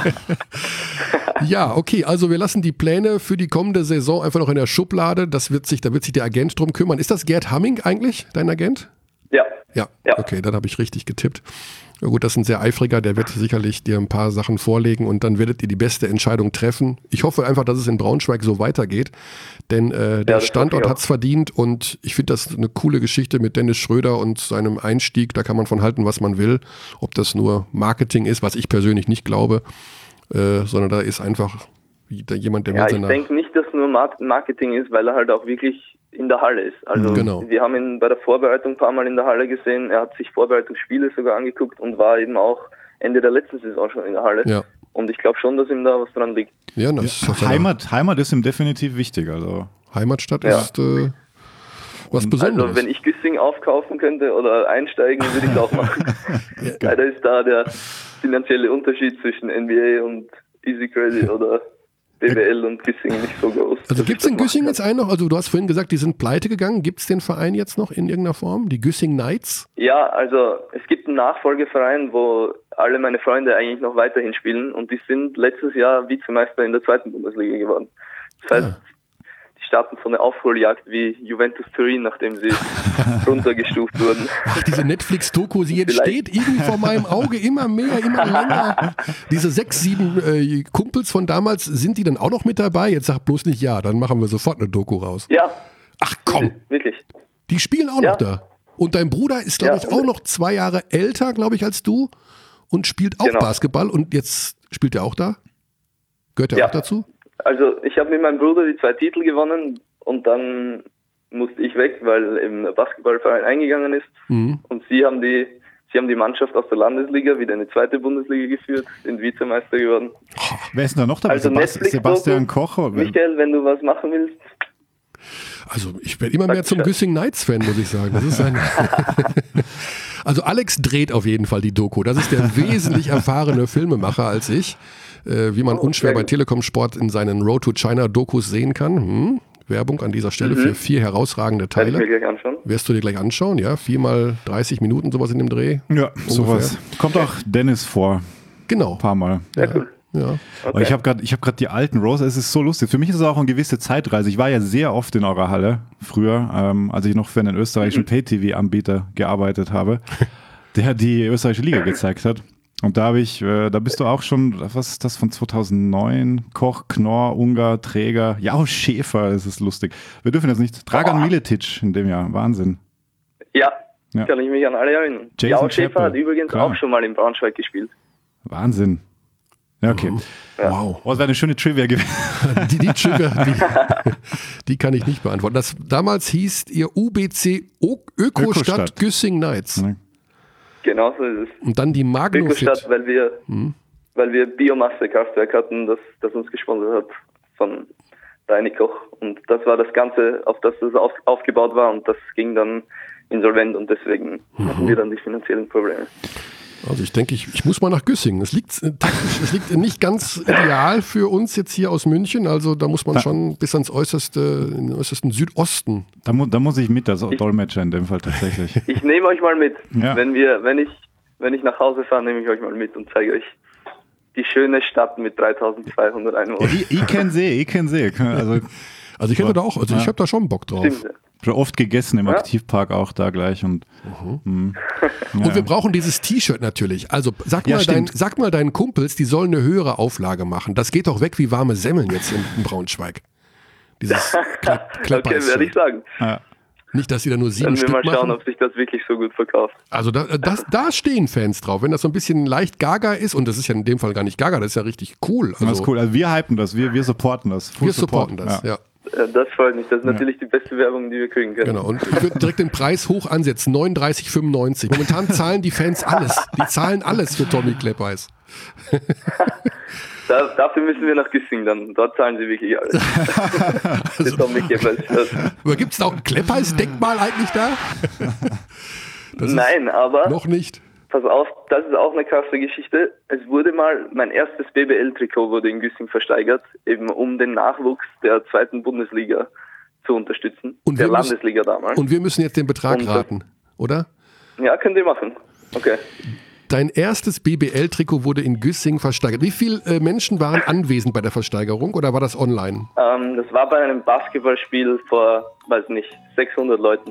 [SPEAKER 1] Ja, okay, also wir lassen die Pläne für die kommende Saison einfach noch in der Schublade. Das wird sich, da wird sich der Agent drum kümmern. Ist das Gerd Hamming eigentlich, dein Agent?
[SPEAKER 6] Ja.
[SPEAKER 1] Ja, ja. Okay, dann habe ich richtig getippt. Ja, gut, das ist ein sehr eifriger, der wird sicherlich dir ein paar Sachen vorlegen und dann werdet ihr die beste Entscheidung treffen. Ich hoffe einfach, dass es in Braunschweig so weitergeht, denn äh, der ja, Standort hat es verdient und ich finde das eine coole Geschichte mit Dennis Schröder und seinem Einstieg. Da kann man von halten, was man will. Ob das nur Marketing ist, was ich persönlich nicht glaube, äh, sondern da ist einfach jemand, der
[SPEAKER 6] ja,
[SPEAKER 1] mit seiner...
[SPEAKER 6] Ich denke nicht, dass nur Marketing ist, weil er halt auch wirklich in der Halle ist. Also
[SPEAKER 1] Genau.
[SPEAKER 6] wir haben ihn bei der Vorbereitung ein paar Mal in der Halle gesehen. Er hat sich Vorbereitungsspiele sogar angeguckt und war eben auch Ende der letzten Saison schon in der Halle.
[SPEAKER 1] Ja.
[SPEAKER 6] Und ich glaube schon, dass ihm da was dran liegt.
[SPEAKER 1] Ja, das ist auf seiner
[SPEAKER 2] Heimat, Heimat ist ihm definitiv wichtig. Also.
[SPEAKER 1] Heimatstadt
[SPEAKER 6] Ja.
[SPEAKER 1] ist äh, was Besonderes.
[SPEAKER 6] Also wenn ich Güssing aufkaufen könnte oder einsteigen, würde ich es auch machen. Leider ist da der finanzielle Unterschied zwischen N B A und Easy Credit oder B W L und Güssing nicht so groß.
[SPEAKER 1] Also
[SPEAKER 6] dass
[SPEAKER 1] gibt es
[SPEAKER 6] ich
[SPEAKER 1] in
[SPEAKER 6] das
[SPEAKER 1] Güssing
[SPEAKER 6] machen
[SPEAKER 1] jetzt einen noch? Also du hast vorhin gesagt, die sind pleite gegangen. Gibt es den Verein jetzt noch in irgendeiner Form? Die Güssing Knights?
[SPEAKER 6] kann. Ja, also es gibt einen Nachfolgeverein, wo alle meine Freunde eigentlich noch weiterhin spielen und die sind letztes Jahr Vizemeister in der zweiten Bundesliga geworden. Das heißt, die starten so eine Aufholjagd wie Juventus Turin, nachdem sie runtergestuft wurden.
[SPEAKER 1] Ach, diese Netflix-Doku, sie jetzt
[SPEAKER 6] Vielleicht.
[SPEAKER 1] steht irgendwie vor meinem Auge immer mehr, immer länger. Diese sechs, sieben äh, Kumpels von damals, sind die dann auch noch mit dabei? Jetzt sag bloß nicht ja, dann machen wir sofort eine Doku raus.
[SPEAKER 6] Ja,
[SPEAKER 1] Ach komm,
[SPEAKER 6] wirklich.
[SPEAKER 1] die spielen auch
[SPEAKER 6] Ja.
[SPEAKER 1] noch da. Und dein Bruder ist, glaube
[SPEAKER 6] Ja.
[SPEAKER 1] ich, auch noch zwei Jahre älter, glaube ich, als du und spielt auch
[SPEAKER 6] Genau.
[SPEAKER 1] Basketball. Und jetzt spielt er auch da? Gehört er
[SPEAKER 6] Ja.
[SPEAKER 1] auch dazu?
[SPEAKER 6] Also ich habe mit meinem Bruder die zwei Titel gewonnen und dann musste ich weg, weil eben der Basketballverein eingegangen ist.
[SPEAKER 1] Mhm.
[SPEAKER 6] Und sie haben die sie haben die Mannschaft aus der Landesliga wieder in die zweite Bundesliga geführt, sind Vizemeister geworden.
[SPEAKER 2] Wer ist denn da noch dabei?
[SPEAKER 6] Also
[SPEAKER 2] Sebast
[SPEAKER 6] Netflix
[SPEAKER 2] Sebastian Koch? Oder?
[SPEAKER 6] Michael, wenn du was machen willst,
[SPEAKER 1] Also ich werde immer mehr zum
[SPEAKER 6] Bescheid.
[SPEAKER 1] Güssing Knights-Fan, muss ich sagen. Das ist ein also Alex dreht auf jeden Fall die Doku. Das ist der wesentlich erfahrene Filmemacher als ich. Äh, wie man
[SPEAKER 6] Oh,
[SPEAKER 1] unschwer
[SPEAKER 6] sehr
[SPEAKER 1] bei
[SPEAKER 6] gut.
[SPEAKER 1] Telekom Sport in seinen Road to China Dokus sehen kann. Hm. Werbung an dieser Stelle für vier herausragende
[SPEAKER 6] werde ich mir
[SPEAKER 1] Teile.
[SPEAKER 6] gleich anschauen.
[SPEAKER 1] Wirst du dir gleich anschauen, ja? Viermal dreißig Minuten, sowas in dem Dreh.
[SPEAKER 2] Ja, sowas. Kommt auch Dennis vor,
[SPEAKER 1] Genau.
[SPEAKER 2] ein paar Mal.
[SPEAKER 6] Sehr cool.
[SPEAKER 1] Ja.
[SPEAKER 2] Aber ich habe gerade ich hab grad die alten Rose, es ist so lustig. Für mich ist es auch eine gewisse Zeitreise. Ich war ja sehr oft in eurer Halle früher, ähm, als ich noch für einen österreichischen Pay-T V-Anbieter gearbeitet habe, der die österreichische Liga gezeigt hat. Und da habe ich, äh, da bist du auch schon, was ist das von zweitausendneun? Koch, Knorr, Ungar, Träger, ja, auch Schäfer, das ist lustig. Wir dürfen jetzt nicht. Dragan
[SPEAKER 6] Oh.
[SPEAKER 2] Miletic in dem Jahr, Wahnsinn.
[SPEAKER 6] Ja,
[SPEAKER 2] Ja.
[SPEAKER 6] kann ich mich an alle erinnern.
[SPEAKER 2] Jason
[SPEAKER 6] Jao Schäfer
[SPEAKER 2] Chappell,
[SPEAKER 6] hat übrigens
[SPEAKER 2] klar.
[SPEAKER 6] auch schon mal in Braunschweig gespielt.
[SPEAKER 2] Wahnsinn. Ja, okay.
[SPEAKER 1] Wow.
[SPEAKER 2] Oh, das wäre eine schöne Trivia gewesen.
[SPEAKER 1] Die, die Trigger, die, die kann ich nicht beantworten. Das, damals hieß ihr U B C o Ökostadt,
[SPEAKER 2] Ökostadt.
[SPEAKER 1] Güssing Knights.
[SPEAKER 2] Ne.
[SPEAKER 6] Genau so ist es.
[SPEAKER 1] Und dann die Magnofit.
[SPEAKER 6] Ökostadt, weil wir, weil wir Biomassekraftwerk hatten, das, das uns gesponsert hat von Reini Koch. Und das war das Ganze, auf das das auf, aufgebaut war und das ging dann insolvent und deswegen hatten wir dann die finanziellen Probleme.
[SPEAKER 1] Also ich denke, ich, ich muss mal nach Güssing. Es liegt äh, taktisch, es liegt nicht ganz ideal für uns jetzt hier aus München. Also da muss man schon bis ans äußerste, in den äußersten Südosten.
[SPEAKER 2] Da, mu da muss ich mit, als Dolmetscher in dem Fall tatsächlich.
[SPEAKER 6] Ich nehme euch mal mit.
[SPEAKER 2] Ja.
[SPEAKER 6] Wenn wir, wenn ich, wenn ich nach Hause fahre, nehme ich euch mal mit und zeige euch die schöne Stadt mit dreitausendzweihundert Einwohnern.
[SPEAKER 2] ich, ich kenne sie, ich kenne sie. Also
[SPEAKER 1] Also ich hätte da auch, also ich
[SPEAKER 2] Ja.
[SPEAKER 1] habe da schon Bock drauf.
[SPEAKER 6] Stimmt.
[SPEAKER 2] schon oft gegessen im
[SPEAKER 6] Ja.
[SPEAKER 2] Aktivpark auch da gleich. Und, hm.
[SPEAKER 1] Und
[SPEAKER 2] Ja.
[SPEAKER 1] wir brauchen dieses T-Shirt natürlich. Also sag
[SPEAKER 2] Ja,
[SPEAKER 1] mal, dein,
[SPEAKER 2] stimmt.
[SPEAKER 1] sag mal deinen Kumpels, die sollen eine höhere Auflage machen. Das geht doch weg wie warme Semmeln jetzt in, in Braunschweig. Dieses Kle Klepper
[SPEAKER 6] Okay, werde ich sagen.
[SPEAKER 2] Ja.
[SPEAKER 1] Nicht, dass sie da nur sieben
[SPEAKER 6] Dann wir
[SPEAKER 1] Stück
[SPEAKER 6] mal schauen,
[SPEAKER 1] machen.
[SPEAKER 6] ob sich das wirklich so gut verkauft.
[SPEAKER 1] Also da, das, da stehen Fans drauf. Wenn das so ein bisschen leicht gaga ist, und das ist ja in dem Fall gar nicht gaga, das ist ja richtig cool. Also,
[SPEAKER 2] Das ist cool. Also wir hypen das, wir, wir supporten das. Full
[SPEAKER 1] Wir supporten
[SPEAKER 2] Support.
[SPEAKER 1] das, ja.
[SPEAKER 6] Äh, Das freut mich. Das ist natürlich die beste Werbung, die wir kriegen können.
[SPEAKER 1] Genau, und ich würde direkt den Preis hoch ansetzen, neununddreißig fünfundneunzig. Momentan zahlen die Fans alles. Die zahlen alles für Tommy Kleppeis.
[SPEAKER 6] Da, dafür müssen wir nach Güssing dann. Dort zahlen sie wirklich alles.
[SPEAKER 1] Also,
[SPEAKER 6] Das mich jedenfalls.
[SPEAKER 1] aber gibt es da auch ein Kleppeis-Denkmal eigentlich da? Das ist
[SPEAKER 6] Nein, aber
[SPEAKER 1] noch nicht.
[SPEAKER 6] pass auf, das ist auch eine krasse Geschichte. Es wurde mal, mein erstes B B L-Trikot wurde in Güssing versteigert, eben um den Nachwuchs der zweiten Bundesliga zu unterstützen.
[SPEAKER 1] Und
[SPEAKER 6] der
[SPEAKER 1] wir müssen-
[SPEAKER 6] Landesliga damals.
[SPEAKER 1] Und wir müssen jetzt den Betrag
[SPEAKER 6] Und-
[SPEAKER 1] raten, oder?
[SPEAKER 6] Ja, könnt ihr machen. Okay.
[SPEAKER 1] Dein erstes B B L-Trikot wurde in Güssing versteigert. Wie viele äh, Menschen waren anwesend bei der Versteigerung oder war das online?
[SPEAKER 6] Ähm, das war bei einem Basketballspiel vor, weiß nicht, sechshundert Leuten.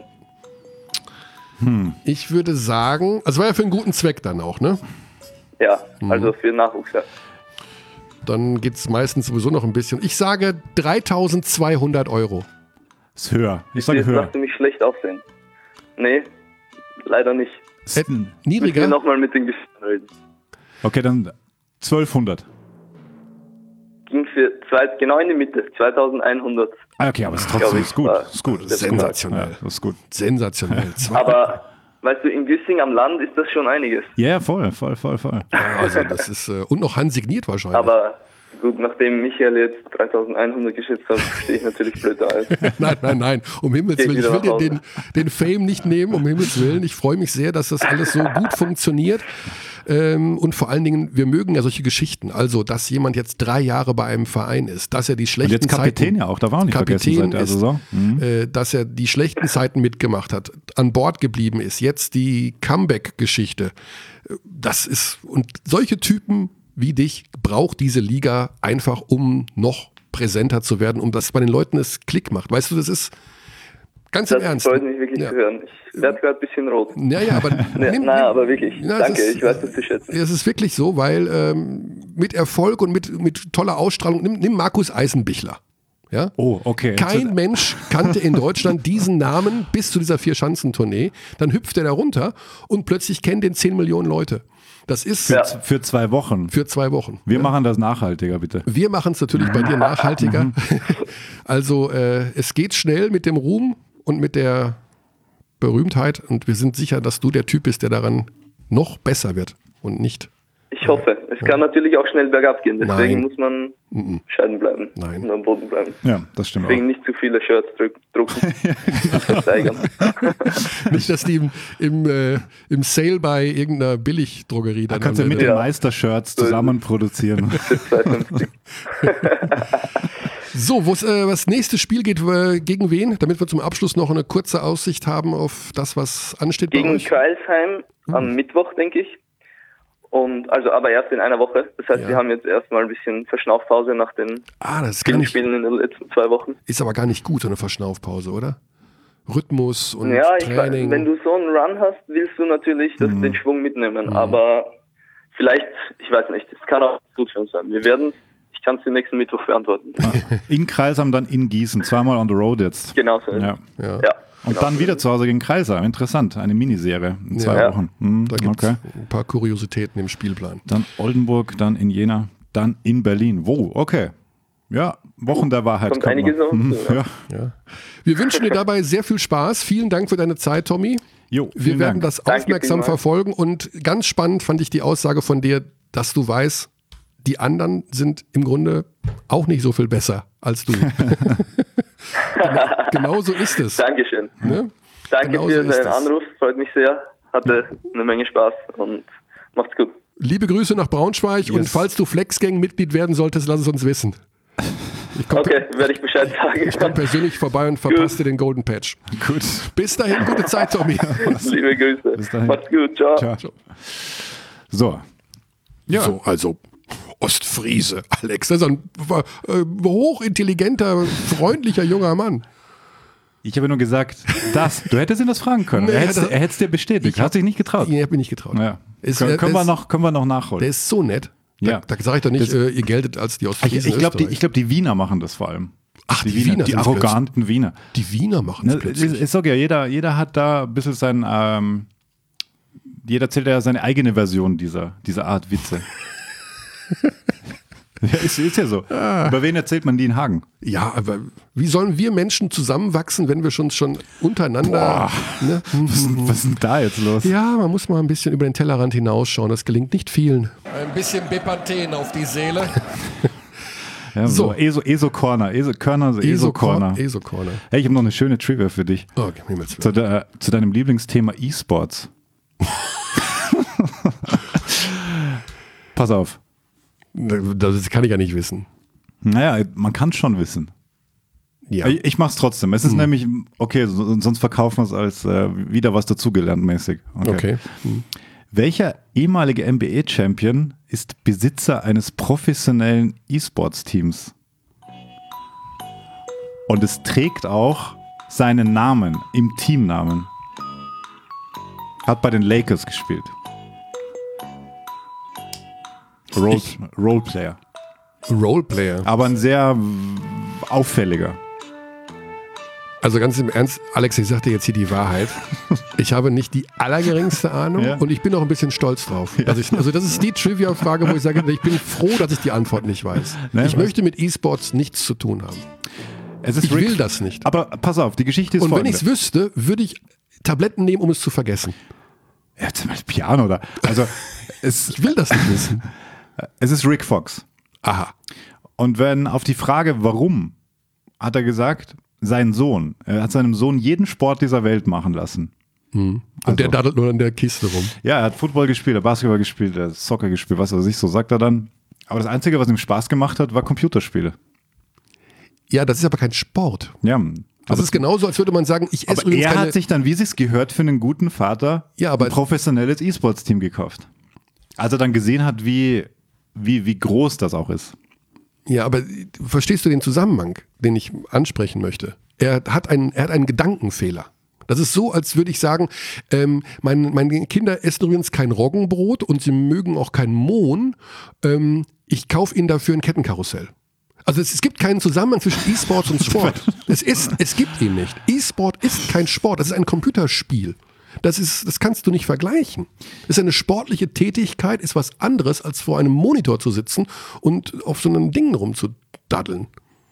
[SPEAKER 1] Ich würde sagen, also war ja für einen guten Zweck dann auch, ne?
[SPEAKER 6] Ja,
[SPEAKER 1] Mhm.
[SPEAKER 6] also für Nachwuchs, ja.
[SPEAKER 1] Dann geht es meistens sowieso noch ein bisschen. Ich sage dreitausendzweihundert Euro.
[SPEAKER 2] Ist höher. Ich sage
[SPEAKER 6] Jetzt
[SPEAKER 2] höher.
[SPEAKER 6] lasst du mich schlecht aussehen. Nee, leider nicht.
[SPEAKER 2] Ist-
[SPEAKER 1] Äh,
[SPEAKER 6] Müssen wir
[SPEAKER 1] niedriger?
[SPEAKER 6] nochmal mit den Geschichten reden.
[SPEAKER 2] Okay, dann zwölfhundert.
[SPEAKER 6] Ging ungefähr zwei, genau in die Mitte, zweitausendeinhundert.
[SPEAKER 2] Ah, okay, aber es ist trotzdem ist gut. Ist gut.
[SPEAKER 6] Das ist
[SPEAKER 1] sensationell.
[SPEAKER 2] Ja, das ist gut.
[SPEAKER 1] Sensationell. Zwei-
[SPEAKER 6] Aber, weißt du, in Güssing am Land ist das schon einiges.
[SPEAKER 2] Ja, yeah, voll, voll, voll, voll.
[SPEAKER 1] Ja, also das ist, äh, und noch handsigniert wahrscheinlich.
[SPEAKER 6] Aber gut, nachdem Michael jetzt dreitausendeinhundert geschätzt hat, stehe ich natürlich blöd da.
[SPEAKER 1] Nein, nein, nein, um Himmels
[SPEAKER 6] Geht
[SPEAKER 1] Willen. Ich
[SPEAKER 6] wieder
[SPEAKER 1] will dir
[SPEAKER 6] nach Hause.
[SPEAKER 1] den, den Fame nicht nehmen, um Himmels Willen. Ich freue mich sehr, dass das alles so gut funktioniert. Ähm, und vor allen Dingen, wir mögen ja solche Geschichten. Also, dass jemand jetzt drei Jahre bei einem Verein ist, dass er die
[SPEAKER 2] Und
[SPEAKER 1] schlechten
[SPEAKER 2] jetzt Kapitän
[SPEAKER 1] Zeiten...
[SPEAKER 2] ja auch, da war auch nicht
[SPEAKER 1] Kapitän
[SPEAKER 2] vergessen seit der
[SPEAKER 1] ist,
[SPEAKER 2] Saison. Mhm.
[SPEAKER 1] äh, dass er die schlechten Zeiten mitgemacht hat, an Bord geblieben ist. Jetzt die Comeback-Geschichte. Das ist... Und solche Typen wie dich braucht diese Liga einfach, um noch präsenter zu werden, um dass bei den Leuten es Klick macht. Weißt du, das ist ganz im
[SPEAKER 6] Das
[SPEAKER 1] Ernst.
[SPEAKER 6] freut mich wirklich
[SPEAKER 1] Ja.
[SPEAKER 6] zu hören. Ich werde gerade ein bisschen rot.
[SPEAKER 1] Ja, ja, aber
[SPEAKER 6] Ja,
[SPEAKER 1] nimm,
[SPEAKER 6] nein,
[SPEAKER 1] nimm,
[SPEAKER 6] aber wirklich.
[SPEAKER 1] Ja, es
[SPEAKER 6] Danke,
[SPEAKER 1] ist-
[SPEAKER 6] ich weiß das zu schätzen.
[SPEAKER 1] es ist wirklich so, weil ähm, mit Erfolg und mit, mit toller Ausstrahlung, nimm, nimm Markus Eisenbichler. Ja?
[SPEAKER 2] Oh, okay.
[SPEAKER 1] Kein Mensch kannte in Deutschland diesen Namen bis zu dieser Vier-Schanzentournee. Dann hüpft er da runter und plötzlich kennen den zehn Millionen Leute. Das ist
[SPEAKER 6] Ja.
[SPEAKER 2] Für zwei Wochen.
[SPEAKER 1] für zwei Wochen.
[SPEAKER 2] Wir machen das nachhaltiger, bitte.
[SPEAKER 1] Wir machen es natürlich bei dir nachhaltiger. Also äh, es geht schnell mit dem Ruhm und mit der Berühmtheit und wir sind sicher, dass du der Typ bist, der daran noch besser wird und nicht.
[SPEAKER 6] Ich hoffe. Es kann natürlich auch schnell bergab gehen. Deswegen
[SPEAKER 1] Nein.
[SPEAKER 6] muss man bescheiden bleiben
[SPEAKER 1] Nein.
[SPEAKER 6] und am Boden bleiben.
[SPEAKER 2] Ja, das stimmt
[SPEAKER 6] Deswegen
[SPEAKER 2] auch.
[SPEAKER 6] nicht zu viele Shirts druck, drucken. Steigern.
[SPEAKER 1] Nicht, dass die im, im, äh, im Sale bei irgendeiner Billigdrogerie
[SPEAKER 2] Da
[SPEAKER 1] dann
[SPEAKER 2] kannst du
[SPEAKER 1] am
[SPEAKER 2] mit
[SPEAKER 1] Ende-
[SPEAKER 2] den
[SPEAKER 6] Ja.
[SPEAKER 2] Meistershirts zusammen produzieren.
[SPEAKER 6] zwei fünfzig.
[SPEAKER 1] So, wo's, äh, was nächstes Spiel geht, äh, gegen wen? Damit wir zum Abschluss noch eine kurze Aussicht haben auf das, was ansteht bei
[SPEAKER 6] Gegen
[SPEAKER 1] euch.
[SPEAKER 6] Kreilsheim am Mittwoch, denke ich. Und also aber erst in einer Woche. Das heißt,
[SPEAKER 1] Ja.
[SPEAKER 6] wir haben jetzt erstmal ein bisschen Verschnaufpause nach den
[SPEAKER 1] Ah, das ist, gar
[SPEAKER 6] vielen
[SPEAKER 1] nicht,
[SPEAKER 6] Spielen in den letzten zwei Wochen.
[SPEAKER 1] ist aber gar nicht gut, so eine Verschnaufpause, oder? Rhythmus und
[SPEAKER 6] Ja, ich weiß,
[SPEAKER 1] Training.
[SPEAKER 6] wenn du so einen Run hast, willst du natürlich das, den Schwung mitnehmen. Aber vielleicht, ich weiß nicht, es kann auch gut für uns sein. Wir werden, ich kann es den nächsten Mittwoch beantworten.
[SPEAKER 2] In Kreisheim, dann in Gießen. Zweimal on the road jetzt.
[SPEAKER 6] Genau so.
[SPEAKER 2] Ja.
[SPEAKER 1] ja.
[SPEAKER 6] Ja,
[SPEAKER 2] Und
[SPEAKER 6] genau
[SPEAKER 2] dann
[SPEAKER 6] so.
[SPEAKER 2] wieder zu Hause gegen Kreisheim. Interessant. Eine Miniserie in zwei
[SPEAKER 1] Ja.
[SPEAKER 2] Wochen. Hm,
[SPEAKER 1] Da gibt es
[SPEAKER 2] okay.
[SPEAKER 1] ein paar Kuriositäten im Spielplan.
[SPEAKER 2] Dann Oldenburg, dann in Jena, dann in Berlin. Wo? Okay. Ja, Wochen der Wahrheit.
[SPEAKER 6] Kommt
[SPEAKER 2] kommt
[SPEAKER 6] einiges
[SPEAKER 2] noch.
[SPEAKER 6] auf uns
[SPEAKER 2] Mhm,
[SPEAKER 6] zu, ja.
[SPEAKER 2] ja.
[SPEAKER 1] Ja. Wir wünschen dir dabei sehr viel Spaß. Vielen Dank für deine Zeit, Tommy.
[SPEAKER 2] Jo,
[SPEAKER 1] Wir
[SPEAKER 2] vielen
[SPEAKER 1] werden
[SPEAKER 2] Dank.
[SPEAKER 1] das
[SPEAKER 6] Danke
[SPEAKER 1] aufmerksam
[SPEAKER 6] vielmals.
[SPEAKER 1] verfolgen und ganz spannend fand ich die Aussage von dir, dass du weißt, die anderen sind im Grunde auch nicht so viel besser als du. genau, genau so ist es.
[SPEAKER 6] Dankeschön.
[SPEAKER 1] Ne?
[SPEAKER 6] Danke
[SPEAKER 1] Genau
[SPEAKER 6] für
[SPEAKER 1] so ist
[SPEAKER 6] deinen
[SPEAKER 1] es.
[SPEAKER 6] Anruf, freut mich sehr. Hatte eine Menge Spaß und macht's gut.
[SPEAKER 1] Liebe Grüße nach Braunschweig und
[SPEAKER 2] Yes.
[SPEAKER 1] falls du Flexgang-Mitglied werden solltest, lass es uns wissen. Ich komme
[SPEAKER 6] Okay, werde ich Bescheid sagen.
[SPEAKER 1] komm persönlich vorbei und verpasse dir den Golden Patch.
[SPEAKER 2] Gut.
[SPEAKER 1] Bis dahin, gute Zeit, Tommy.
[SPEAKER 6] Liebe Grüße.
[SPEAKER 2] Bis dahin.
[SPEAKER 6] Macht's gut, ciao.
[SPEAKER 2] Ciao. So. Ja.
[SPEAKER 1] So, also Ostfriese, Alex. Das ist ein äh, hochintelligenter, freundlicher junger Mann.
[SPEAKER 2] Ich habe nur gesagt, das. Du hättest ihn das fragen können.
[SPEAKER 1] Nee,
[SPEAKER 2] er hätte
[SPEAKER 1] das-
[SPEAKER 2] es dir bestätigt.
[SPEAKER 1] Ich
[SPEAKER 2] Hast dich nicht getraut.
[SPEAKER 1] Ich habe mich nicht getraut.
[SPEAKER 2] Ja.
[SPEAKER 1] Ist,
[SPEAKER 2] können,
[SPEAKER 1] äh,
[SPEAKER 2] können, wir
[SPEAKER 1] das-
[SPEAKER 2] noch, können wir noch nachholen.
[SPEAKER 1] Der ist so nett. Da,
[SPEAKER 2] Ja.
[SPEAKER 1] da sage ich doch nicht,
[SPEAKER 2] Das-
[SPEAKER 1] äh, ihr geltet als die
[SPEAKER 2] Ich,
[SPEAKER 1] Ostfriesen
[SPEAKER 2] ich glaube, die,
[SPEAKER 1] Österreichs.
[SPEAKER 2] ich glaub, die Wiener machen das vor allem.
[SPEAKER 1] Ach, die,
[SPEAKER 2] Die
[SPEAKER 1] Wiener,
[SPEAKER 2] die
[SPEAKER 1] sind's
[SPEAKER 2] arroganten Wiener.
[SPEAKER 1] plötzlich. Die Wiener machen es
[SPEAKER 2] Ne,
[SPEAKER 1] plötzlich.
[SPEAKER 2] ich, ich sag ja, jeder, jeder hat da ein bisschen sein, ähm, jeder erzählt ja seine eigene Version dieser, dieser Art Witze. Ja, ist, ist ja so. Über wen erzählt man die in Hagen?
[SPEAKER 1] Ja, aber wie sollen wir Menschen zusammenwachsen, wenn wir schon schon untereinander... Ne?
[SPEAKER 2] Was, ist denn- was ist denn da jetzt los?
[SPEAKER 1] Ja, man muss mal ein bisschen über den Tellerrand hinausschauen. Das gelingt nicht vielen. Ein bisschen Bepanthen auf die Seele.
[SPEAKER 2] Ja,
[SPEAKER 1] So.
[SPEAKER 2] so. ESO, ESO Corner, ESO Körner, so ESO Corner.
[SPEAKER 1] ESO Corner.
[SPEAKER 2] Hey, ich habe noch eine schöne Trivia für dich.
[SPEAKER 1] Oh, okay, Himmels
[SPEAKER 2] Zu,
[SPEAKER 1] Willen.
[SPEAKER 2] de, zu deinem Lieblingsthema E-Sports. Pass auf.
[SPEAKER 1] Das kann ich ja nicht wissen.
[SPEAKER 2] Naja, man kann es schon wissen.
[SPEAKER 1] Ja.
[SPEAKER 2] Ich, ich mach's trotzdem. Es ist nämlich, okay, so, sonst verkaufen wir es als äh, wieder was dazugelernt mäßig.
[SPEAKER 1] Okay. Hm.
[SPEAKER 2] Welcher ehemalige N B A-Champion ist Besitzer eines professionellen E-Sports-Teams? Und es trägt auch seinen Namen im Teamnamen. Hat bei den Lakers gespielt. Role, Roleplayer.
[SPEAKER 1] Roleplayer.
[SPEAKER 2] Aber ein sehr w- auffälliger.
[SPEAKER 1] Also ganz im Ernst, Alex, ich sag dir jetzt hier die Wahrheit. Ich habe nicht die allergeringste Ahnung
[SPEAKER 2] Ja.
[SPEAKER 1] und ich bin auch ein bisschen stolz drauf. Dass ich, also das ist die Trivia-Frage, wo ich sage, ich bin froh, dass ich die Antwort nicht weiß.
[SPEAKER 2] Ne,
[SPEAKER 1] ich
[SPEAKER 2] was?
[SPEAKER 1] möchte mit E-Sports nichts zu tun haben.
[SPEAKER 2] Es ist
[SPEAKER 1] Ich
[SPEAKER 2] Rick-
[SPEAKER 1] will das nicht.
[SPEAKER 2] Aber pass auf, die Geschichte ist
[SPEAKER 1] Und wenn
[SPEAKER 2] folgende.
[SPEAKER 1] ich es wüsste, würde ich Tabletten nehmen, um es zu vergessen.
[SPEAKER 2] Ja, zum Beispiel Piano da. Also es,
[SPEAKER 1] Ich will das nicht wissen.
[SPEAKER 2] es ist Rick Fox.
[SPEAKER 1] Aha.
[SPEAKER 2] Und wenn auf die Frage, warum, hat er gesagt, sein Sohn, er hat seinem Sohn jeden Sport dieser Welt machen lassen.
[SPEAKER 1] Und
[SPEAKER 2] Also-
[SPEAKER 1] der daddelt nur an der Kiste rum.
[SPEAKER 2] Ja, er hat Football gespielt, er hat Basketball gespielt, er hat Soccer gespielt, was weiß ich, so sagt er dann. Aber das Einzige, was ihm Spaß gemacht hat, war Computerspiele.
[SPEAKER 1] Ja, das ist aber kein Sport.
[SPEAKER 2] Ja,
[SPEAKER 1] Das ist genauso, als würde man sagen, ich esse
[SPEAKER 2] aber
[SPEAKER 1] übrigens
[SPEAKER 2] er
[SPEAKER 1] keine...
[SPEAKER 2] hat sich dann, wie es sich gehört, für einen guten Vater
[SPEAKER 1] Ja, aber-
[SPEAKER 2] ein professionelles E-Sports-Team gekauft. Als er dann gesehen hat, wie, wie, wie groß das auch ist.
[SPEAKER 1] Ja, aber verstehst du den Zusammenhang, den ich ansprechen möchte? Er hat einen, er hat einen Gedankenfehler. Das ist so, als würde ich sagen, ähm, mein, meine Kinder essen übrigens kein Roggenbrot und sie mögen auch kein Mohn. Ähm, ich kaufe ihnen dafür ein Kettenkarussell. Also es, es gibt keinen Zusammenhang zwischen E-Sports und Sport. Es, ist, es gibt ihn nicht. E-Sport ist kein Sport, das ist ein Computerspiel. Das, ist, das kannst du nicht vergleichen. Das ist eine sportliche Tätigkeit, ist was anderes, als vor einem Monitor zu sitzen und auf so einem Ding rumzudaddeln.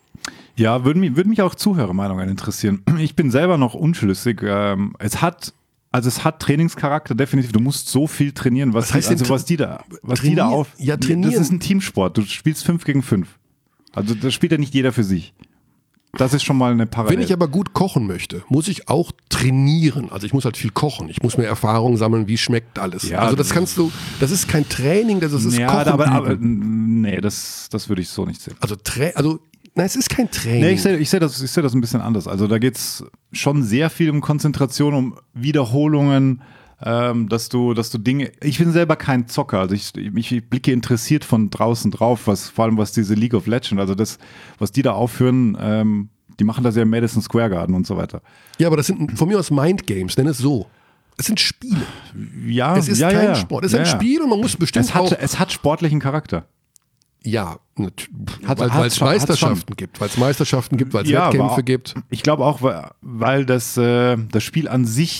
[SPEAKER 2] Ja, würden mich, würden mich auch Zuhörermeinungen interessieren. Ich bin selber noch unschlüssig. Ähm, es hat, also es hat Trainingscharakter, definitiv. Du musst so viel trainieren, was,
[SPEAKER 1] Was heißt
[SPEAKER 2] die, also
[SPEAKER 1] denn
[SPEAKER 2] was die da, was die
[SPEAKER 1] trainieren?
[SPEAKER 2] da auf.
[SPEAKER 1] Ja, trainieren.
[SPEAKER 2] Das ist ein Teamsport. Du spielst fünf gegen fünf. Also das spielt ja nicht jeder für sich. Das ist schon mal eine Parallele.
[SPEAKER 1] Wenn ich aber gut kochen möchte, muss ich auch trainieren. Also ich muss halt viel kochen. Ich muss mir Erfahrung sammeln, wie schmeckt alles.
[SPEAKER 2] Ja,
[SPEAKER 1] also das
[SPEAKER 2] das
[SPEAKER 1] kannst du, das ist kein Training, das ist
[SPEAKER 2] ja,
[SPEAKER 1] Kochen.
[SPEAKER 2] aber, aber
[SPEAKER 1] üben.
[SPEAKER 2] nee, das, das würde ich so nicht sehen.
[SPEAKER 1] Also, Tra also nein, es ist kein Training.
[SPEAKER 2] Nee, ich sehe ich seh das, ich seh das ein bisschen anders. Also da geht es schon sehr viel um Konzentration, um Wiederholungen, ähm, dass du, dass du Dinge. Ich bin selber kein Zocker, also ich, ich blicke interessiert von draußen drauf, was vor allem was diese League of Legends, also das, was die da aufführen, ähm, die machen das ja im Madison Square Garden und so weiter.
[SPEAKER 1] Ja, aber das sind von mir aus Mindgames, nenn es so. Es sind Spiele.
[SPEAKER 2] Ja,
[SPEAKER 1] Es ist
[SPEAKER 2] ja,
[SPEAKER 1] kein
[SPEAKER 2] ja, ja.
[SPEAKER 1] Sport. Es ist
[SPEAKER 2] ja,
[SPEAKER 1] ein
[SPEAKER 2] ja.
[SPEAKER 1] Spiel und man muss bestimmt
[SPEAKER 2] Es hat,
[SPEAKER 1] auch.
[SPEAKER 2] es hat sportlichen Charakter.
[SPEAKER 1] Ja, nat-
[SPEAKER 2] Hat-
[SPEAKER 1] weil
[SPEAKER 2] hat
[SPEAKER 1] es
[SPEAKER 2] schon- hat
[SPEAKER 1] Meisterschaften gibt, weil es Meisterschaften gibt, weil es
[SPEAKER 2] Ja, aber
[SPEAKER 1] Wettkämpfe
[SPEAKER 2] auch-
[SPEAKER 1] gibt.
[SPEAKER 2] Ich glaube auch, weil, weil das, äh, das Spiel an sich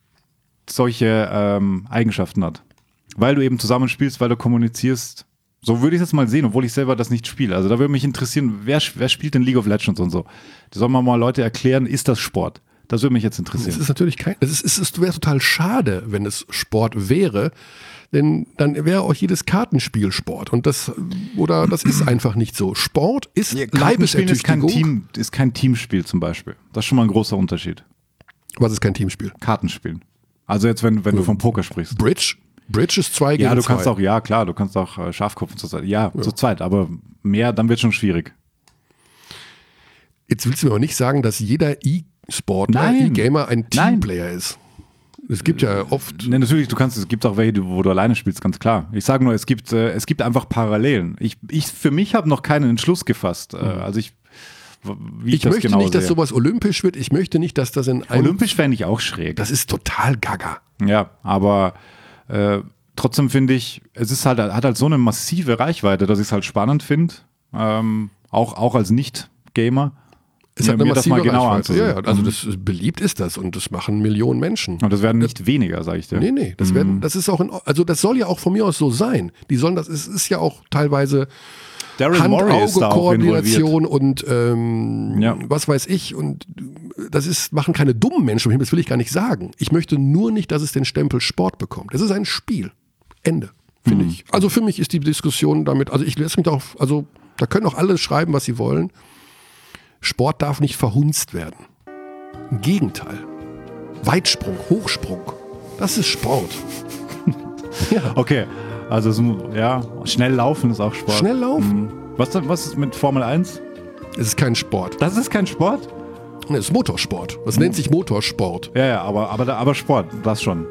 [SPEAKER 2] solche ähm, Eigenschaften hat. Weil du eben zusammenspielst, weil du kommunizierst. So würde ich es mal sehen, obwohl ich selber das nicht spiele. Also da würde mich interessieren, wer, wer spielt denn League of Legends und so? Da sollen wir mal Leute erklären, ist das Sport? Das würde mich jetzt
[SPEAKER 1] Es
[SPEAKER 2] interessieren.
[SPEAKER 1] ist natürlich kein, es ist, es ist, wäre total schade, wenn es Sport wäre, denn dann wäre auch jedes Kartenspiel Sport und das, oder das ist einfach nicht so. Sport ist
[SPEAKER 2] Kartenspielen ist kein,
[SPEAKER 1] Leibesertüchtigung.
[SPEAKER 2] Team, ist kein Teamspiel zum Beispiel. Das ist schon mal ein großer Unterschied.
[SPEAKER 1] Was ist kein Teamspiel?
[SPEAKER 2] Kartenspielen. Also jetzt, wenn, wenn du vom Poker sprichst.
[SPEAKER 1] Bridge? Bridge ist zwei gegen
[SPEAKER 2] Ja, du
[SPEAKER 1] zwei.
[SPEAKER 2] kannst auch, ja klar, du kannst auch äh, Schafkopf zu zweit. Ja, zu zweit, aber mehr, dann wird schon schwierig.
[SPEAKER 1] Jetzt willst du mir aber nicht sagen, dass jeder E-Sportler,
[SPEAKER 2] Nein.
[SPEAKER 1] E-Gamer ein
[SPEAKER 2] Nein.
[SPEAKER 1] Teamplayer ist. Es gibt ja oft.
[SPEAKER 2] Ne, natürlich, du kannst, es gibt auch welche, wo du alleine spielst, ganz klar. Ich sage nur, es gibt, äh, es gibt einfach Parallelen. Ich, ich für mich habe noch keinen Entschluss gefasst. Äh, also ich, w- wie ich,
[SPEAKER 1] Ich
[SPEAKER 2] das
[SPEAKER 1] möchte
[SPEAKER 2] genau
[SPEAKER 1] nicht, dass
[SPEAKER 2] sehe.
[SPEAKER 1] sowas olympisch wird. Ich möchte nicht, dass das in einem.
[SPEAKER 2] Olympisch fände ich auch schräg.
[SPEAKER 1] Das ist total gaga.
[SPEAKER 2] Ja, aber äh, trotzdem finde ich, es ist halt, hat halt so eine massive Reichweite, dass ich es halt spannend finde. Ähm, auch, auch als Nicht-Gamer.
[SPEAKER 1] Es
[SPEAKER 2] mir-
[SPEAKER 1] hat eine
[SPEAKER 2] mir das mal
[SPEAKER 1] massive
[SPEAKER 2] genauer
[SPEAKER 1] Reichweite. Ja, ja,
[SPEAKER 2] anzusehen.
[SPEAKER 1] also das beliebt ist das und das machen Millionen Menschen.
[SPEAKER 2] Und das werden nicht weniger, sage ich dir.
[SPEAKER 1] Nee, nee, das werden, das ist auch in, also das soll ja auch von mir aus so sein. Die sollen das, es ist ja auch teilweise
[SPEAKER 2] Daryl Morey ist da auch involviert.
[SPEAKER 1] Hand-Auge-Koordination und ähm,
[SPEAKER 2] Ja.
[SPEAKER 1] was weiß ich und das ist, machen keine dummen Menschen, das will ich gar nicht sagen. Ich möchte nur nicht, dass es den Stempel Sport bekommt. Es ist ein Spiel. Ende, finde ich. Also für mich ist die Diskussion damit, also ich lasse mich darauf, also da können auch alle schreiben, was sie wollen. Sport darf nicht verhunzt werden. Im Gegenteil. Weitsprung, Hochsprung, das ist Sport. Ja.
[SPEAKER 2] Okay, also es mu- ja, schnell laufen ist auch Sport.
[SPEAKER 1] Schnell laufen.
[SPEAKER 2] Mhm. Was, denn- was ist mit Formel eins?
[SPEAKER 1] Es ist kein Sport.
[SPEAKER 2] Das ist kein Sport?
[SPEAKER 1] Es ist Motorsport. Das nennt sich Motorsport.
[SPEAKER 2] Ja, ja, aber, aber, aber Sport, das schon.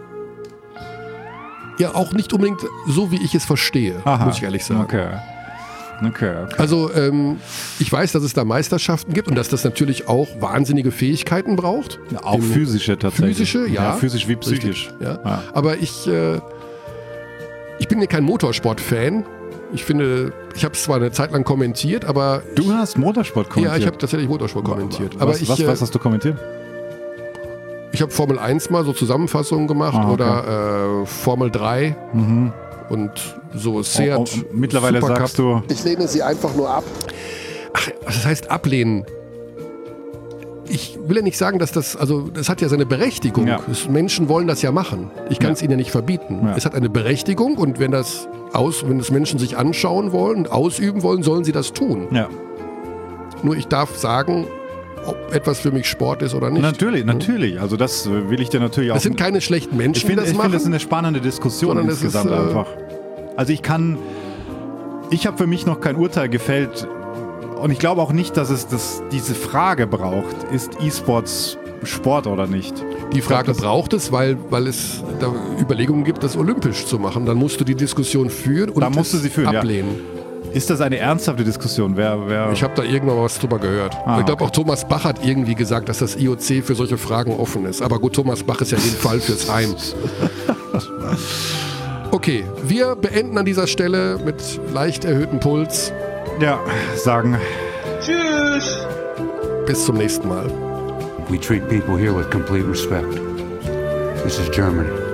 [SPEAKER 1] Ja, auch nicht unbedingt so, wie ich es verstehe,
[SPEAKER 2] Aha.
[SPEAKER 1] muss ich ehrlich sagen.
[SPEAKER 2] Okay. Okay, okay.
[SPEAKER 1] Also ähm, ich weiß, dass es da Meisterschaften gibt und dass das natürlich auch wahnsinnige Fähigkeiten braucht.
[SPEAKER 2] Ja, auch
[SPEAKER 1] Im-
[SPEAKER 2] physische tatsächlich.
[SPEAKER 1] Physische, ja.
[SPEAKER 2] Physisch wie psychisch.
[SPEAKER 1] Richtig, ja.
[SPEAKER 2] Ja.
[SPEAKER 1] Aber ich, äh, ich bin ja kein Motorsport-Fan. Ich finde, ich habe es zwar eine Zeit lang kommentiert, aber...
[SPEAKER 2] Du hast Motorsport kommentiert?
[SPEAKER 1] Ja, ich habe tatsächlich Motorsport kommentiert.
[SPEAKER 2] Was,
[SPEAKER 1] aber
[SPEAKER 2] was,
[SPEAKER 1] ich,
[SPEAKER 2] was, was hast du kommentiert?
[SPEAKER 1] Ich habe Formel eins mal so Zusammenfassungen gemacht
[SPEAKER 2] ah, okay.
[SPEAKER 1] oder äh, Formel drei mhm. und so Seat.
[SPEAKER 2] Oh, oh, mittlerweile
[SPEAKER 1] Supercup.
[SPEAKER 2] Sagst du...
[SPEAKER 7] Ich lehne sie einfach nur ab.
[SPEAKER 1] Ach, das heißt ablehnen. Ich will ja nicht sagen, dass das, also das hat ja seine Berechtigung.
[SPEAKER 2] Ja.
[SPEAKER 1] Es, Menschen wollen das ja machen. Ich kann es ja. ihnen ja nicht verbieten. Ja. Es hat eine Berechtigung und wenn das aus, wenn das Menschen sich anschauen wollen und ausüben wollen, sollen sie das tun.
[SPEAKER 2] Ja.
[SPEAKER 1] Nur ich darf sagen, ob etwas für mich Sport ist oder nicht.
[SPEAKER 2] Natürlich, natürlich. Also das will ich dir natürlich auch...
[SPEAKER 1] Das sind keine schlechten Menschen,
[SPEAKER 2] ich find,
[SPEAKER 1] die das
[SPEAKER 2] ich
[SPEAKER 1] machen.
[SPEAKER 2] Ich finde, das ist eine spannende Diskussion
[SPEAKER 1] Sondern
[SPEAKER 2] insgesamt
[SPEAKER 1] ist, äh,
[SPEAKER 2] einfach. Also ich kann... Ich habe für mich noch kein Urteil gefällt und ich glaube auch nicht, dass es das, diese Frage braucht, ist E-Sports Sport oder nicht?
[SPEAKER 1] Die Frage glaub, braucht es, weil, weil es da Überlegungen gibt, das olympisch zu machen. Dann musst du die Diskussion führen und
[SPEAKER 2] da musst du sie führen,
[SPEAKER 1] ablehnen.
[SPEAKER 2] Ja. Ist das eine ernsthafte Diskussion? Wer, wer
[SPEAKER 1] ich habe da irgendwann mal was drüber gehört. Ah, ich glaube, okay. auch Thomas Bach hat irgendwie gesagt, dass das I O C für solche Fragen offen ist. Aber gut, Thomas Bach ist ja in dem Fall fürs Heim. Okay, wir beenden an dieser Stelle mit leicht erhöhtem Puls.
[SPEAKER 2] Ja, sagen
[SPEAKER 3] Tschüss.
[SPEAKER 1] Bis zum nächsten Mal.
[SPEAKER 8] We treat people here with complete respect. This is Germany.